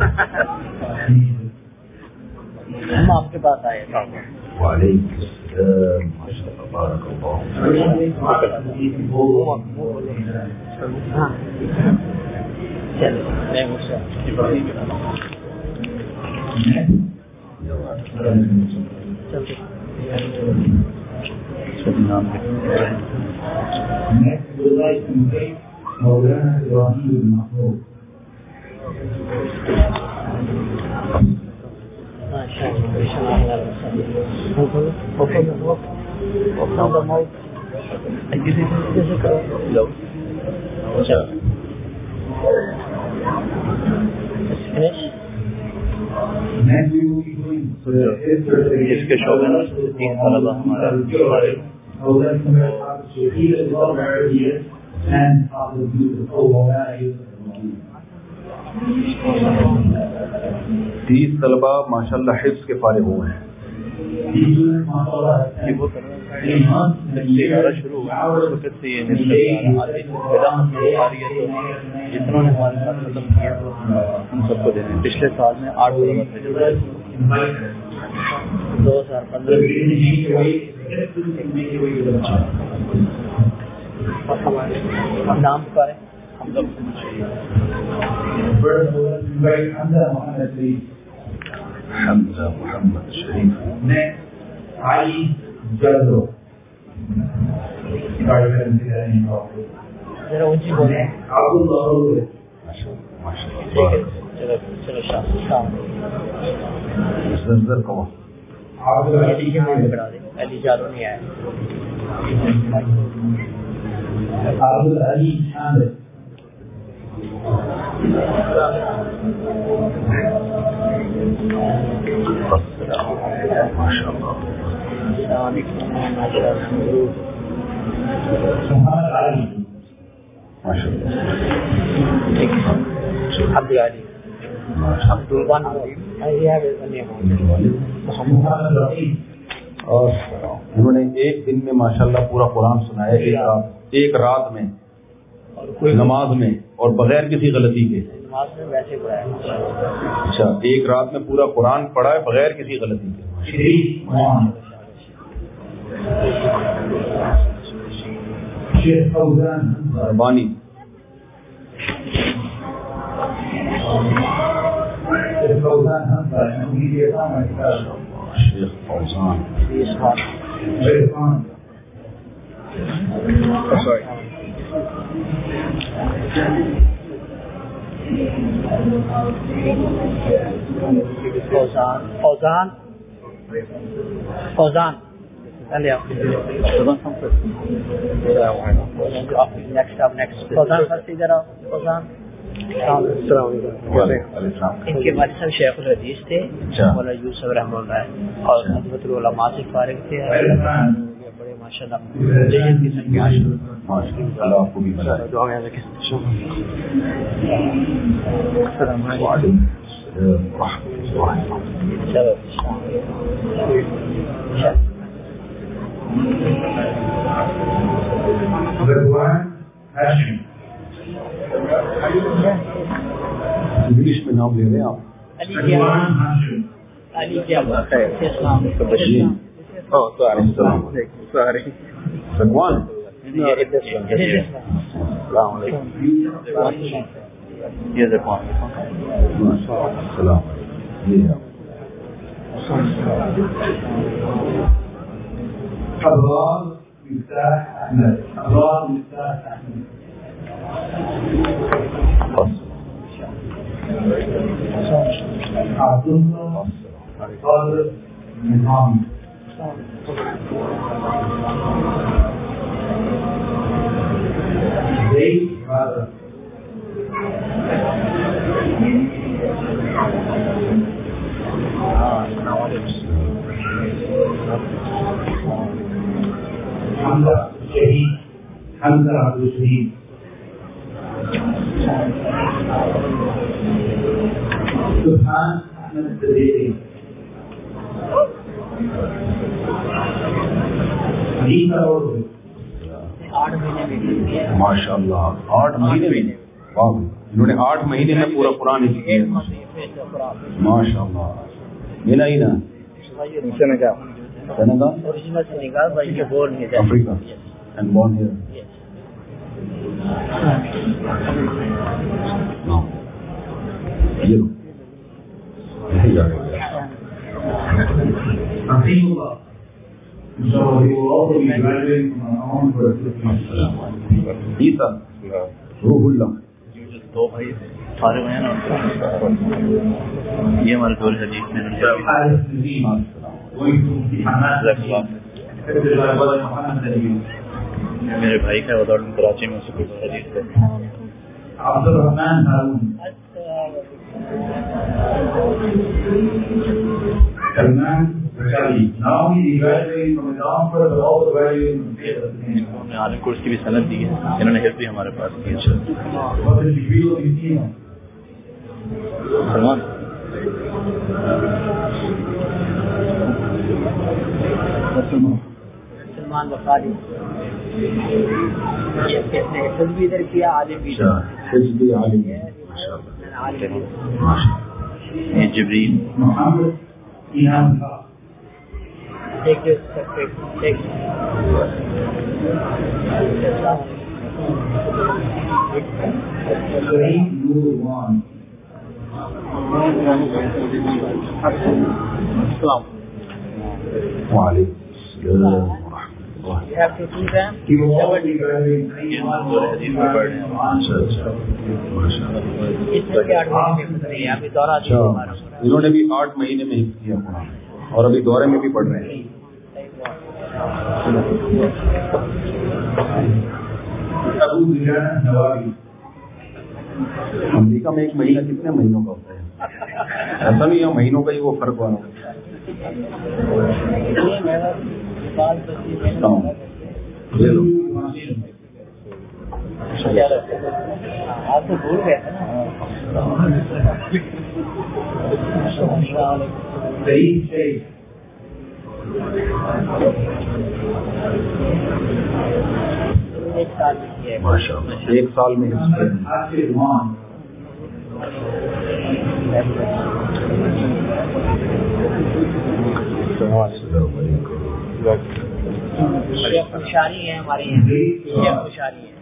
Speaker 5: ہم آپ کے پاس آئے.
Speaker 2: وعلیکم السلام ماشاءاللہ بارک اللہ.
Speaker 5: چلو
Speaker 3: Next would like to invite Maulana Ibrahim al-Mahmoud. Next we will be going to the
Speaker 5: جس کے شعبے میں تین طلبہ ہمارے
Speaker 2: تیس طلبہ ماشاءاللہ حفظ کے فارغ ہوئے ہیں.
Speaker 5: شروع ہوا وقت سے یہ جتنوں نے ہمارے ساتھ ختم کیا ہم سب کو دینے. پچھلے سال میں آٹھ طلبہ تھے دو ہزار پندرہ نام پائے ہم لوگ
Speaker 2: حمزہ محمد شریف.
Speaker 3: علی جلدو
Speaker 5: ذرا اونچی بولے. چلو چلو شام
Speaker 2: زلزل کو
Speaker 5: علی کے نام بڑھا دے. علی جادو نہیں آیا.
Speaker 3: عبد العلی حامد
Speaker 2: ماشاء اللہ.
Speaker 3: محمد علی
Speaker 2: ماشاء اللہ.
Speaker 5: عبد العلی عبد الوان
Speaker 2: اور انہوں نے ایک دن میں ماشاءاللہ پورا قرآن سنایا. ایک رات ایک رات میں نماز میں اور بغیر کسی غلطی کے.
Speaker 5: نماز میں ویسے پڑھایا.
Speaker 2: اچھا ایک رات میں پورا قرآن پڑھا ہے بغیر کسی غلطی کے.
Speaker 3: شیخ فوزان
Speaker 2: بانی
Speaker 3: شیخ فوزان
Speaker 2: شیخ فوزان
Speaker 5: فوزان فوزان فوزان نیکسٹ آپ نیکسٹ فوزان فرسٹ ادھر آؤ. فوزان السلام علیکم. ان کے والد صاحب شیخ الحدیث تھے مولانا یوسف رحمہ اللہ اور خدمت العلماء سے فارغ تھے. بڑے ماشاء اللہ جیسے قسم کے عاشق.
Speaker 2: اللہ آپ کو بھی بنا.
Speaker 5: دعا میں رکھیں. السلام علیکم. چلو
Speaker 2: انگلش میں نام لے رہے ہیں آپ.
Speaker 5: علی کیا بات ہے. السلام علیکم.
Speaker 2: السلام سگوان.
Speaker 5: السلام علیکم. یہ دیکھو
Speaker 2: السلام
Speaker 3: ابرار مفتاح احمد. ابرار مفتاح احمد. عبد الله قادر نظام. زيد هذا حمزة الشهيد. حمزة عبد الشهيد. سبحان أحمد الصديقي.
Speaker 2: ماشاء اللہ آٹھ مہینے میں. انہوں نے آٹھ مہینے میں پورا قرآن حفظ کیا. ماشاء اللہ. مینا ہی نا Senegal Africa and born here.
Speaker 3: Inshallah, we will also be graduating from our own university.
Speaker 2: Isa, Ruhullah.
Speaker 4: دو بھائی فارغ ہیں نا, یہ ہمارے دور حدیث میں میرے بھائی کا ودور کراچی میں سکول حدیث ہے.
Speaker 3: عبد الرحمن Haroon Salman Rashadi. Now he is graduating from the Oxford, but also graduating from the
Speaker 4: انہوں نے عالم کورس کی بھی سند دی ہے, انہوں نے حفظ بھی ہمارے پاس کی.
Speaker 3: What is the degree of his team?
Speaker 4: Salman
Speaker 5: Salman بخاری حفظ بھی ادھر کیا, عالم بھی
Speaker 2: حزب عالم.
Speaker 4: یہ جبریل
Speaker 3: محمد انعام خان.
Speaker 5: ایک ایک
Speaker 3: Kareem Nur Wan.
Speaker 5: Islam.
Speaker 2: وعليكم السلام ورحمة الله.
Speaker 5: You have to do them.
Speaker 3: He will always be graduating.
Speaker 5: اس میں بھی آٹھ مہینے میں گزرے ہیں, ابھی دورہ بھی ہمارا.
Speaker 2: انہوں نے بھی آٹھ مہینے میں حفظ کیا قرآن, اور ابھی دورے میں بھی پڑھ رہے ہیں.
Speaker 3: ابو زیاد نوابی.
Speaker 2: امریکہ میں ایک مہینہ کتنے مہینوں کا ہوتا ہے؟ ایسا نہیں ہے مہینوں کا ہی وہ فرق والا ہوتا ہے. لے لو.
Speaker 5: آپ تو بھول گئے
Speaker 3: سعید شیخ.
Speaker 5: ایک سال میں کیا ہے.
Speaker 2: ماشاء اللہ, ایک سال میں حفظ کیا.
Speaker 3: حافظ مان.
Speaker 2: السلام علیکم.
Speaker 5: شیخ خوشحالی ہے ہمارے یہاں, شیخ خوشحالی ہے.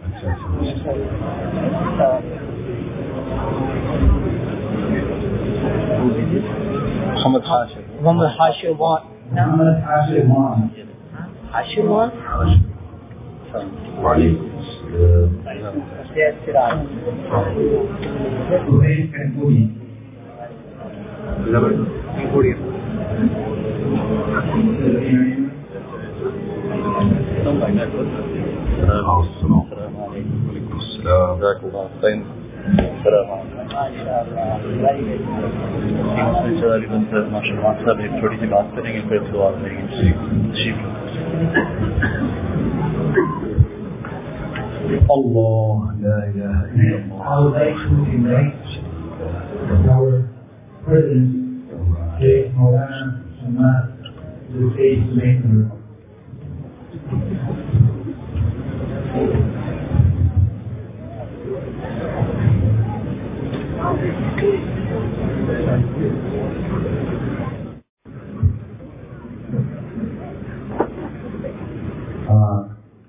Speaker 4: محمد حاشر
Speaker 5: محمد حاشر وان.
Speaker 3: محمد حاشر مان.
Speaker 5: حاشر وان.
Speaker 2: وعلیکم السلام.
Speaker 3: سہیل کنپوری.
Speaker 4: صاحب ایک چھوٹی سی بات کریں گے, پھر دعا کریں گے.
Speaker 2: اللہ لا الہ الا اللہ.
Speaker 3: I would like to invite our President, Sheikh Maulana Salman, to the stage to make the remarks.
Speaker 6: Uh,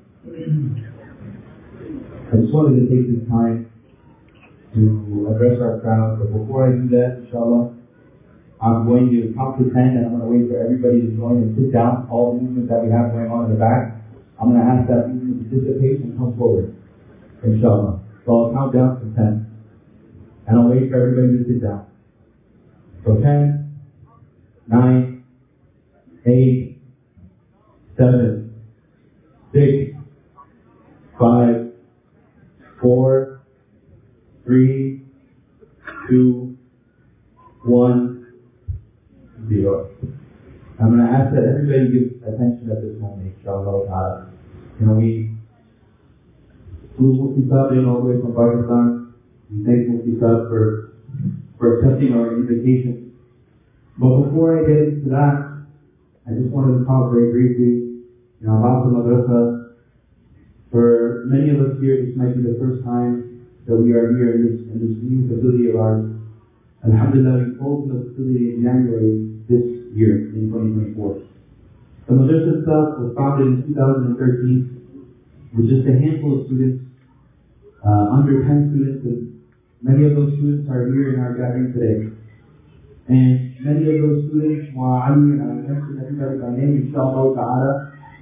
Speaker 6: I just wanted to take this time to address our crowd, but before I do that, inshallah, I'm going to count to ten and I'm going to wait for everybody to join and sit down. All the movements that we have going on in the back, I'm going to ask that movement to dissipate and come forward, inshallah. So I'll count down to ten and I'll wait for everybody to sit down. So ten, nine, eight, seven, six, five, four, three, two, one, zero. I'm going to ask that everybody give attention at this moment, inshallah. You know, we flew Mufti Saab in all the way from Pakistan. We thank Mufti Saab for, for accepting our invitation. But before I get into that, I just wanted to talk very briefly, you know, about the madrasa. For many of us here, this might be the first time that we are here in this, in this new facility of ours. Alhamdulillah, we opened the facility in January this year, in twenty twenty-four. The madrasa itself was founded in two thousand thirteen with just a handful of students, uh, under ten students, and many of those students are here in our gathering today. And many of those students, Mu'ali, and I mentioned everybody by name, inshallah ta'ala,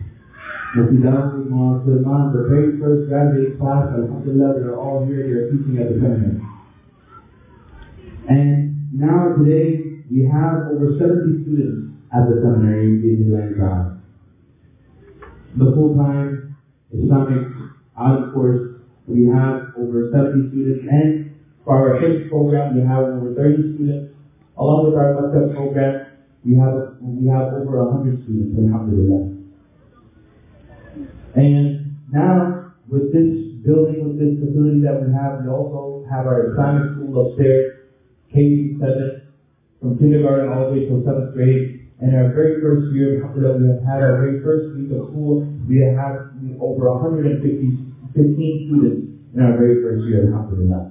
Speaker 6: Mufti Dawud, Mawlana Sulaiman, the very first graduate class, alhamdulillah, they're all here, they're teaching at the seminary. And now today, we have over seventy students at the seminary in Disneyland Drive. The full-time Islamic Art course, we have over seventy students, and for our first program, we have over thirty students. Along with our Maktab program, we have we have over one hundred students, alhamdulillah. And now, with this building, with this facility that we have, we also have our Islamic school upstairs, K seven, from kindergarten all the way till seventh grade. And our very first year, alhamdulillah, we have had our very first week of school. We have had over one hundred fifteen students in our very first year, alhamdulillah.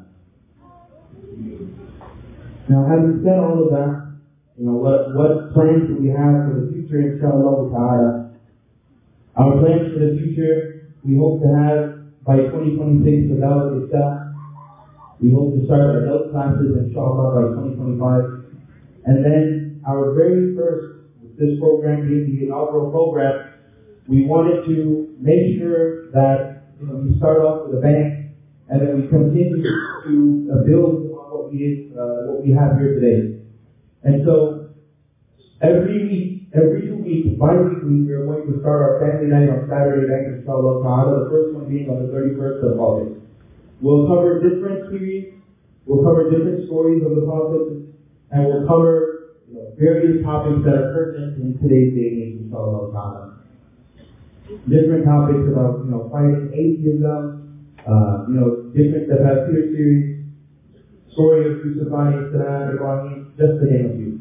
Speaker 6: Now, having said all of that, you know, what, what plans do we have for the future, inshallah ta'ala? Our plans for the future, we hope to have by twenty twenty-six, without Islah, we hope to start adult classes, inshallah, by twenty twenty-five. And then, our very first, this program being the inaugural program, we wanted to make sure that, you know, we start off with a bang, and then we continue to uh, build on what we, uh, what we have here today. And so, every week, every two weeks, bi-weekly, we are going to start our family night on Saturday night, inshallah ta'ala, the first one being on the thirty-first of August. We'll cover different series, we'll cover different stories of the Prophet, and we'll cover, you know, various topics that are pertinent in today's day and age, inshallah ta'ala. Different topics about, you know, fighting atheism, uh, you know, different tafsir series, story of Yusuf alayhi salam, Ibrahim, just to name a few.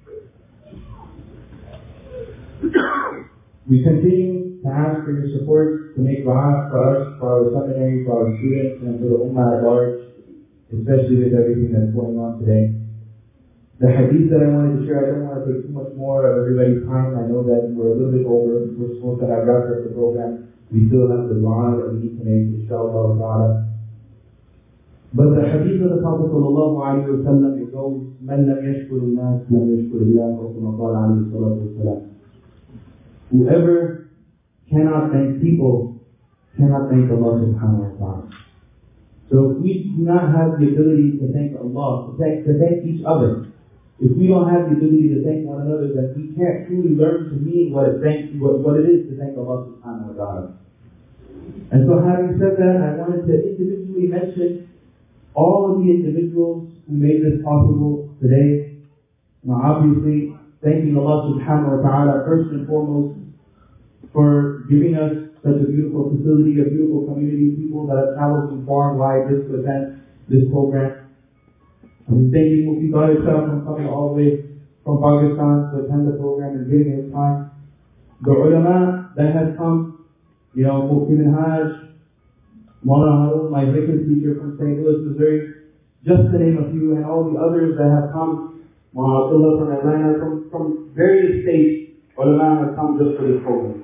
Speaker 6: We continue to ask for your support to make dua for us, for our seminary, for our students, and for the ummah at large, especially with everything that's going on today. The hadith that I wanted to share, I don't want to take too much more of everybody's time. I know that we're a little bit over. We're supposed to have wrapped up the program. We still have the dua that we need to make, inshallah ta'ala. But the hadith of the Prophet sallallahu alayhi wa sallam, it goes, مَنْ لَمْ يَشْكُرِ النَّاسِ لَمْ يَشْكُرِ اللَّهِ وَكَمَا قَالَ عَلَيْهِ الصَّلَاةُ وَالسَّلَامُ. Whoever cannot thank people cannot thank Allah subhanahu wa ta'ala. So if we do not have the ability to thank Allah, to thank, to thank each other, if we don't have the ability to thank one another, then we can't truly learn to mean what it, thank, what, what it is to thank Allah subhanahu wa ta'ala. And so having said that, I wanted to individually mention all of the individuals who made this possible today. Now obviously, thanking Allah subhanahu wa ta'ala first and foremost for giving us such a beautiful facility, a beautiful community of people that have traveled from far and wide just to attend this program. I'm thanking Mufti Dawud for coming all the way from Pakistan to attend the program and giving his time. The ulama that has come, you know, Mufti Minhaj, Maulana Harun, my vicar teacher from Saint Louis, Missouri, just to name a few, and all the others that have come, Maulana Abdullah from Atlanta, from, from various states, ulama have come just for this program.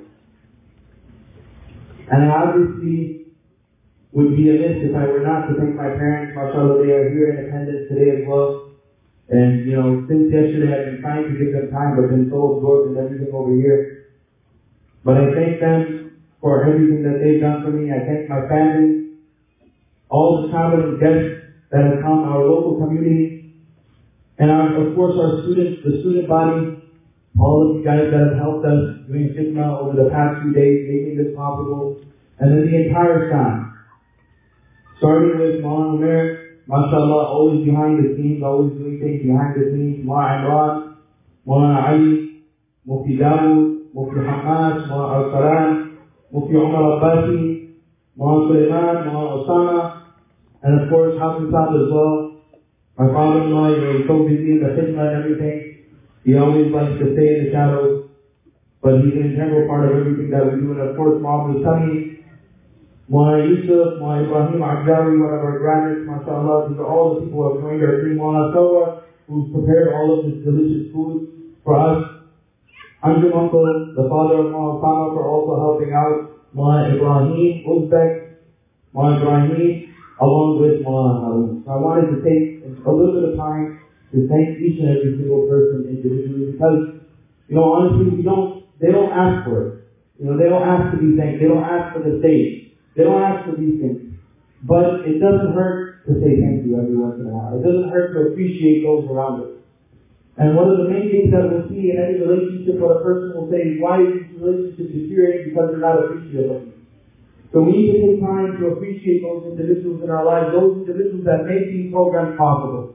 Speaker 6: And I obviously would be amiss if I were not to thank my parents. MashaAllah, they are here in attendance today as well. And, you know, since yesterday I've been trying to give them time, but been so absorbed in everything over here. But I thank them for everything that they've done for me. I thank my family, all the traveling guests that have come, our local community, and our, of course our students, the student body, all of you guys that have helped us doing khidmah over the past few days, making this possible, and then the entire staff. Starting with Maulana Umair, mashallah, always behind the scenes, always doing things behind the scenes. Maulana Imran, Maulana Ali, Mufti Dawud, Mufti Hamad, Maulana Al-Salam, Mufti Umar Abbasi, Maulana Sulaiman, Maulana Osama, and of course Hafiz Saab as well. My father-in-law, you know, he's so busy in the khidmah and everything. He always likes to stay in the shadows, but he's an integral part of everything that we do. And of course, Maulana Sami, Maulana Yusuf, Maulana Ibrahim Akhdari, one of our graduates, mashallah. These are all the people who have joined our team. Maulana Sawa, who's prepared all of this delicious food for us. Anjum Uncle, the father of Maulana Sama, for also helping out. Maulana Ibrahim Uzbek, Maulana Ibrahim, along with Maulana Harun. So I wanted to take a little bit of time to thank each and every single person individually, because, you know, honestly, we don't, they don't ask for it. You know, they don't ask to be thanked. They don't ask for the stage. They don't ask for these things. But it doesn't hurt to say thank you every once in a while. It doesn't hurt to appreciate those around us. And one of the main things that we'll see in any relationship, what a person will say is, why is this relationship deteriorating? Because they're not appreciative of you. So we need to take time to appreciate those individuals in our lives, those individuals that make these programs possible.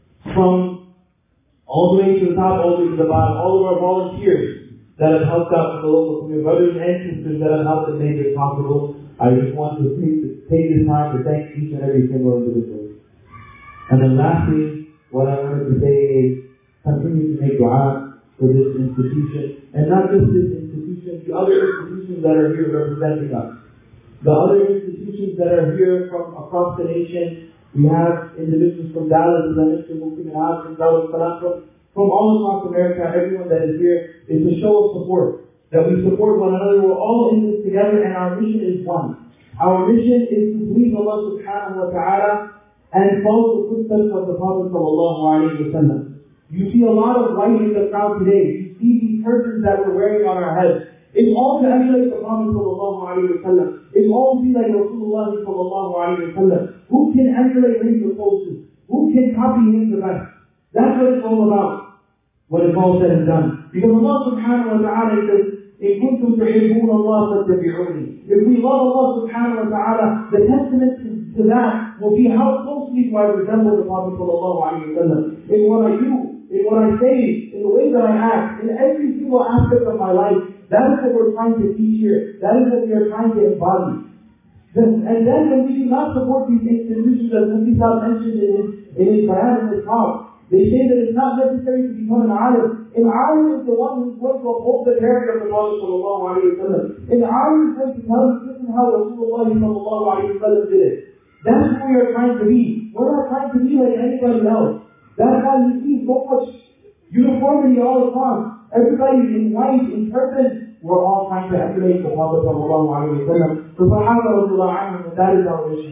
Speaker 6: From all the way to the top, all the way to the bottom, all of our volunteers that have helped out in the local community, brothers and sisters that have helped and made this possible. I just want to take, take this time to thank each and every single individual. And then lastly, what I wanted to say is, continue to make dua for this institution, and not just this institution, the other institutions that are here representing us. The other institutions that are here from across the nation, we have individuals from Dallas, as I mentioned, from Dallas, from, from all across America. Everyone that is here is a show of support, that we support one another. We're all in this together, and our mission is one. Our mission is to believe Allah subhanahu wa ta'ala and follow the footsteps of the Prophet sallallahu alayhi wa sallam. You see a lot of white in the crowd today. You see these turbans that we're wearing on our heads. It's all to emulate the Prophet sallallahu alayhi wa sallam. It's all to be like Rasulullah sallallahu alayhi wa sallam. Who can emulate him the closest? Who can copy him the best? That's what it's all about. What it's all said and done. Because Allah subhanahu wa ta'ala says, إِن كُنتُمْ تُحِبُّونَ اللَّهَ فَاتَّبِعُونِي. If we love Allah subhanahu wa ta'ala, the testament to, to that will be how closely do I resemble the Prophet sallallahu alayhi wa sallam. In what I do, in what I say, in the way that I act, in every single aspect of my life. That is what we're trying to teach here. That is what we are trying to embody. Then, and then when we do not support these institutions, as Mufti Sahib mentioned in his, in his bayan, in his talk, they say that it's not necessary to become an alim. An alim is the one who's going to uphold the character of the Prophet sallallahu alayhi wa sallam. An alim is going to tell you this is how Rasulullah sallallahu alayhi wa sallam did it. That's who we are trying to be. We're not trying to be like anybody else. That's why you see so much uniformity all across. Everybody in white, in purpose, we're all trying to emulate the Prophet sallallahu alayhi wa sallam. The Sahaba radiallahu anhum, and that is our mission.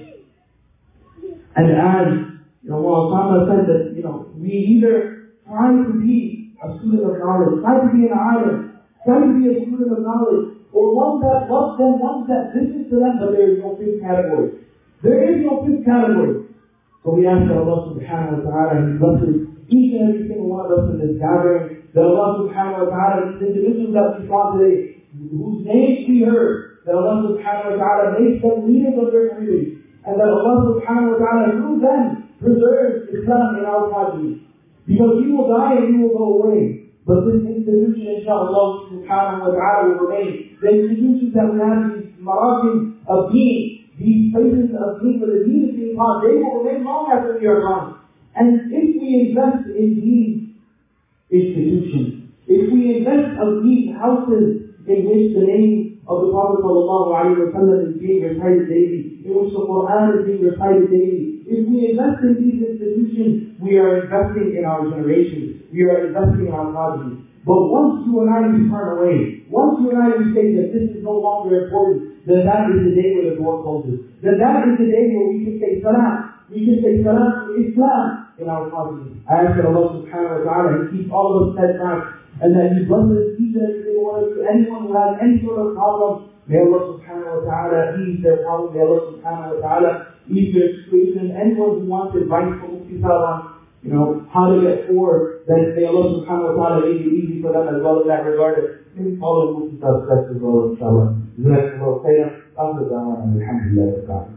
Speaker 6: And as, you know, well, Osama said that, you know, we either try to be a student of knowledge, try to be an alim, try to be a student of knowledge, or one that loves them, one that listens to them, but there is no fifth category. There is no fifth category. So we ask that Allah subhanahu wa ta'ala, He blesses each and every single one of us in this gathering, that Allah subhanahu wa ta'ala, these individuals that we saw today, whose names we heard, that Allah subhanahu wa ta'ala makes them leaders of their community, and that Allah subhanahu wa ta'ala, through them, preserves Islam in our progeny. Because we will die and we will go away. But this institution, inshaAllah subhanahu wa ta'ala, will remain. The institutions that we have, these marakim of deen, these places of deen where the deen is being taught, they will remain long after we are gone. And if we invest in these institutions, if we invest in these houses in which the name of the Prophet sallallahu alayhi wa sallam is being recited daily, in which the Quran is being recited daily, if we invest in these institutions, we are investing in our generations. We are investing in our progeny. But once you and I turn away, once you and I say that this is no longer important, then that is the day where the door closes. Then that is the day where we can say salam. We can say salam to Islam in our progeny. I ask that Allah subhanahu wa ta'ala and keep all of us steadfast, and that He blesses each and every single one of you. Anyone who has any sort of problem, may Allah subhanahu wa ta'ala ease their problem. May Allah subhanahu wa ta'ala ease their situation. Anyone who wants advice from Mufti Sahib on, you know, how to get forward, then may Allah subhanahu wa ta'ala make it easy for them as well in that regard. Maybe follow Mufti Sahib's steps as well, inshallah. Jazakumullahu khairan. After that, alhamdulillah.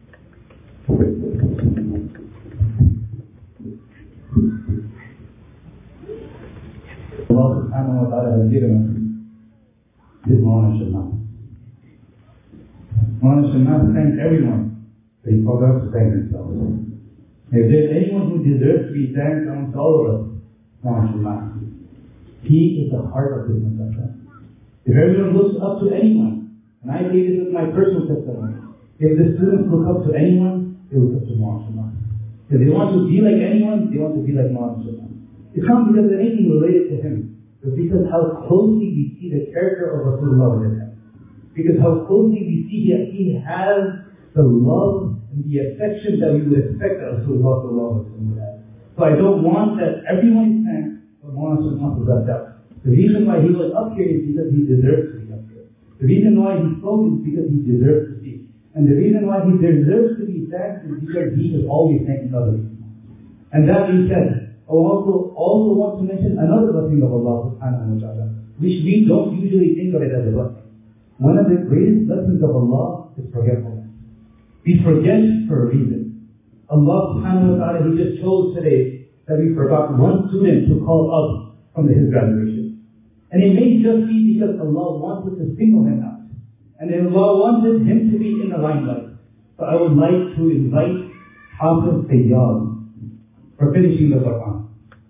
Speaker 6: Allah subhanahu wa ta'ala has given us this Mawlana Shalman. Mawlana Shalman thanked everyone, but he forgot to thank himself. If there's anyone who deserves to be thanked amongst all of us, Mawlana Shalman. He is the heart of this madrasa. If everyone looks up to anyone, and I say this is my personal testimony, if the students look up to anyone, they look up to Mawlana Shalman. If they want to be like anyone, they want to be like Mawlana Shalman. It's not because of anything related to him, but because how closely we see the character of Rasulullah with him. Because how closely we see that he has the love and the affection that we would expect that Rasulullah would have. So I don't want that everyone is thanked, but Mawlana Shalman was left out. The reason why he was up here is because he deserves to be up here. The reason why he spoke is because he deserves to speak. And the reason why he deserves to be thanked is because he is always thanking others. And that being said, I also, also want to mention another blessing of Allah subhanahu wa ta'ala, which we don't usually think of it as a blessing. One of the greatest blessings of Allah is forgetfulness. We forget for a reason. Allah subhanahu wa ta'ala, He just chose today that we forgot one student to call up from his graduation. And it may just be because Allah wanted to single him out. And Allah wanted him to be in the limelight. So I would like to invite Hafiz Sayyad for finishing the Quran.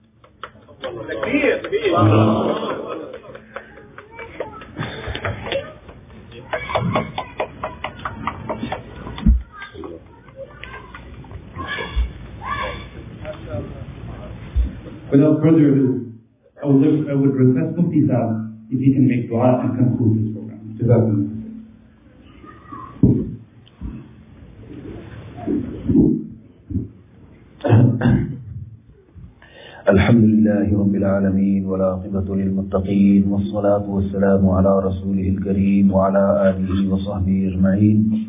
Speaker 6: Without further ado, I would, I would request Mufti Saab if he can make dua and conclude this program. Jazakumullah.
Speaker 2: الحمد لله رب العالمين والعاقبة للمتقين والصلاة والسلام على رسوله الكريم وعلى آله وصحبه أجمعين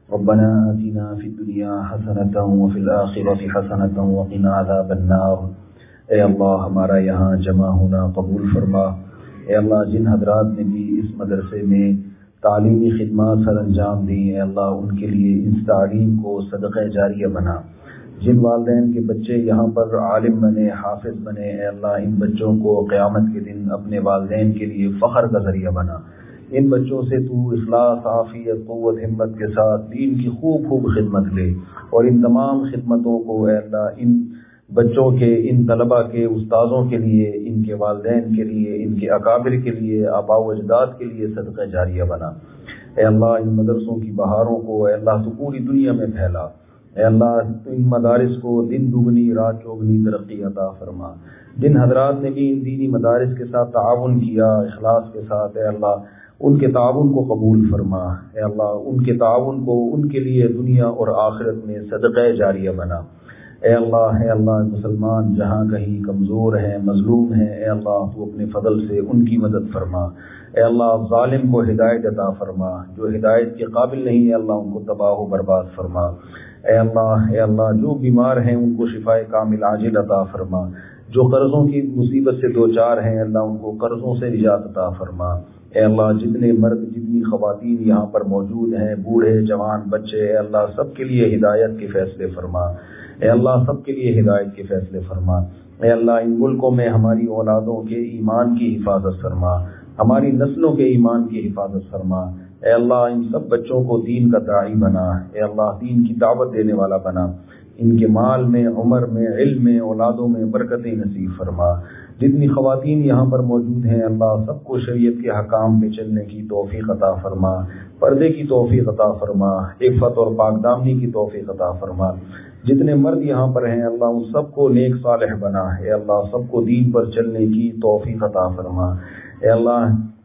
Speaker 2: ربنا آتنا في الدنيا حسنة وفي الآخرة حسنة وقنا عذاب النار. اے اللہ ہمارا یہاں جمع ہونا قبول فرما. اے اللہ جن حضرات نے بھی اس مدرسے میں تعلیمی خدمات سر انجام دی، اے اللہ ان کے لیے اس تعلیم کو صدقہ جاریہ بنا. جن والدین کے بچے یہاں پر عالم بنے، حافظ بنے، اے اللہ ان بچوں کو قیامت کے دن اپنے والدین کے لیے فخر کا ذریعہ بنا. ان بچوں سے تو اخلاص، عافیت، قوت، ہمت کے ساتھ دین کی خوب خوب خدمت لے، اور ان تمام خدمتوں کو اے اللہ ان بچوں کے، ان طلباء کے، استاذوں کے لیے، ان کے والدین کے لیے، ان کے اکابر کے لیے، آباء و اجداد کے لیے صدقہ جاریہ بنا. اے اللہ ان مدرسوں کی بہاروں کو اے اللہ تو پوری دنیا میں پھیلا. اے اللہ ان مدارس کو دن دگنی رات چوگنی ترقی عطا فرما. جن حضرات نے بھی ان دینی مدارس کے ساتھ تعاون کیا اخلاص کے ساتھ، اے اللہ ان کے تعاون کو قبول فرما. اے اللہ ان کے تعاون کو ان کے لیے دنیا اور آخرت میں صدقہ جاریہ بنا. اے اللہ اے اللہ مسلمان جہاں کہیں کمزور ہیں، مظلوم ہیں، اے اللہ تو اپنے فضل سے ان کی مدد فرما. اے اللہ ظالم کو ہدایت عطا فرما، جو ہدایت کے قابل نہیں ہے اللہ ان کو تباہ و برباد فرما. اے اللہ اے اللہ جو بیمار ہیں ان کو شفائے کامل عاجل عطا فرما. جو قرضوں کی مصیبت سے دوچار ہیں اللہ ان کو قرضوں سے نجات عطا فرما. اے اللہ جتنے مرد جتنی خواتین یہاں پر موجود ہیں، بوڑھے جوان بچے، اے اللہ سب کے لیے ہدایت کے فیصلے فرما. اے اللہ سب کے لیے ہدایت کے فیصلے فرما. اے اللہ ان ملکوں میں ہماری اولادوں کے ایمان کی حفاظت فرما، ہماری نسلوں کے ایمان کی حفاظت فرما. اے اللہ ان سب بچوں کو دین کا داعی بنا. اے اللہ دین کی دعوت دینے والا بنا. ان کے مال میں، عمر میں، علم میں، اولادوں میں برکتیں نصیب فرما. جتنی خواتین یہاں پر موجود ہیں اللہ سب کو شریعت کے حکام پہ چلنے کی توفیق عطا فرما، پردے کی توفیق عطا فرما، عفت اور پاک دامنی کی توفیق عطا فرما. جتنے مرد یہاں پر ہیں اللہ ان سب کو نیک صالح بنا. اے اللہ سب کو دین پر چلنے کی توفیق عطا فرما. اے اللہ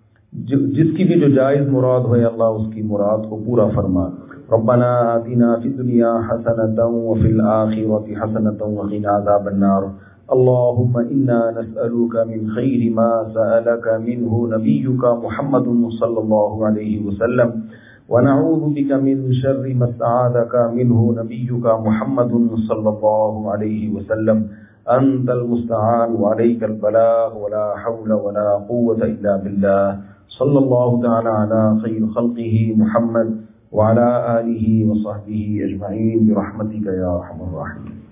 Speaker 2: جس کی بھی جو جائز مراد ہو اللہ اس کی مراد کو پورا فرما. ربنا آتنا فی الدنیا حسنۃ وفی الآخرۃ حسنۃ وقنا عذاب النار. اللهم انا نسألك من خير ما سألك منه نبيك محمد صلى الله عليه وسلم ونعوذ بك من شر ما استعاذك منه نبيك محمد صلى الله عليه وسلم. أنت المستعان وعليك البلاغ ولا حول ولا قوة إلا بالله. صلى الله تعالى على خير خلقه محمد وعلى آله وصحبه أجمعين برحمتك يا أرحم الراحمين.